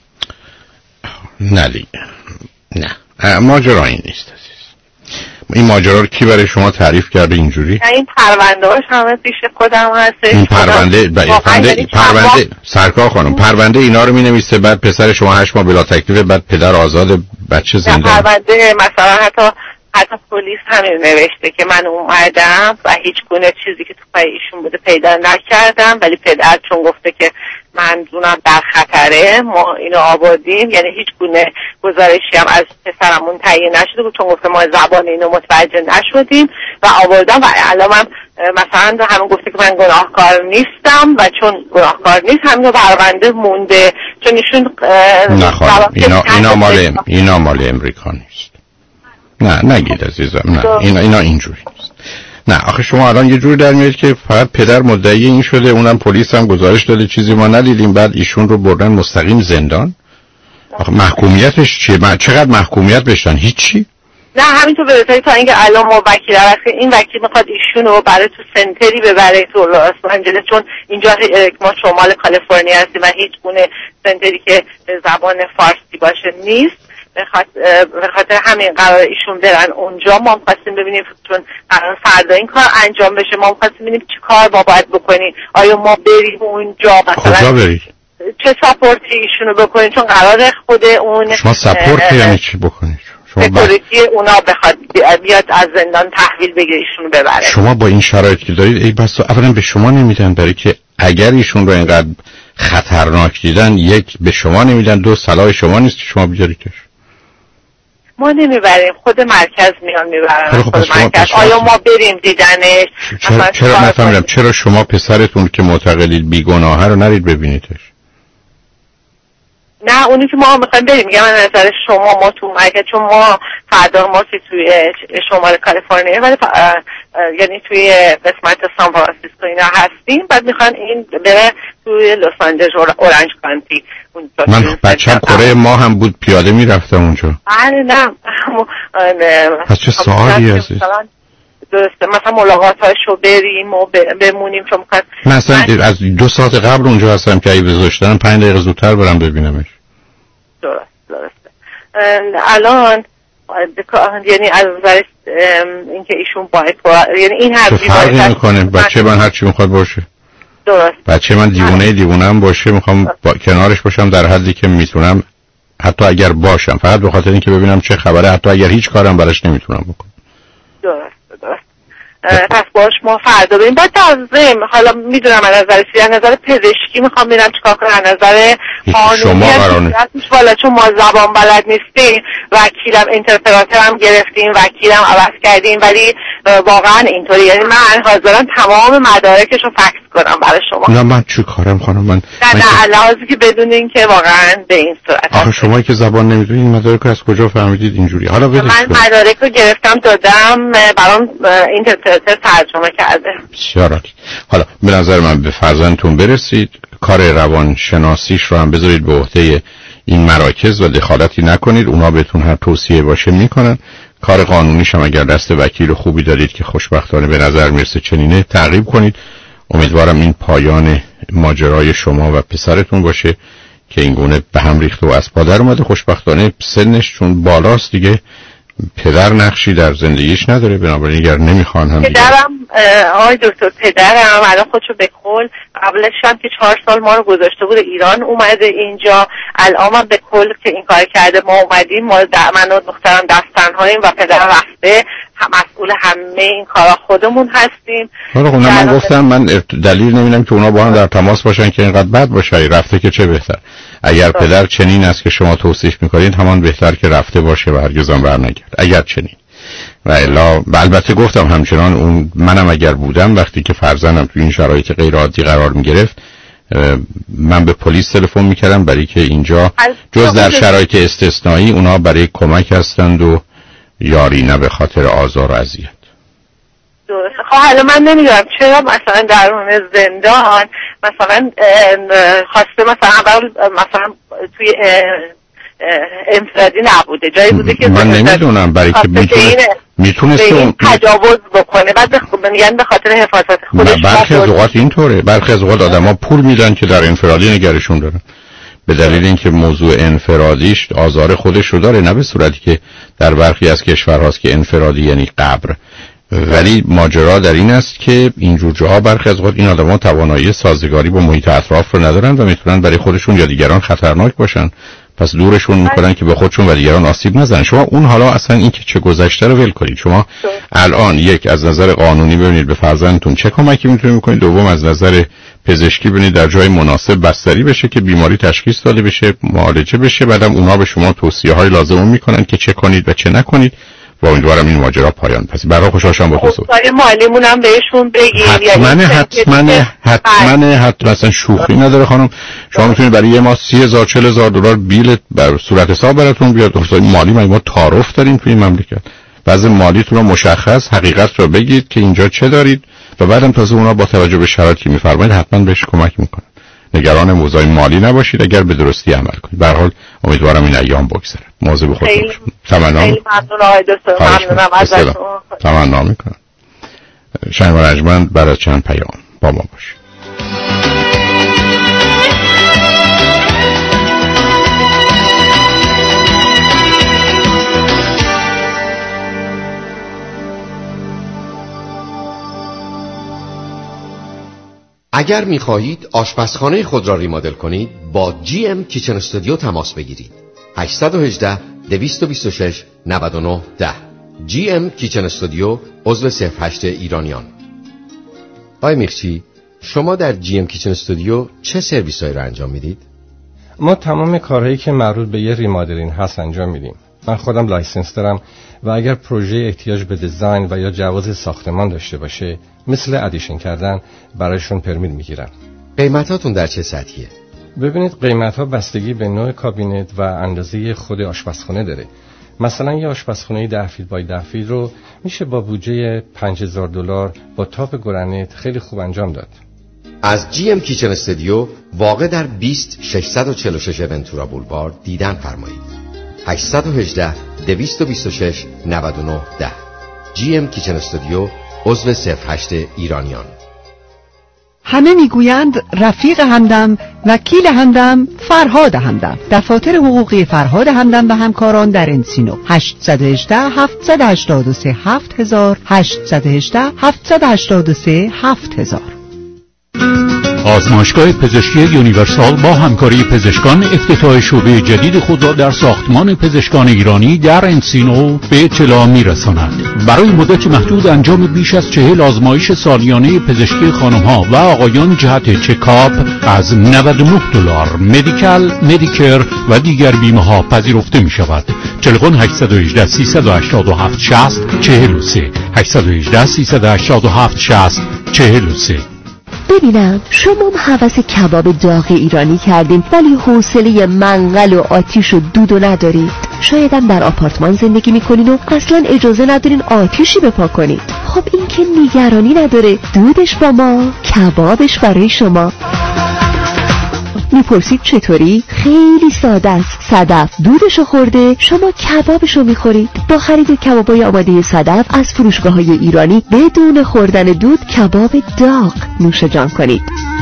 نه دیگه نه ماجرا این نیست عزیز. این ماجرا رو کی برای شما تعریف کرده اینجوری؟ این پرونده هاش همه پیش خودم هستش. این پرونده پرونده پرونده سرکار خانم پرونده اینا رو می نویسه، بعد پسر شما هشت ماه بلا تکلیف، بعد پدر آزاد بچه زندان. پرونده مثلا حتی حتی پلیس همین نوشته که من اومدم و هیچ گونه چیزی که تو پای ایشون بوده پیدا نکردم، ولی پدر چون گفته که منظورم در خطره ما اینو آوردیم، یعنی هیچ گونه گزارشی هم از پسرمون تهیه نشده بود چون گفته ما زبان اینو متوجه نشدیم و آوردم و الان من مثلا همون گفته که من گناهکار نیستم و چون گناهکار نیست همین پرونده مونده چون ایشون نه خانم اینا, اینا مال اینا مال امریکا نیست. نه نگید عزیزم، نه اینا اینا اینجوری نیست. نه آخه شما الان یه جوری در میاد که فقط پدر مدعی این شده، اونم پلیس هم گزارش داده چیزی ما ندیدیم، بعد ایشون رو بردن مستقیم زندان. آخه محکومیتش چیه؟ چقدر محکومیت بشتن؟ هیچی؟ نه همینطور برسه تا اینکه الان ما وکیل هست این وکیل میخواد ایشون رو برای تو سنتری ببره تو لس آنجلس، چون اینجا ما شمال کالیفرنیا هستیم و هیچ گونه سنتری که به زبان فارسی باشه نیست. به خاطر همین قرار ایشون برن اونجا. ما خواستیم ببینیم چون قرار فردا این کار انجام بشه، ما خواستیم ببینیم چی کار ما باید بکنیم، آیا ما بریم اونجا مثلا کجا برید؟ چه ساپورتی ایشونو بکنیم، چون قرار خود اون شما ساپورت یعنی چی بکنید؟ سکیوریتی اونا بخواد بیاد از زندان تحویل بگیره ایشونو ببره. شما با این شرایط که دارید ای بس اولا به شما نمیدن، برای که اگر ایشون رو اینقدر خطرناک دیدن، یک به شما نمیدن، دو صلاح شما نیست که شما بیاریدش. ما نمیبریم، خود مرکز میان میبرن. خود مرکز آیا ما بریم دیدنش؟ چرا, چرا نفهمیدم چرا شما پسرتون که معتقدید بیگناهه رو نرید ببینیدش؟ نه اونی که ما میخوایم بریم، میگم از نظر شما ما تو مرکز، چون ما فردا ما که توی شمال کالیفرنیا ولی یعنی توی قسمت سان فرانسیسکو اینا هستیم، بعد میخوان این بره توی لس آنجلس اورنج کانتی. من بچه‌م کره ما هم بود پیاده میرفتم اونجا. آره نه پس چه سوالی هستی؟ درسته مثلا ملاقاتاشو بریم و بمونیم، چون من اصلا از دو ساعت قبل اونجا هستم که اگه بذاشتن پنج دقیقه زودتر برم ببینمش. درست درسته. الان یعنی از نظر اینکه ایشون بایپولار، یعنی این هر چه فرقی میکنه؟ بچه من هر چی میخواد باشه. درست. بچه من دیوونه دیوونم باشه، میخوام با... کنارش باشم در حدی که میتونم، حتی اگر باشم فقط به خاطر اینکه ببینم چه خبره، حتی اگر هیچ کارم براش نمیتونم بکنم. درست درست. پس باش ما فردا بریم. بعد لازم حالا میدونم از نظر چیزی، از نظر پزشکی میخوام ببینم چیکار کنم، از نظر قانونی والا چون ما زبان بلد نیستیم، وکیلم اینترپراتور هم گرفتیم، وکیلم عوض کردیم، ولی واقعا اینطوری، یعنی من حاضرم تمام مدارکشو فکس کنم برای شما. نه من چی کارم خانم؟ من نه نه علاوه که بدونین که واقعا به این صورت. آخه شما که زبان نمیدونید مدارک رو از کجا فهمیدید اینجوری؟ حالا من مدارک رو گرفتم دادم، برام اینترپراتور ترجمه کرده. بسیار عالی. حالا به نظر من به فرزندتون برسید، کار روانشناسیش رو هم بذارید به عهده این مراکز و دخالتی نکنید، اونا بهتون هر توصیه باشه میکنن. کار قانونیش هم اگر دست وکیل خوبی دارید که خوشبختانه به نظر میرسه چنینه، تعقیب کنید. امیدوارم این پایان ماجرای شما و پسرتون باشه که این گونه به هم ریخته و از پادر اومده. خوشبختانه سنش چون بالاست دیگه پدر نقشی در زندگیش نداره، بنابراین اگر نمیخوان هم دیگه. پدرم آقای دکتر پدرم الان خودشو به کل قبلش هم که چهار سال ما رو گذاشته بود ایران اومده اینجا، الان هم به کل که این کار کرده ما اومدیم، ما من و دخترم دست تنهاییم و پدر رفته، مسئول همه این کارا خودمون هستیم. حالا خب من گفتم من دلیل نمیدونم که اونا با هم در تماس باشن که اینقدر بد باشه، رفته که چه بهتر. اگر ده. پدر چنین است که شما توصیف میکنید همان بهتر که رفته باشه و هرگز هم برنگرد اگر چنین. و الا البته گفتم همچنان اون منم اگر بودم وقتی که فرزندم تو این شرایط غیر عادی قرار میگرفت من به پلیس تلفن میکردم، برای که اینجا جز در شرایط استثنایی اونا برای کمک هستند و یاری، نه به خاطر آزار و اذیت. درسته. خب حالا من نمیدونم چرا مثلا درون زندان مثلا خواسته مثلا مثلا توی انفرادی نبوده، جایی بوده که من نمیدونم برای که میتونه میتونسته اون تجاوز بکنه، بعد میگن به خاطر حفاظت خودش. برخی از اوقات اینطوره، برخی از اوقات آدما پول میدن که در انفرادی نگرشون دارن به دلیل اینکه موضوع انفرادیش آزار خودش رو داره، نه به صورتی که در برخی از کشورهاست که انفرادی یعنی قبر. ولی ماجرا در این است که اینجور جاها برخی از اوقات این آدما توانایی سازگاری با محیط اطراف رو ندارن و میتونن برای خودشون یا دیگران خطرناک باشن، پس دورشون میکنن که به خودشون و دیگران آسیب نزنن. شما اون حالا اصلا این که چه گذشته رو ول کنید. شما الان یک از نظر قانونی ببینید به فرزندتون چه کمکی میتونید بکنید، دوم از نظر پزشکی ببینید در جای مناسب بستری بشه که بیماری تشخیص داده بشه، معالجه بشه، بعدم اونا به شما توصیه‌های لازم میکنن که چه کنید و چه نکنید. و امیدوارم این ماجرا پایان پس. برای خوشحال شدم با خصوص مالیمون هم بهشون بگیم. حتما حتما حتما حتما اصلا شوخی نداره خانم. شما میتونید برای یه ماه سی هزار چهل هزار دلار بیل بر صورت حساب براتون بیاد. حساب مالی ما تعارف داریم توی این مملکت. وضع مالیتون رو مشخص، حقیقت رو بگید که اینجا چه دارید و بعدم تازه اونا با توجه به شرایطی میفرمایید حتما بهش کمک میکنن. نگران موضوع مالی نباشید اگر به درستی عمل کنید. به هر حال امیدوارم این ایام بگذره. مواظب خودتون باشید. تمنا. خیلی ممنون آقای دکتر. ممنونم ازتون. تمنا میکنم. شنوار ارجمند برای چند پیام با ما باشید. اگر می‌خواهید آشپزخانه خود را ریمادل کنید با جی ام کیچن استودیو تماس بگیرید. هشت یک هشت دو دو شش نه نه یک صفر جی ام کیچن استودیو عضو صفر هشت ایرانیان. آقای میرچی، شما در جی ام کیچن استودیو چه سرویس‌هایی را انجام میدید؟ ما تمام کارهایی که مربوط به یه ریمادلینگ هست انجام میدیم. من خودم لایسنس دارم و اگر پروژه احتیاج به دیزاین و یا جواز ساختمان داشته باشه مثل ادیشن کردن برایشون پرمیت میگیرم. قیمتاتون در چه سطحیه؟ ببینید قیمت ها بستگی به نوع کابینت و اندازه خود آشپزخونه داره. مثلا یه آشپزخونه ده فیت بای ده فیت رو میشه با بودجه پنج هزار دلار با تاپ گرانیت خیلی خوب انجام داد. از جی ام کیچن استودیو واقع در بیست ششصد و چهل و شش ونتورا بولوارد دیدن فرمایید. هشت یک هشت دو دو شش نه نه ده جی ام کیچن استودیو عضو صفر هشت ایرانیان. همه میگویند رفیق همدم، وکیل همدم، فرهاد همدم. دفاتر حقوقی فرهاد همدم و همکاران در انسینو. هشت یک هشت هفت هشت سه هفت هزار هشت یک هشت هفت هشت سه هفت هزار. آزمایشگاه پزشکی یونیورسال با همکاری پزشکان افتتاح شعبه جدید خود را در ساختمان پزشکان ایرانی در انسینو به اطلاع می‌رساند. برای مدت محدود انجام بیش از چهل آزمایش سالیانه پزشکی خانم‌ها و آقایان جهت چکاپ از نود و نه دلار مدیکال، مدیکر و دیگر بیمه‌ها پذیرفته می‌شود. تلفن هشت یک هشت سه هشت هفت شش صفر چهار سه هشت یک هشت سه هشت هفت شش صفر چهار سه. ببینم شما هوس کباب داغ ایرانی کردین ولی حوصله منقل و آتیش و دودو ندارید. شایدم در آپارتمان زندگی میکنین و اصلا اجازه ندارین آتیشی بپا کنید. خب این که نگرانی نداره، دودش با ما، کبابش برای شما. میپرسید چطوری؟ خیلی ساده است. صدف دودشو خورده، شما کبابشو میخورید. با خرید کبابای آماده صدف از فروشگاه‌های ایرانی بدون خوردن دود کباب داغ نوش جان کنید.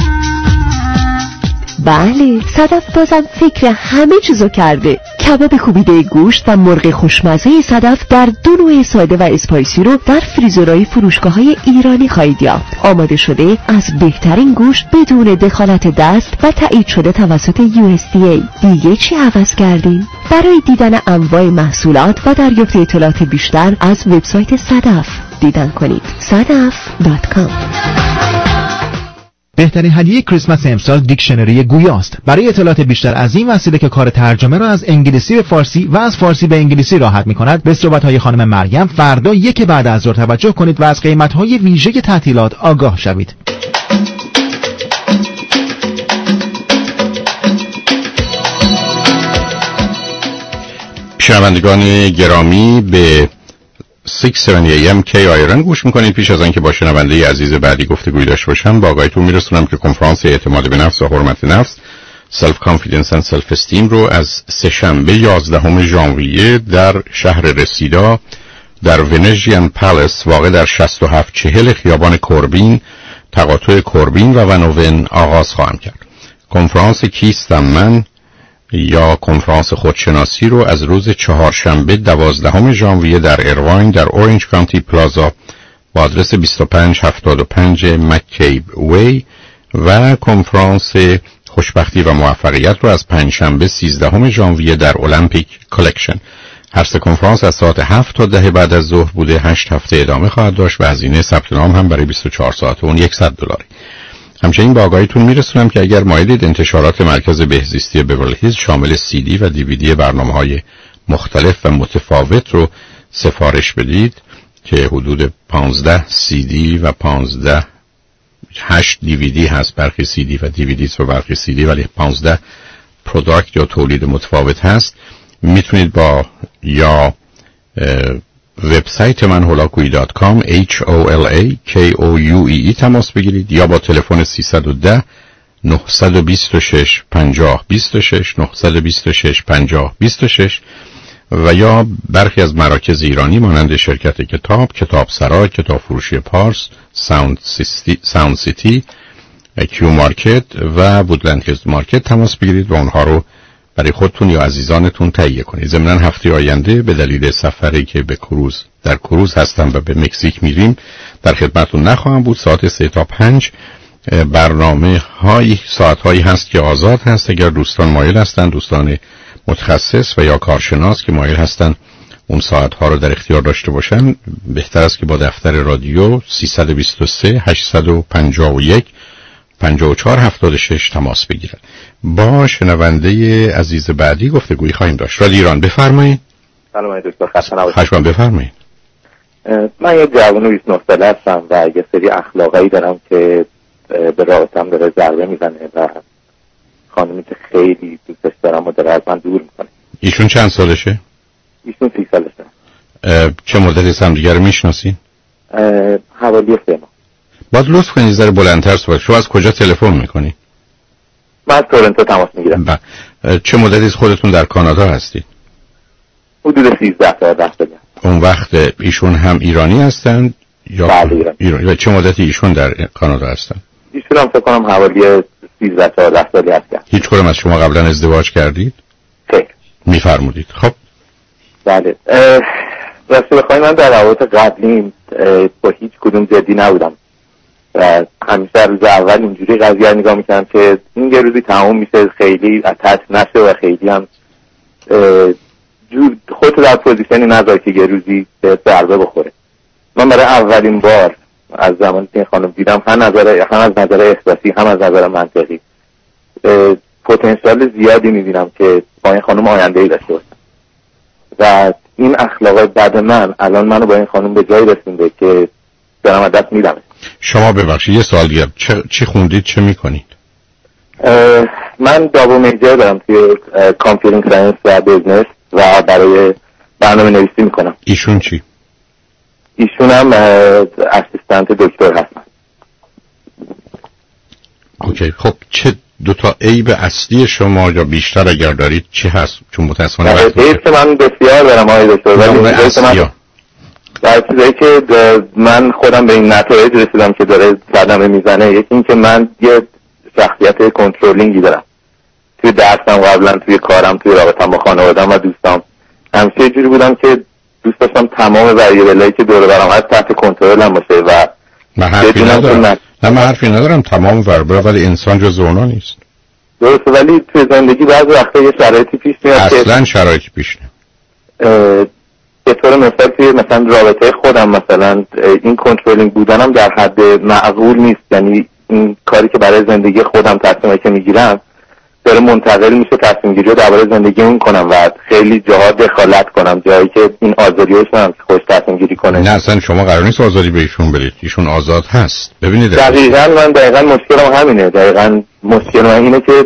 بله، صدف بازم فکر همه چیزو کرده. کباب کوبیده گوشت و مرغ خوشمزه صدف در دو نوع ساده و اسپایسی رو در فریزرهای فروشگاه‌های ایرانی خواهید یافت. آماده شده از بهترین گوشت بدون دخالت دست و تایید شده توسط یو اس دی ای. دیگه چی عوض کردیم؟ برای دیدن انواع محصولات و دریافت اطلاعات بیشتر از وبسایت صدف دیدن کنید. صدف دات کام. بهترین هدیه کریسمس امسال دیکشنری گویاست. برای اطلاعات بیشتر از این وسیله که کار ترجمه را از انگلیسی به فارسی و از فارسی به انگلیسی راحت می‌کند، به صحبت‌های خانم مریم فردا یک بعد از ظهر توجه کنید و از قیمت‌های ویژه تعطیلات آگاه شوید. شنوندگان گرامی، به شش هفتاد ای ام کی آی آر ان گوش میکنید. پیش از آنکه با شنونده عزیز بعدی گفتگوی داشته باشم، با آگاهیتون میرسونم که کنفرانس اعتماد به نفس و حرمت نفس سلف کانفیدنس اند سلف استیم رو از سه‌شنبه یازدهم ژانویه در شهر رسیدا در ونژین پالیس واقع در شصت و هفت چهل خیابان کوربین، تقاطع کوربین و ونوون آغاز خواهم کرد. کنفرانس کیستم من یا کنفرانس خودشناسی رو از روز چهارشنبه دوازدهم ژانویه در ایرواین در اورنج کانتی پلازا با آدرس بیست و پنج هفتاد و پنج مکیب وی و کنفرانس خوشبختی و موفقیت رو از پنجشنبه سیزدهم ژانویه در المپیک کلکشن. هر سه کنفرانس از ساعت هفت تا ده بعد از ظهر بوده. هشت هفته ادامه خواهد داشت و هزینه ثبت نام هم برای بیست و چهار ساعت اون صد دلاری. همچنین با آگاهیتون میرسونم که اگر مایلید انتشارات مرکز بهزیستی بیورلی هیلز شامل سی دی و دی وی دی برنامه‌های مختلف و متفاوت رو سفارش بدید که حدود پانزده سی دی و پانزده هشت دی وی دی هست، برخی سی دی و دی وی دی و برخی سی دی، ولی پانزده پروداکت یا تولید متفاوت هست، میتونید با یا وبسایت من هولاکویی دات کام اچ او ال ای کی او یو ای ای تماس بگیرید یا با تلفن سیصد و ده نهصد و بیست و شش پنجاه بیست و شش نهصد و بیست و شش پنجاه بیست و شش و یا برخی از مراکز ایرانی مانند شرکت کتاب، کتاب سرای، کتاب فروشی پارس، ساوند سیتی، ساوند سیتی، کیو مارکت و وودلند هیلز مارکت تماس بگیرید و اونها رو برای خودتون یا عزیزانتون تهیه کنید. ضمناً هفته آینده به دلیل سفری که به کروز در کروز هستم و به مکزیک میریم در خدمتتون نخواهم بود. ساعت سه تا پنج برنامه های ساعت هایی هست که آزاد هست. اگر دوستان مایل هستن، دوستان متخصص و یا کارشناس که مایل هستن اون ساعت ها رو در اختیار داشته باشن، بهتر است که با دفتر رادیو سیصد و بیست و سه هشتصد و پنجاه و یک پنجاه و چهار هفتاد و شش تماس بگیرن. با شنونده عزیز بعدی گفتگویی خواهیم داشت. رادیو ایران بفرمایید. سلام دکتر، خسته نباشید. خواهش بفرمایید. من یک جوان بیست و نه ساله هستم و یه سری اخلاقایی دارم که به رابطه‌ام داره ضربه میزنه و خانمی که خیلی دوستش دارم و داره از من دور میکنه. ایشون چند سالشه؟ ایشون سی سالشه. چه مدتی هم دیگر میشناسین؟ حوالی سه ماه. باید لطف کنید ذره بلندتر صحبت. شما از کجا تلفن میکنی؟ من از تورنتو تماس میگیرم. چه مدتی خودتون در کانادا هستید؟ حدود سیزده تا ده سال. اون وقت ایشون هم ایرانی هستند یا بله ایرانی؟ و چه مدتی ایشون در کانادا هستن؟ ایشون هم فکر کنم حوالی سیزده تا ده سالی هستن. هیچ کدوم از شما قبلا ازدواج کردید؟ خیر. میفرمودید. خب بله. راستش بخوای من در روابط قبلیم با هیچ کدوم جدی نبودم و همیشه روز اول اینجوری قضیه نگاه میکنم که این یه روزی تمام میشه، خیلی اتت نشه و خیلی هم خودت در پوزیشنی نذار که یه روزی به ضربه بخوره. من برای اولین بار از زمانی که این خانم دیدم هم نظر هم از نظر احساسی هم از نظر منطقی پتانسیل زیادی میبینم که با این خانم آینده‌ای داشته باشم و این اخلاق بد من الان منو با این خانم به جایی رسونده که دارم از دست میدم. شما ببخشید یه سوال دیگه، چه چی خوندید، چه میکنید؟ من دابل میجر دارم توی کامپیوتر ساینس و بیزنس و برای برنامه نویسی میکنم. ایشون چی؟ ایشون هم اسیستنت دکتر هستن. اوکی. خب چه دو تا عیب اصلی شما یا بیشتر اگر دارید چی هست؟ چون متأسفانه عیب که من بسیار دارم آقای دکتر، ولی اصلی در چیزایی که من خودم به این نتایج رسیدم که داره صدمه میزنه، یکی این که من یه شخصیت کنترلینگی دارم توی درسم، قبلا توی کارم، توی رابطم با خانواده‌ام و دوستام. همیشه یه جوری بودم که دوست داشتم تمام وریبلایی که دور برم هست تحت کنترلم باشه و من حرفی ندارم. نه من حرفی ندارم، تمام وریبل، ولی انسان جز اونا نیست. درسته، ولی توی زندگی بعضی وقتا یه شرایطی پیش میاد که اصلا شرایطی پیش نمیاد. به طور مثال توی مثلا رابطه خودم مثلا این کنترلینگ بودنم در حد معقول نیست، یعنی این کاری که برای زندگی خودم تصمیمی که میگیرم داره منتقل میشه تصمیم گیری رو درباره زندگی اون کنم و خیلی جاها دخالت کنم، جایی که این آزادیش هم خوش تصمیم گیری کنه. نه اصلا شما قرار نیست آزادی به ایشون بدید، ایشون آزاد هست. ببینید دقیقاً من دقیقاً مشکلم همینه، دقیقاً مشکل من اینه که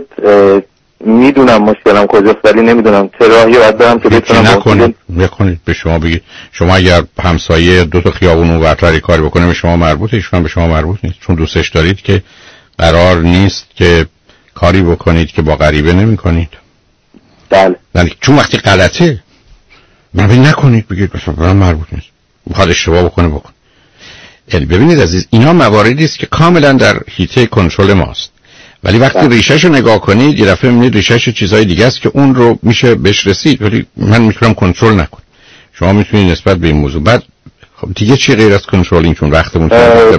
میدونم مشکلم کجاست ولی نمیدونم چه راهی باید برم که بتونم نکنید. نکنید به شما بگید شما اگر همسایه دو تا خیابون اونورتر کاری بکنه به شما مربوطه، ایشون به شما مربوط نیست، چون دوستش دارید که قرار نیست که کاری بکنید که با غریبه نمی کنید. بله. یعنی چون وقتی غلطه من بگید نکنید، بگید به من مربوط نیست، میخواد اشتباه بکنه بکن. یعنی ببینید عزیز اینا مواردی است که کاملا در حیطه کنترل ماست، ولی وقتی ریشه‌ش رو نگاه کنید یه دفعه می‌بینید ریشه‌ش چیزای دیگه است که اون رو میشه بهش رسید، ولی من میتونم کنترل نکنم. شما میتونید نسبت به این موضوع بعد خب دیگه چی غیر از کنترلینگ؟ چون وقتمون تمامه.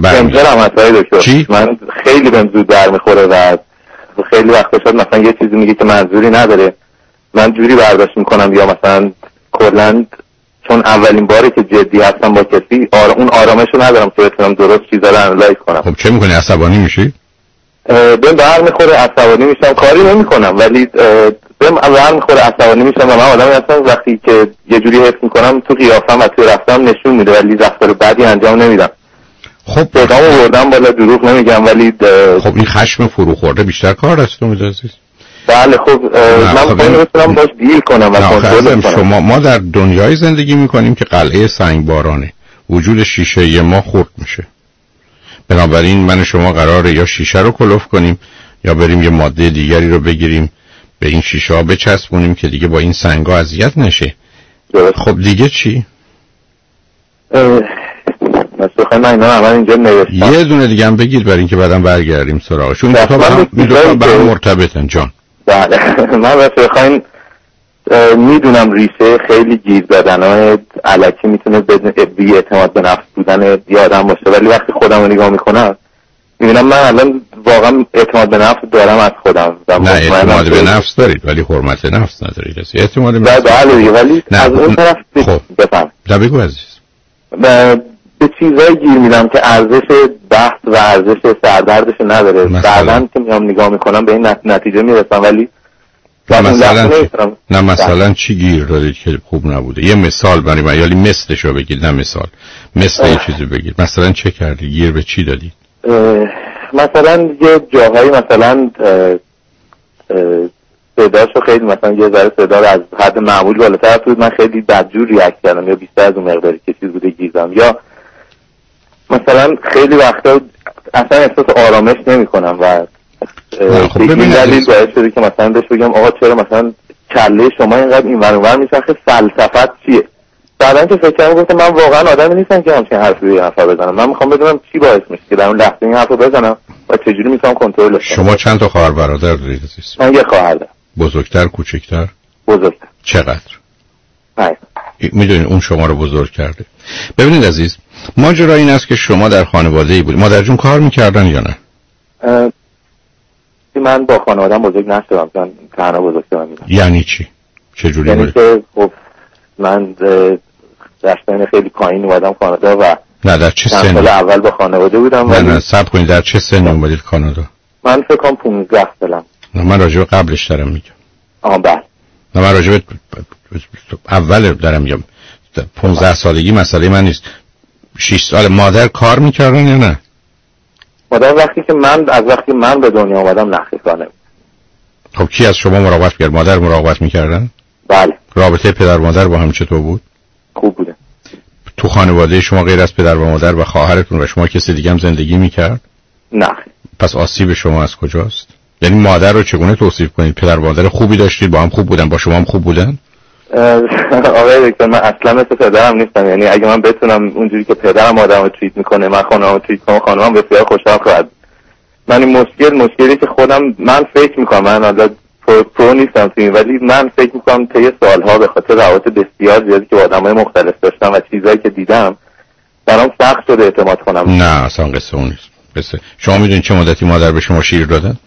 چی؟ من خیلی بهم زود برمیخوره و خیلی وقتا شد مثلا یه چیزی میگه که منظوری نداره، من جوری برداشت میکنم یا مثلا کلا چون اولین باره که جدی هستم با کسی آر... اون آرامش رو ندارم که بتونم درست چیزا رو انالایز کنم. خب چه میکنی؟ عصبانی میشی؟ بهم برمیخوره عصبانی میشم، کاری نمیکنم ولی بهم برمیخوره عصبانی میشم و من آدمی هستم وقتی که یه جوری حس میکنم تو قیافم و تو رفتم نشون میده ولی رفتار بدی انجام نمیدم. خب پیغامو بردم بالا، دروغ نمیگم ولی د... خب این خشم فرو خورده بیشتر کار دست تو میده عزیز. بله خب من خب نمیتونم باش دیل کنم و کنترل کنم. شما ما در دنیای زندگی میکنیم که قلعه سنگبارانه، وجود شیشه ی ما خرد میشه، بنابراین من شما قراره یا شیشه رو کلوف کنیم یا بریم یه ماده دیگری رو بگیریم به این شیشه ها بچسبونیم که دیگه با این سنگا اذیت نشه. خب دیگه چی؟ مثلا من اینا همه اینجا نوشتم. یه دونه دیگه هم بگید برای اینکه بعدم برگردیم سراغش. چون دو تا با هم مرتبطن جان. بله من واسه بخواین میدونم ریشه خیلی گیر دادن‌های الکی میتونه بی اعتماد به نفس بودن یه آدم باشه، ولی وقتی خودم رو نگاه میکنم میبینم من الان واقعا اعتماد به نفس دارم از خودم. نه اعتماد به نفس دارید ولی حرمت نفس ندارید. اعتماد به نفس بله ولی از اون طرف خب بفهم. دا بگو عزیز. به چیزایی گیر میدم که ارزش بحث و ارزش سردردش نداره. بعداً که میام نگاه میکنم به این نتیجه میرسم ولی مثلا نه مثلا چی گیر دارید که خوب نبوده؟ یه مثال برای من، یعنی مثلش رو بگید، نه مثال مثل یه چیزی بگید. مثلا چه کردی؟ گیر به چی دادید؟ مثلا یه جاهایی مثلا صداشو خیلی مثلا یه ذره صدا رو از حد معمول بالاتر بود، من خیلی بدجور ریاکت کردم یا بیشتر از اون مقداری که چیز بوده گیزم، یا مثلا خیلی وقتا اصلا احساس آرامش نمیکنم و خب این دلیل باعث شده که مثلا بهش بگم آقا چرا مثلا کله شما اینقدر این ور اون ور میچرخه، فلسفت چیه؟ بعدن که فکر کردم گفتم من واقعا آدمی نیستم که همچین حرفی به حرفا بزنم، من میخوام بدونم چی باعث میشه که در اون لحظه این حرفو بزنم و چجوری میتونم کنترلش کنم. شما چند تا خواهر برادر دارید عزیز؟ من یه خواهر دارم. بزرگتر کوچکتر؟ بزرگتر. چقدر؟ نه میدونید اون شما رو بزرگ کرده. ببینید عزیز، ماجرا این است که شما در خانواده‌ای بودید. مادرجون کار میکردن یا نه؟ من با خانواده‌ام بزرگ نشدم، من تنها بزرگ شدم. یعنی چی؟ چه جوری یعنی بود؟ که خب من در سن خیلی پایین اومدم کانادا و نه در چه سن؟ سال اول با خانواده بودم. نه نه صبر کنید، در چه سن اومدید کانادا؟ من فکر کنم پانزده سالم. نه من راجع به قبلش دارم میگم. آها بله. نه من راجع به اول دارم میگم. پانزده سالگی مسئله من نیست. شش سال مادر کار میکردن یا نه؟ مادر وقتی که من از وقتی من به دنیا اومدم نخی کار نمی‌کرد. خب کی از شما مراقبت می‌کرد؟ مادر مراقبت می‌کردن؟ بله. رابطه پدر مادر با هم چطور بود؟ خوب بوده. تو خانواده شما غیر از پدر و مادر و خواهرتون و شما کسی دیگه هم زندگی می‌کرد؟ نه. پس آسیب شما از کجاست؟ یعنی مادر رو چگونه توصیف کنید؟ پدر مادر خوبی داشتید، با هم خوب بودن، با شما هم خوب بودن؟ آقای دکتر من اصلا مثل پدرم نیستم، یعنی اگه من بتونم اونجوری که پدرم آدمو تریت میکنه من خانممو تریت کنم، خانمم بسیار خوشحال خواهد. من این مشکل مشکلی که خودم من فکر میکنم، من حالا پرو, پرو نیستم توی، ولی من فکر میکنم طی سالها به خاطر روابط بسیار زیادی که با آدمای مختلف داشتم و چیزایی که دیدم برام سخت شده اعتماد کنم. نه اصلا قصه اون نیست. قصه شما میدونید چه مدتی مادر به شما شیر دادن؟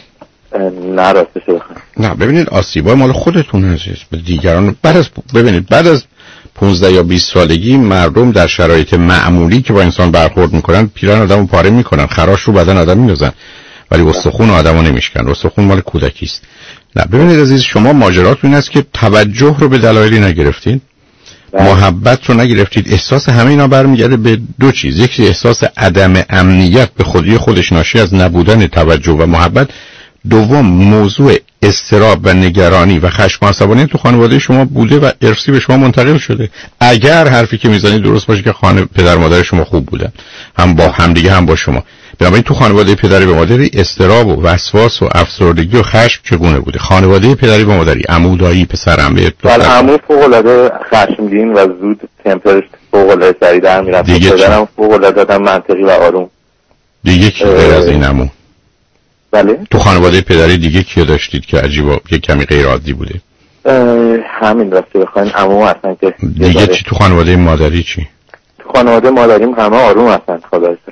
نه راستش بخوام نه ببینید آسیبای مال خودتون عزیز، به دیگران بعد از ببینید بعد از پانزده یا بیست سالگی مردم در شرایط معمولی که با انسان برخورد میکنن پیران آدمو پاره میکنن، خراش رو بدن آدم میندازن، ولی استخون آدمو نمیشکنن. استخون مال کودکی است. نه ببینید عزیز، شما ماجراتون این است که توجه رو به دلایلی نگرفتین، محبت رو نگرفتید. احساس همه اینا برمیگرده به دو چیز، یکی احساس عدم امنیت به خودی خودش ناشی از نبودن توجه و محبت، دوم موضوع اضطراب و نگرانی و خشم و عصبانیت تو خانواده شما بوده و ارثی به شما منتقل شده. اگر حرفی که میزنید درست باشه که خانه پدر مادر شما خوب بودن، هم با هم دیگه هم با شما، بنابراین تو خانواده پدری و مادری اضطراب و وسواس و افسردگی و خشم چگونه بوده؟ خانواده پدری و مادری، عمو، دایی، پسر، عمه، بله عمو فوق العاده خشمگین و زود تمپرش فوق العاده سریع در میرفت. پدرم فوق العاده آدم منطقی و آروم. دیگه کی غیر از این عمو؟ بله تو خانواده پدری دیگه کیو داشتید که عجیبا یک کمی غیر عادی بوده؟ همین راسته بخواین عمو اصلا که دیگه چی؟ تو خانواده مادری چی؟ تو خانواده مادریم همه آروم هستن خدا شکر.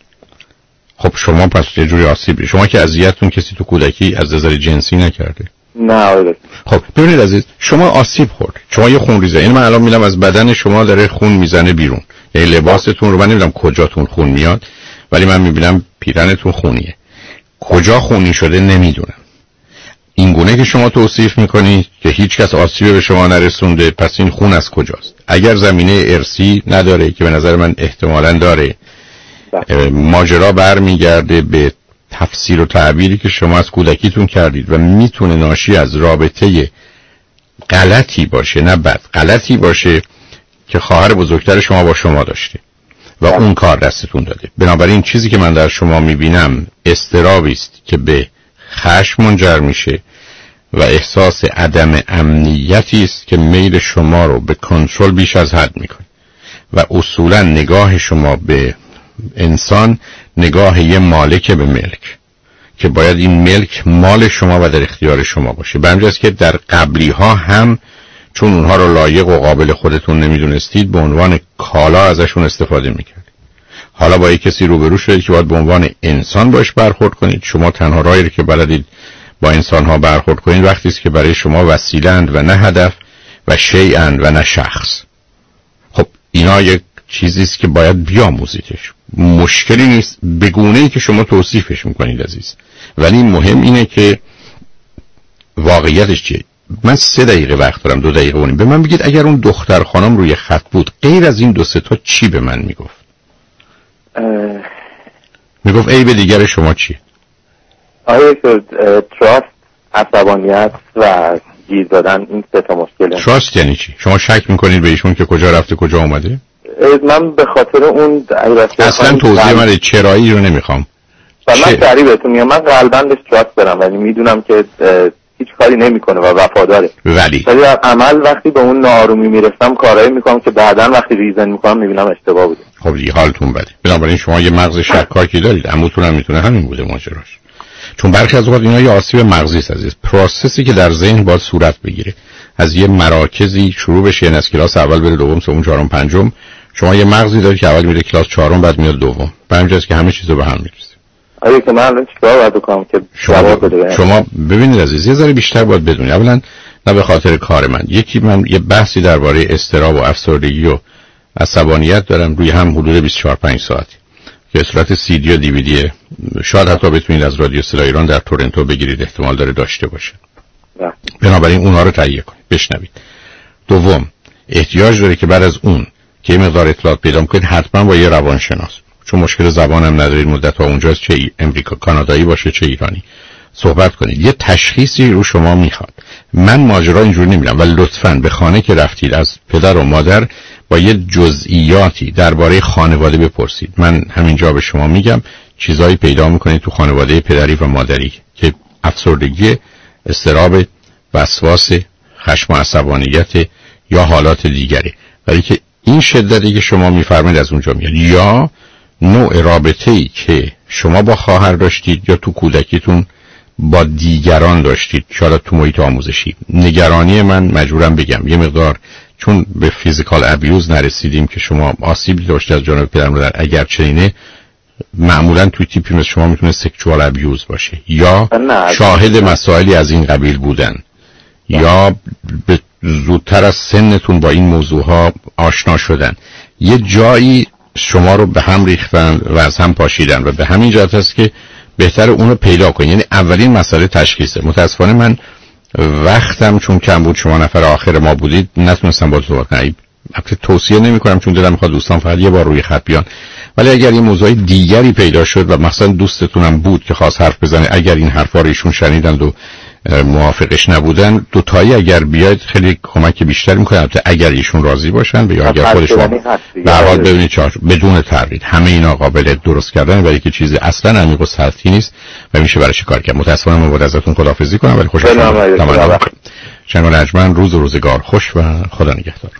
خب شما پس یه جوری آسیب، شما که اذیتتون کسی تو کودکی از نظر جنسی نکرده؟ نه آره. خب ببینید عزیز، شما آسیب خوردید، شما یه خون ریزه، این من الان میبینم از بدن شما داره خون میزنه بیرون، یعنی لباستون رو من نمیدونم کجاتون خون میاد، ولی من میبینم پیرنتون خونیه. کجا خونی شده نمیدونم. این گونه که شما توصیف میکنید که هیچ کس آسیب به شما نرسونده، پس این خون از کجاست؟ اگر زمینه ارثی نداره که به نظر من احتمالاً داره، ماجرا برمیگرده به تفسیر و تعبیری که شما از کودکیتون کردید و میتونه ناشی از رابطه غلطی باشه، نه بد، غلطی باشه که خواهر بزرگتر شما با شما داشته و اون کار دستتون داده. بنابراین چیزی که من در شما میبینم اضطرابی است که به خشم منجر میشه و احساس عدم امنیتی است که میل شما رو به کنترل بیش از حد میکنه و اصولا نگاه شما به انسان نگاه یه مالک به ملک که باید این ملک مال شما و در اختیار شما باشه. به همین جاست که در قبلی ها هم چون اونها رو لایق و قابل خودتون نمیدونستید به عنوان کالا ازشون استفاده میکرد. حالا با یک کسی روبرو شدید که باید به عنوان انسان باش برخورد کنید. شما تنها راهی که بلدید با انسان ها برخورد کنید وقتی است که برای شما وسیله اند و نه هدف و شیء اند و نه شخص. خب اینا یک چیزی است که باید بیاموزیدش. مشکلی نیست به گونه‌ای که شما توصیفش میکنید عزیز، ولی مهم اینه که واقعیتش چیه. من سه دقیقه وقت دارم، دو دقیقه اونیم. به من بگید اگر اون دختر خانم روی خط بود غیر از این دو سه تا چی به من میگفت؟ اه... میگفت عیب دیگر شما چیه؟ آیا که تراست عصبانیت و گیر دادن، این سه تا مشکله. تراست یعنی چی؟ شما شک میکنید به ایشون که کجا رفته کجا اومده؟ من به خاطر اون اصلا توضیح من چرایی رو نمیخوام. من سریع بهتون میگم، من قلباً بهش تراست دارم، ولی میدونم که هیچ کاری نمیکنه و وفاداره، ولی ولی عمل وقتی به اون ناآرومی میرسم کارایی میکنم که بعداً وقتی ریزن میکنم میبینم اشتباه بوده. خب دیگه حالتون بده. بنابراین شما یه مغز شکاکی دارید. عموتون هم میتونه همین بوده ماجراش. چون برخی از اوقات اینا یه آسیب مغزی است عزیز. پروسسی که در ذهن باید صورت بگیره، از یه مراکزی شروع بشه، یعنی از کلاس اول بره دوم، سوم، چهارم، پنجم. شما یه مغزی دارید که اول میره کلاس چهارم، بعد میاد دوم. همینجاست که همه چیزو به هم میریزه. آره که من الان چیکار باید بکنم که شما ب... شما ببینید عزیز، یه ذره بیشتر باید بدونید. اولا نه به خاطر کار من، یکی من یه بحثی درباره اضطراب و افسردگی و عصبانیت دارم روی هم حدود بیست و چهار پنج ساعتی که صورت سی دی و دی وی دی، شاید حتی بتونید از رادیو صدای ایران در تورنتو بگیرید، احتمال داره داشته باشه. نه. بنابراین اونها رو تهیه کنید، بشنوید. دوم، احتیاج داره که بعد از اون که یه مقدار اطلاعات پیدا کنید حتما با یه روانشناس، چون مشکل زبان هم ندارید، مدت ها اونجاست، چه امریکا کانادایی باشه چه ایرانی، صحبت کنید. یه تشخیصی رو شما میخواد. من ماجرا اینجوری نمیرم، ولی لطفاً به خانه که رفتید از پدر و مادر با یه جزئیاتی درباره خانواده بپرسید. من همینجا به شما میگم چیزایی پیدا میکنید تو خانواده پدری و مادری که افسردگی، اضطراب، وسواس، خشم و عصبانیت یا حالات دیگری، ولی که این شدتی که شما میفرمایید از اونجا میاد، یا نوع رابطه‌ای که شما با خواهر داشتید یا تو کودکیتون با دیگران داشتید، شاید تو محیط آموزشی. نگرانی من مجبورم بگم یه مقدار چون به فیزیکال ابیوز نرسیدیم که شما آسیبی داشته از جانب پدر مادر، اگر چنینه معمولا توی تیپی مثل شما میتونه سکشوال ابیوز باشه، یا شاهد مسائلی از این قبیل بودن، یا به زودتر از سنتون با این موضوع ها آشنا شدن، یه جایی شما رو به هم ریختن و از هم پاشیدن و به همین جهت است که بهتر اون رو پیدا کنید. یعنی اولین مسئله تشخیصه. متاسفانه من وقتم چون کم بود، شما نفر آخر ما بودید، نتونستم با تو صحبت کنم. البته توصیه نمی کنم چون دلم میخواد دوستان فقط یه بار روی خط بیان، ولی اگر یه موضوع دیگری پیدا شد و مثلا دوستتونم بود که خواست حرف بزنه، اگر این حرفا رو ایشون شنیدند و موافقش نبودن، دو تایی اگر بیاید خیلی کمک بیشتر میکنه. البته اگر ایشون راضی باشن یا اگر خودشون به هر حال ببینید چهار بدون تردید همه اینا قابل درست کردن، ولی که چیزی اصلا عمیق و سطحی نیست و میشه براش کار کرد. متاسفانه من باید ازتون خداحافظی کنم، ولی خوشحالم تمام شنوال اجمن روز و روزگار خوش و خدا نگهدار.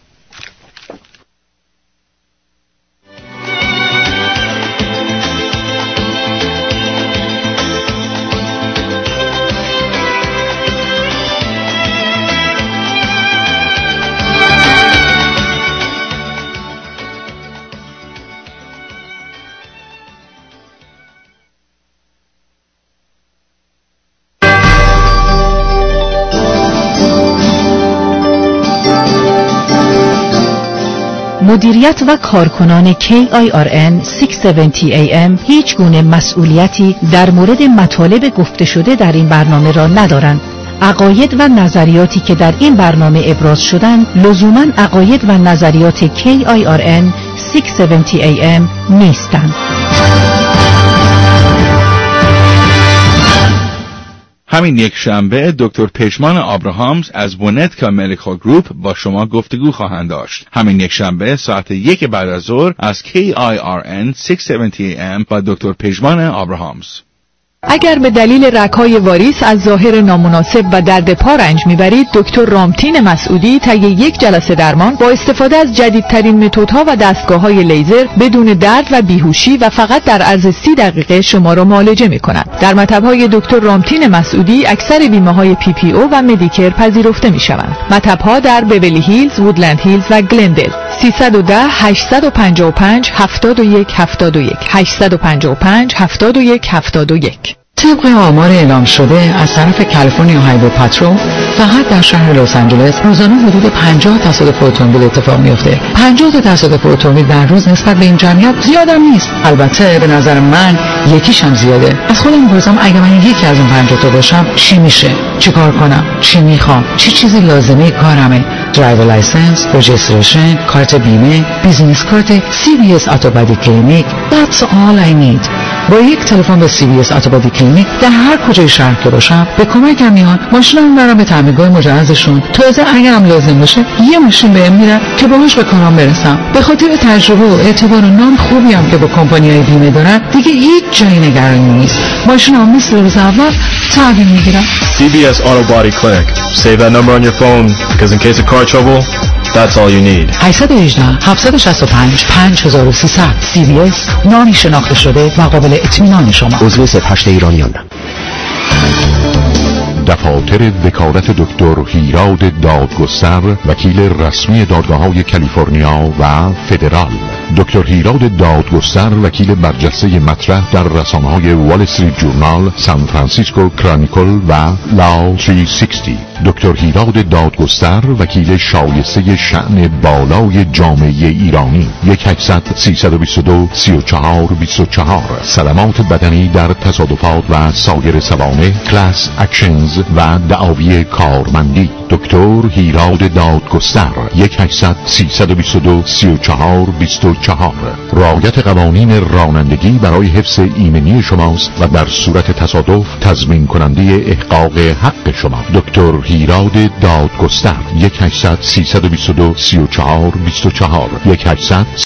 مدیریت و کارکنان کی آی آر ان ششصد و هفتاد ای ام هیچ گونه مسئولیتی در مورد مطالب گفته شده در این برنامه را ندارند. عقاید و نظریاتی که در این برنامه ابراز شدند لزوماً عقاید و نظریات کی آی آر ان ششصد و هفتاد ای ام نیستند. همین یک شنبه دکتر پشمان آبراهامز از بونتکا مدیکال گروپ با شما گفتگو خواهند داشت. همین یک شنبه ساعت یک بعد از ظهر از کی آی آر ان ششصد و هفتاد ای ام با دکتر پشمان آبراهامز. اگر به دلیل رگ‌های واریس از ظاهر نامناسب و درد پا رنج میبرید، دکتر رامتین مسعودی طی یک جلسه درمان با استفاده از جدیدترین متدها و دستگاه‌های لیزر بدون درد و بیهوشی و فقط در عرض سی دقیقه شما را معالجه می‌کند. در مطب‌های دکتر رامتین مسعودی اکثر بیمه‌های پی پی او و مدیکر پذیرفته می‌شوند. مطب‌ها در بیولی هیلز، وودلند هیلز و گلندل. سیصد و ده هشتصد و پنجاه و پنج هفتاد و یک هفتاد و یک هشتصد و پنجاه و پنج هفتاد و یک هفتاد و یک. طبق آمار اعلام شده از طرف کالیفرنیا هایوی پاترول فقط در شهر لس آنجلس روزانه حدود پنجاه تصادف اتومبیل اتفاق میفته. پنجاه تا تصادف اتومبیل در روز نسبت به این جمعیت زیادم نیست. البته به نظر من یکیش هم زیاده. از خودم میپرسم اگه من یکی از این پنجاه تا باشم چی میشه؟ چیکار کنم؟ چی میخوام؟ چه چی چیزی لازمه کارمه؟ درایور لایسنس، رجیستریشن، کارت بیمه، بیزینس کارت، سی بی اس اتوبادی کلینیک. That's all I need. با یک تلفن به سی بی اس اتوبادی کلینیک در هر کجای شهر که باشم به کمکم میان، ماشینمو میبرم به تعمیرگاه مجهزشون. تازه اگرم لازم باشه یه ماشین بهم میدن که باهاش به کارام برسم. به خاطر تجربه و اعتبار و نام خوبی هم که با کمپانی‌های بیمه دارن دیگه هیچ جایی نگرانی نیست. ماشینم مثل روز اول تعمیر میگیرم. سی بی اس Auto Body Clinic. Save that number on your phone because in case of car trouble, that's all you need. هشت یک هشت هفت شش پنج پنج سه صفر صفر سی بی اس نامی شناخته شده و قابل اطمینان شما. عضو سپهشت ایرانیان. دفاتر وکالت دکتر هیراد دادگستر، وکیل رسمی دادگاه‌های کالیفرنیا و فدرال. دکتر هیراد دادگستر وکیل برجسته مطرح در رسانه‌های وال استریت جورنال، سان فرانسیسکو کرانیکل و لاو سیصد. دکتر هیراد دادگستر وکیل شایسته شأن بالای جامعه ایرانی. یک هشتصد سیصد و بیست و دو سی و چهار بیست و چهار. صدمات بدنی در تصادفات و سایر سوانح، کلاس اکشنز و دعاوی کارمندی. دکتر هیراد دادگستر. یک هشتصد سیصد و بیست و دو سی و چهار بیست و چهار. رعایت قوانین رانندگی برای حفظ ایمنی شماست و در صورت تصادف تضمین کننده احقاق حق شما. دکتر هیراد دادگستر. یک هشتصد سیصد و بیست و دو سی و چهار بیست و چهار. یک هشتصد